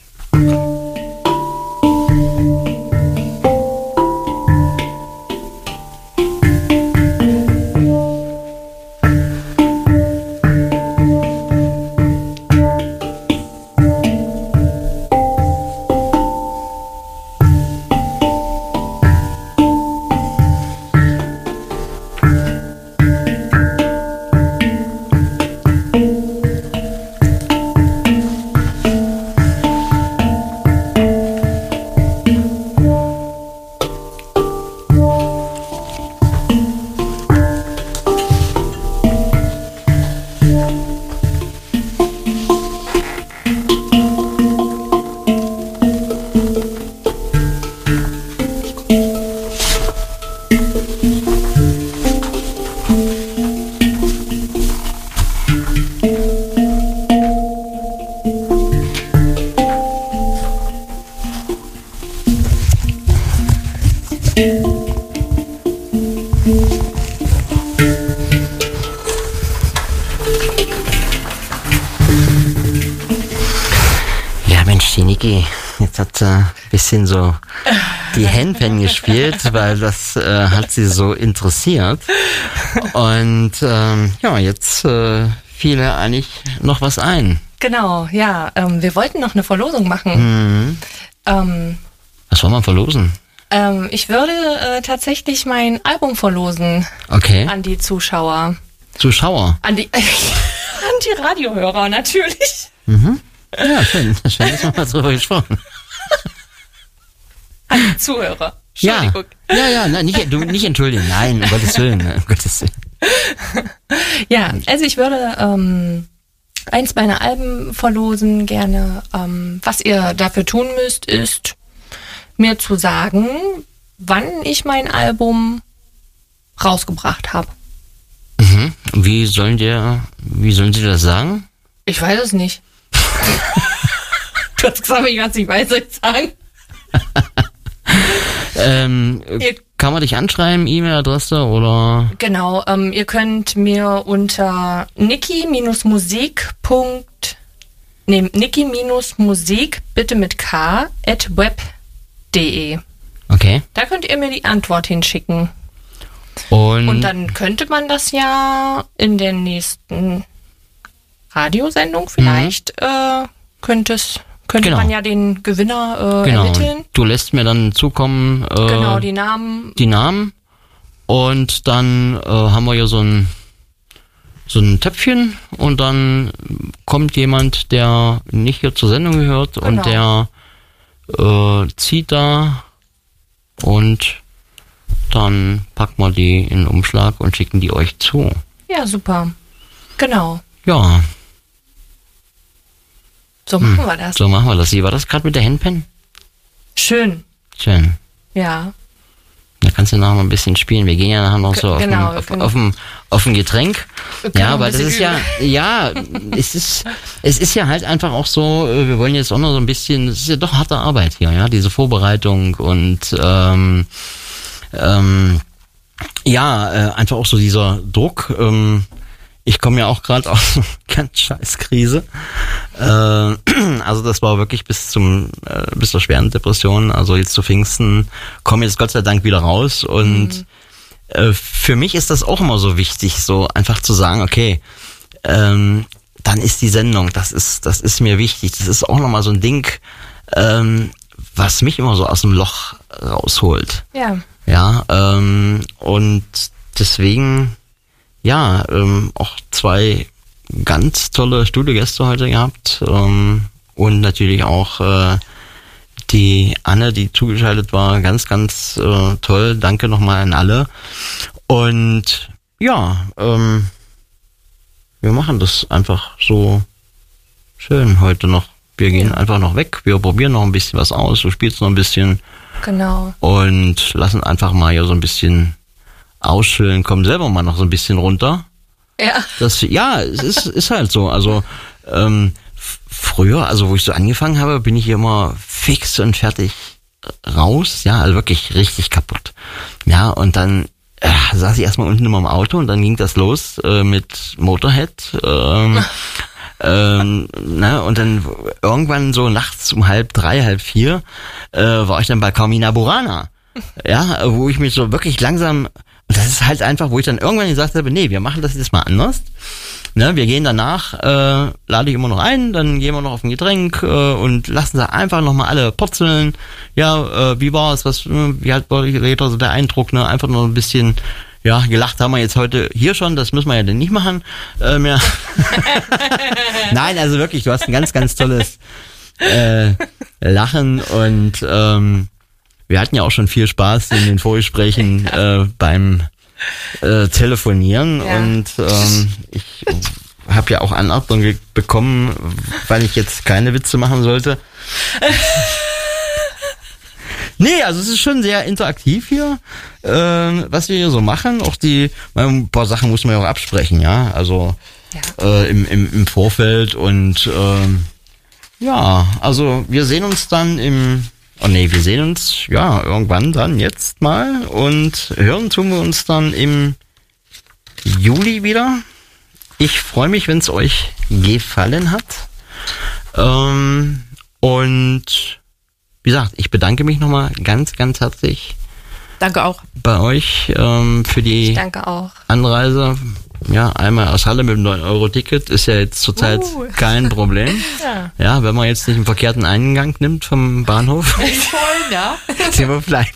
Jetzt hat sie ein bisschen so die Handpan gespielt, weil das äh, hat sie so interessiert. Und ähm, ja, jetzt äh, fiel ihr eigentlich noch was ein. Genau, ja. Ähm, wir wollten noch eine Verlosung machen. Mhm. Ähm, was wollen wir verlosen? Ähm, ich würde äh, tatsächlich mein Album verlosen. Okay. An die Zuschauer. Zuschauer? An die, an die Radiohörer, natürlich. Mhm. Ja, schön. Schön, dass wir mal drüber gesprochen. An die Zuhörer. Entschuldigung. Ja, ja, ja nein, nicht, du, nicht entschuldigen. Nein, um Gottes Willen. Um Gottes Willen. Ja, also ich würde ähm, eins meiner Alben verlosen gerne. Ähm, was ihr dafür tun müsst, ist mir zu sagen, wann ich mein Album rausgebracht habe. Mhm. Wie sollen dir, wie sollen sie das sagen? Ich weiß es nicht. Du hast gesagt, ich kann es nicht weiter sagen. ähm, kann man dich anschreiben, E-Mail-Adresse oder? Genau, ähm, ihr könnt mir unter niki-musik. Nee, niki-musik, bitte mit K, at web punkt de. Okay. Da könnt ihr mir die Antwort hinschicken. Und, Und dann könnte man das ja in der nächsten Radiosendung vielleicht, mhm. äh, könnte es, könnte genau. man ja den Gewinner äh, genau. ermitteln. Du lässt mir dann zukommen, äh, genau, die Namen. Die Namen. Und dann äh, haben wir ja so ein so ein Töpfchen und dann kommt jemand, der nicht hier zur Sendung gehört, genau. und der äh, zieht da und dann packen wir die in den Umschlag und schicken die euch zu. Ja, super. Genau. Ja, So machen wir das. so machen wir das. Wie war das gerade mit der Handpan? Schön. Schön. Ja. Da kannst du nachher mal ein bisschen spielen. Wir gehen ja nachher noch so auf, Genau, ein, auf, genau. auf, ein, auf ein Getränk. Wir können Ja, noch aber ein das ist bisschen ja, ja, es ist, es ist ja halt einfach auch so, äh, wir wollen jetzt auch noch so ein bisschen, es ist ja doch harte Arbeit hier, ja, diese Vorbereitung und, ähm, ähm, ja, äh, einfach auch so dieser Druck, ähm, ich komme ja auch gerade aus einer ganz scheiß Krise. Äh, also das war wirklich bis zum äh, bis zur schweren Depression. Also jetzt zu Pfingsten komme jetzt Gott sei Dank wieder raus. Und mhm. äh, für mich ist das auch immer so wichtig, so einfach zu sagen, okay, ähm, dann ist die Sendung, das ist das ist mir wichtig. Das ist auch nochmal so ein Ding, ähm, was mich immer so aus dem Loch rausholt. Ja. Ja, ähm, und deswegen ja, ähm, auch zwei ganz tolle Studiogäste heute gehabt ähm, und natürlich auch äh, die Anne, die zugeschaltet war, ganz, ganz äh, toll. Danke nochmal an alle. Und ja, ähm, wir machen das einfach so schön heute noch. Wir gehen einfach noch weg, wir probieren noch ein bisschen was aus, du spielst noch ein bisschen. Genau. Und lassen einfach mal hier so ein bisschen ausschütteln, kommen selber mal noch so ein bisschen runter. Ja. Das, ja, es ist, ist halt so. Also ähm, f- früher, also wo ich so angefangen habe, bin ich immer fix und fertig raus. Ja, also wirklich richtig kaputt. Ja, und dann äh, saß ich erstmal unten immer im Auto und dann ging das los äh, mit Motorhead. Ähm, ähm, ne, und dann irgendwann so nachts um halb drei, halb vier äh, war ich dann bei Carmina Burana. Ja, wo ich mich so wirklich langsam, das ist halt einfach, wo ich dann irgendwann gesagt habe, nee, wir machen das jetzt mal anders. Ne, wir gehen danach, äh, lade ich immer noch ein, dann gehen wir noch auf ein Getränk äh, und lassen sie einfach nochmal alle purzeln. Ja, äh, wie war es, was, wie hat so der Eindruck, ne, einfach noch ein bisschen, ja, gelacht haben wir jetzt heute hier schon, das müssen wir ja dann nicht machen äh, mehr. Nein, also wirklich, du hast ein ganz, ganz tolles äh, Lachen und ähm, wir hatten ja auch schon viel Spaß in den Vorgesprächen äh, beim äh, Telefonieren ja. und ähm, ich habe ja auch Anordnung ge- bekommen, weil ich jetzt keine Witze machen sollte. Nee, also es ist schon sehr interaktiv hier, äh, was wir hier so machen. Auch die, ein paar Sachen muss man ja auch absprechen, ja, also ja. Äh, im, im, im Vorfeld und ähm, ja, also wir sehen uns dann im Oh nee, wir sehen uns, ja, irgendwann dann jetzt mal und hören tun wir uns dann im Juli wieder. Ich freue mich, wenn es euch gefallen hat. Ähm, und wie gesagt, ich bedanke mich nochmal ganz, ganz herzlich. Danke auch. Bei euch ähm, für die ich danke auch. Anreise. Ja, einmal aus Halle mit dem neun Euro Ticket ist ja jetzt zurzeit uh. kein Problem. ja. ja, wenn man jetzt nicht einen verkehrten Eingang nimmt vom Bahnhof. Voll, ja. Sind wir vielleicht.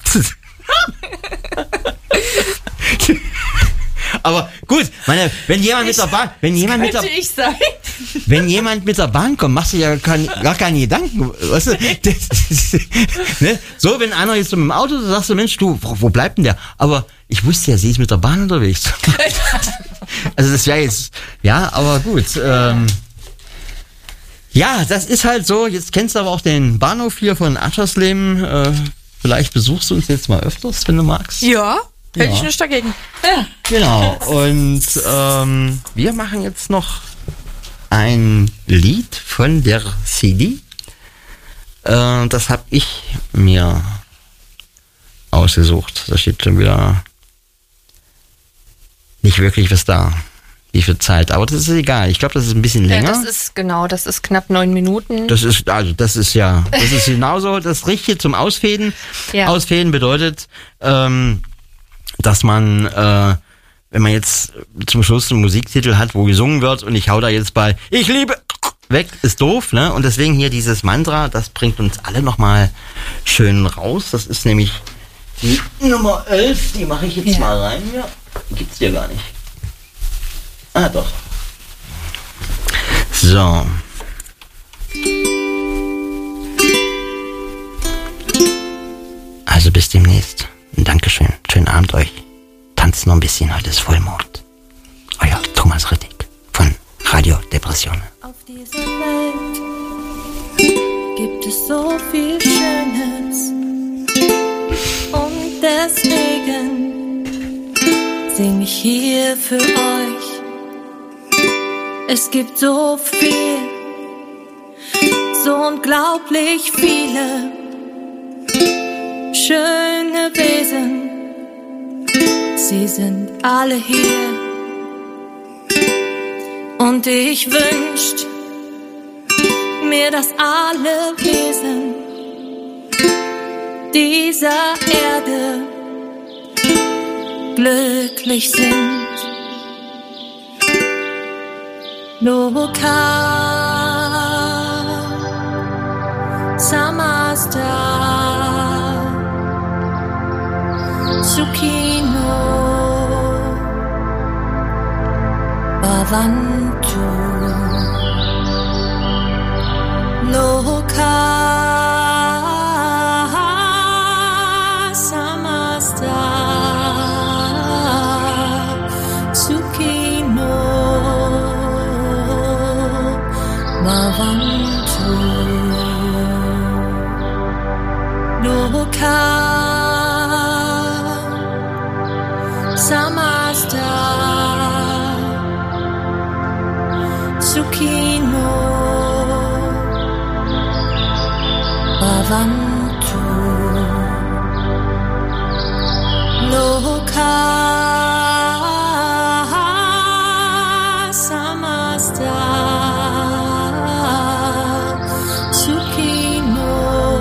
Aber gut, meine, wenn jemand ich, mit der Bahn, wenn jemand mit der, ich sein. wenn jemand mit der Bahn kommt, machst du ja kein, gar keine Gedanken, weißt du? Das, das, ne? So, wenn einer jetzt so mit dem Auto, so sagst du, Mensch, du, wo, wo bleibt denn der? Aber ich wusste ja, sie ist mit der Bahn unterwegs. Also das wäre jetzt, ja, aber gut. Ähm, ja, das ist halt so. Jetzt kennst du aber auch den Bahnhof hier von Aschersleben. Äh, vielleicht besuchst du uns jetzt mal öfters, wenn du magst. Ja. Hätte ja. ich nichts dagegen. Ja. Genau. Und ähm, wir machen jetzt noch ein Lied von der C D. Äh, das habe ich mir ausgesucht. Da steht schon wieder nicht wirklich was da. Wie viel Zeit. Aber das ist egal. Ich glaube, das ist ein bisschen länger. Ja, das ist genau, das ist knapp neun Minuten. Das ist, also das ist ja, das ist genauso das Richtige zum Ausfäden. Ja. Ausfäden bedeutet, ähm, dass man, äh, wenn man jetzt zum Schluss einen Musiktitel hat, wo gesungen wird und ich hau da jetzt bei Ich liebe weg, ist doof, ne? Und deswegen hier dieses Mantra, das bringt uns alle nochmal schön raus. Das ist nämlich die Nummer elf, die mache ich jetzt ja. mal rein. Ja, die gibt's hier gar nicht. Ah, doch. So. Also Also bis demnächst. Und Dankeschön. Schönen Abend euch. Tanzt noch ein bisschen, heute ist Vollmond. Euer Thomas Rittig von Radio Depressionen. Auf dieser Welt gibt es so viel Schönes und deswegen sing ich hier für euch. Es gibt so viel, so unglaublich viele schöne Wesen. Sie sind alle hier und ich wünscht mir, dass alle Wesen dieser Erde glücklich sind. Loka Samasta Tsukino Bhavantu Loka Samasta Tsukino Bhavantu Loka Samasta Tsukino Bhavantu Loka Samasta Tsukino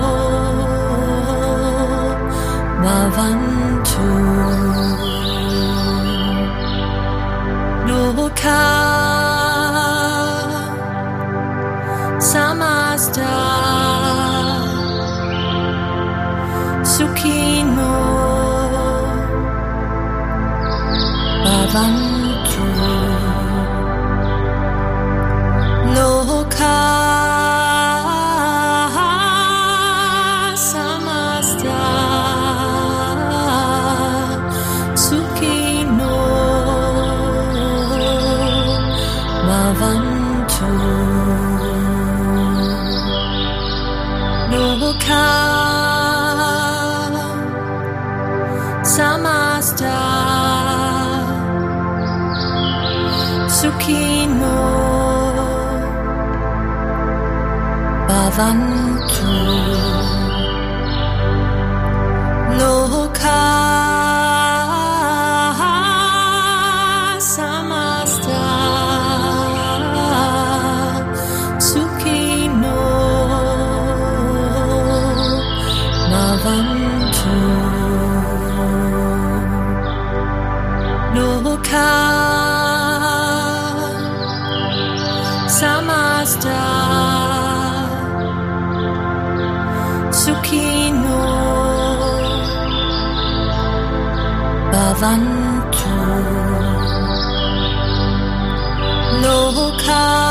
Bhavantu Loka Samasta Tsukino Bhavantu Loka Samasta Tsukino Bhavantu Loka Samasta Tsukino Bhavantu Loka Samasta Tsukino Bhavantu Loka Samasta Tsukino Bhavantu Loka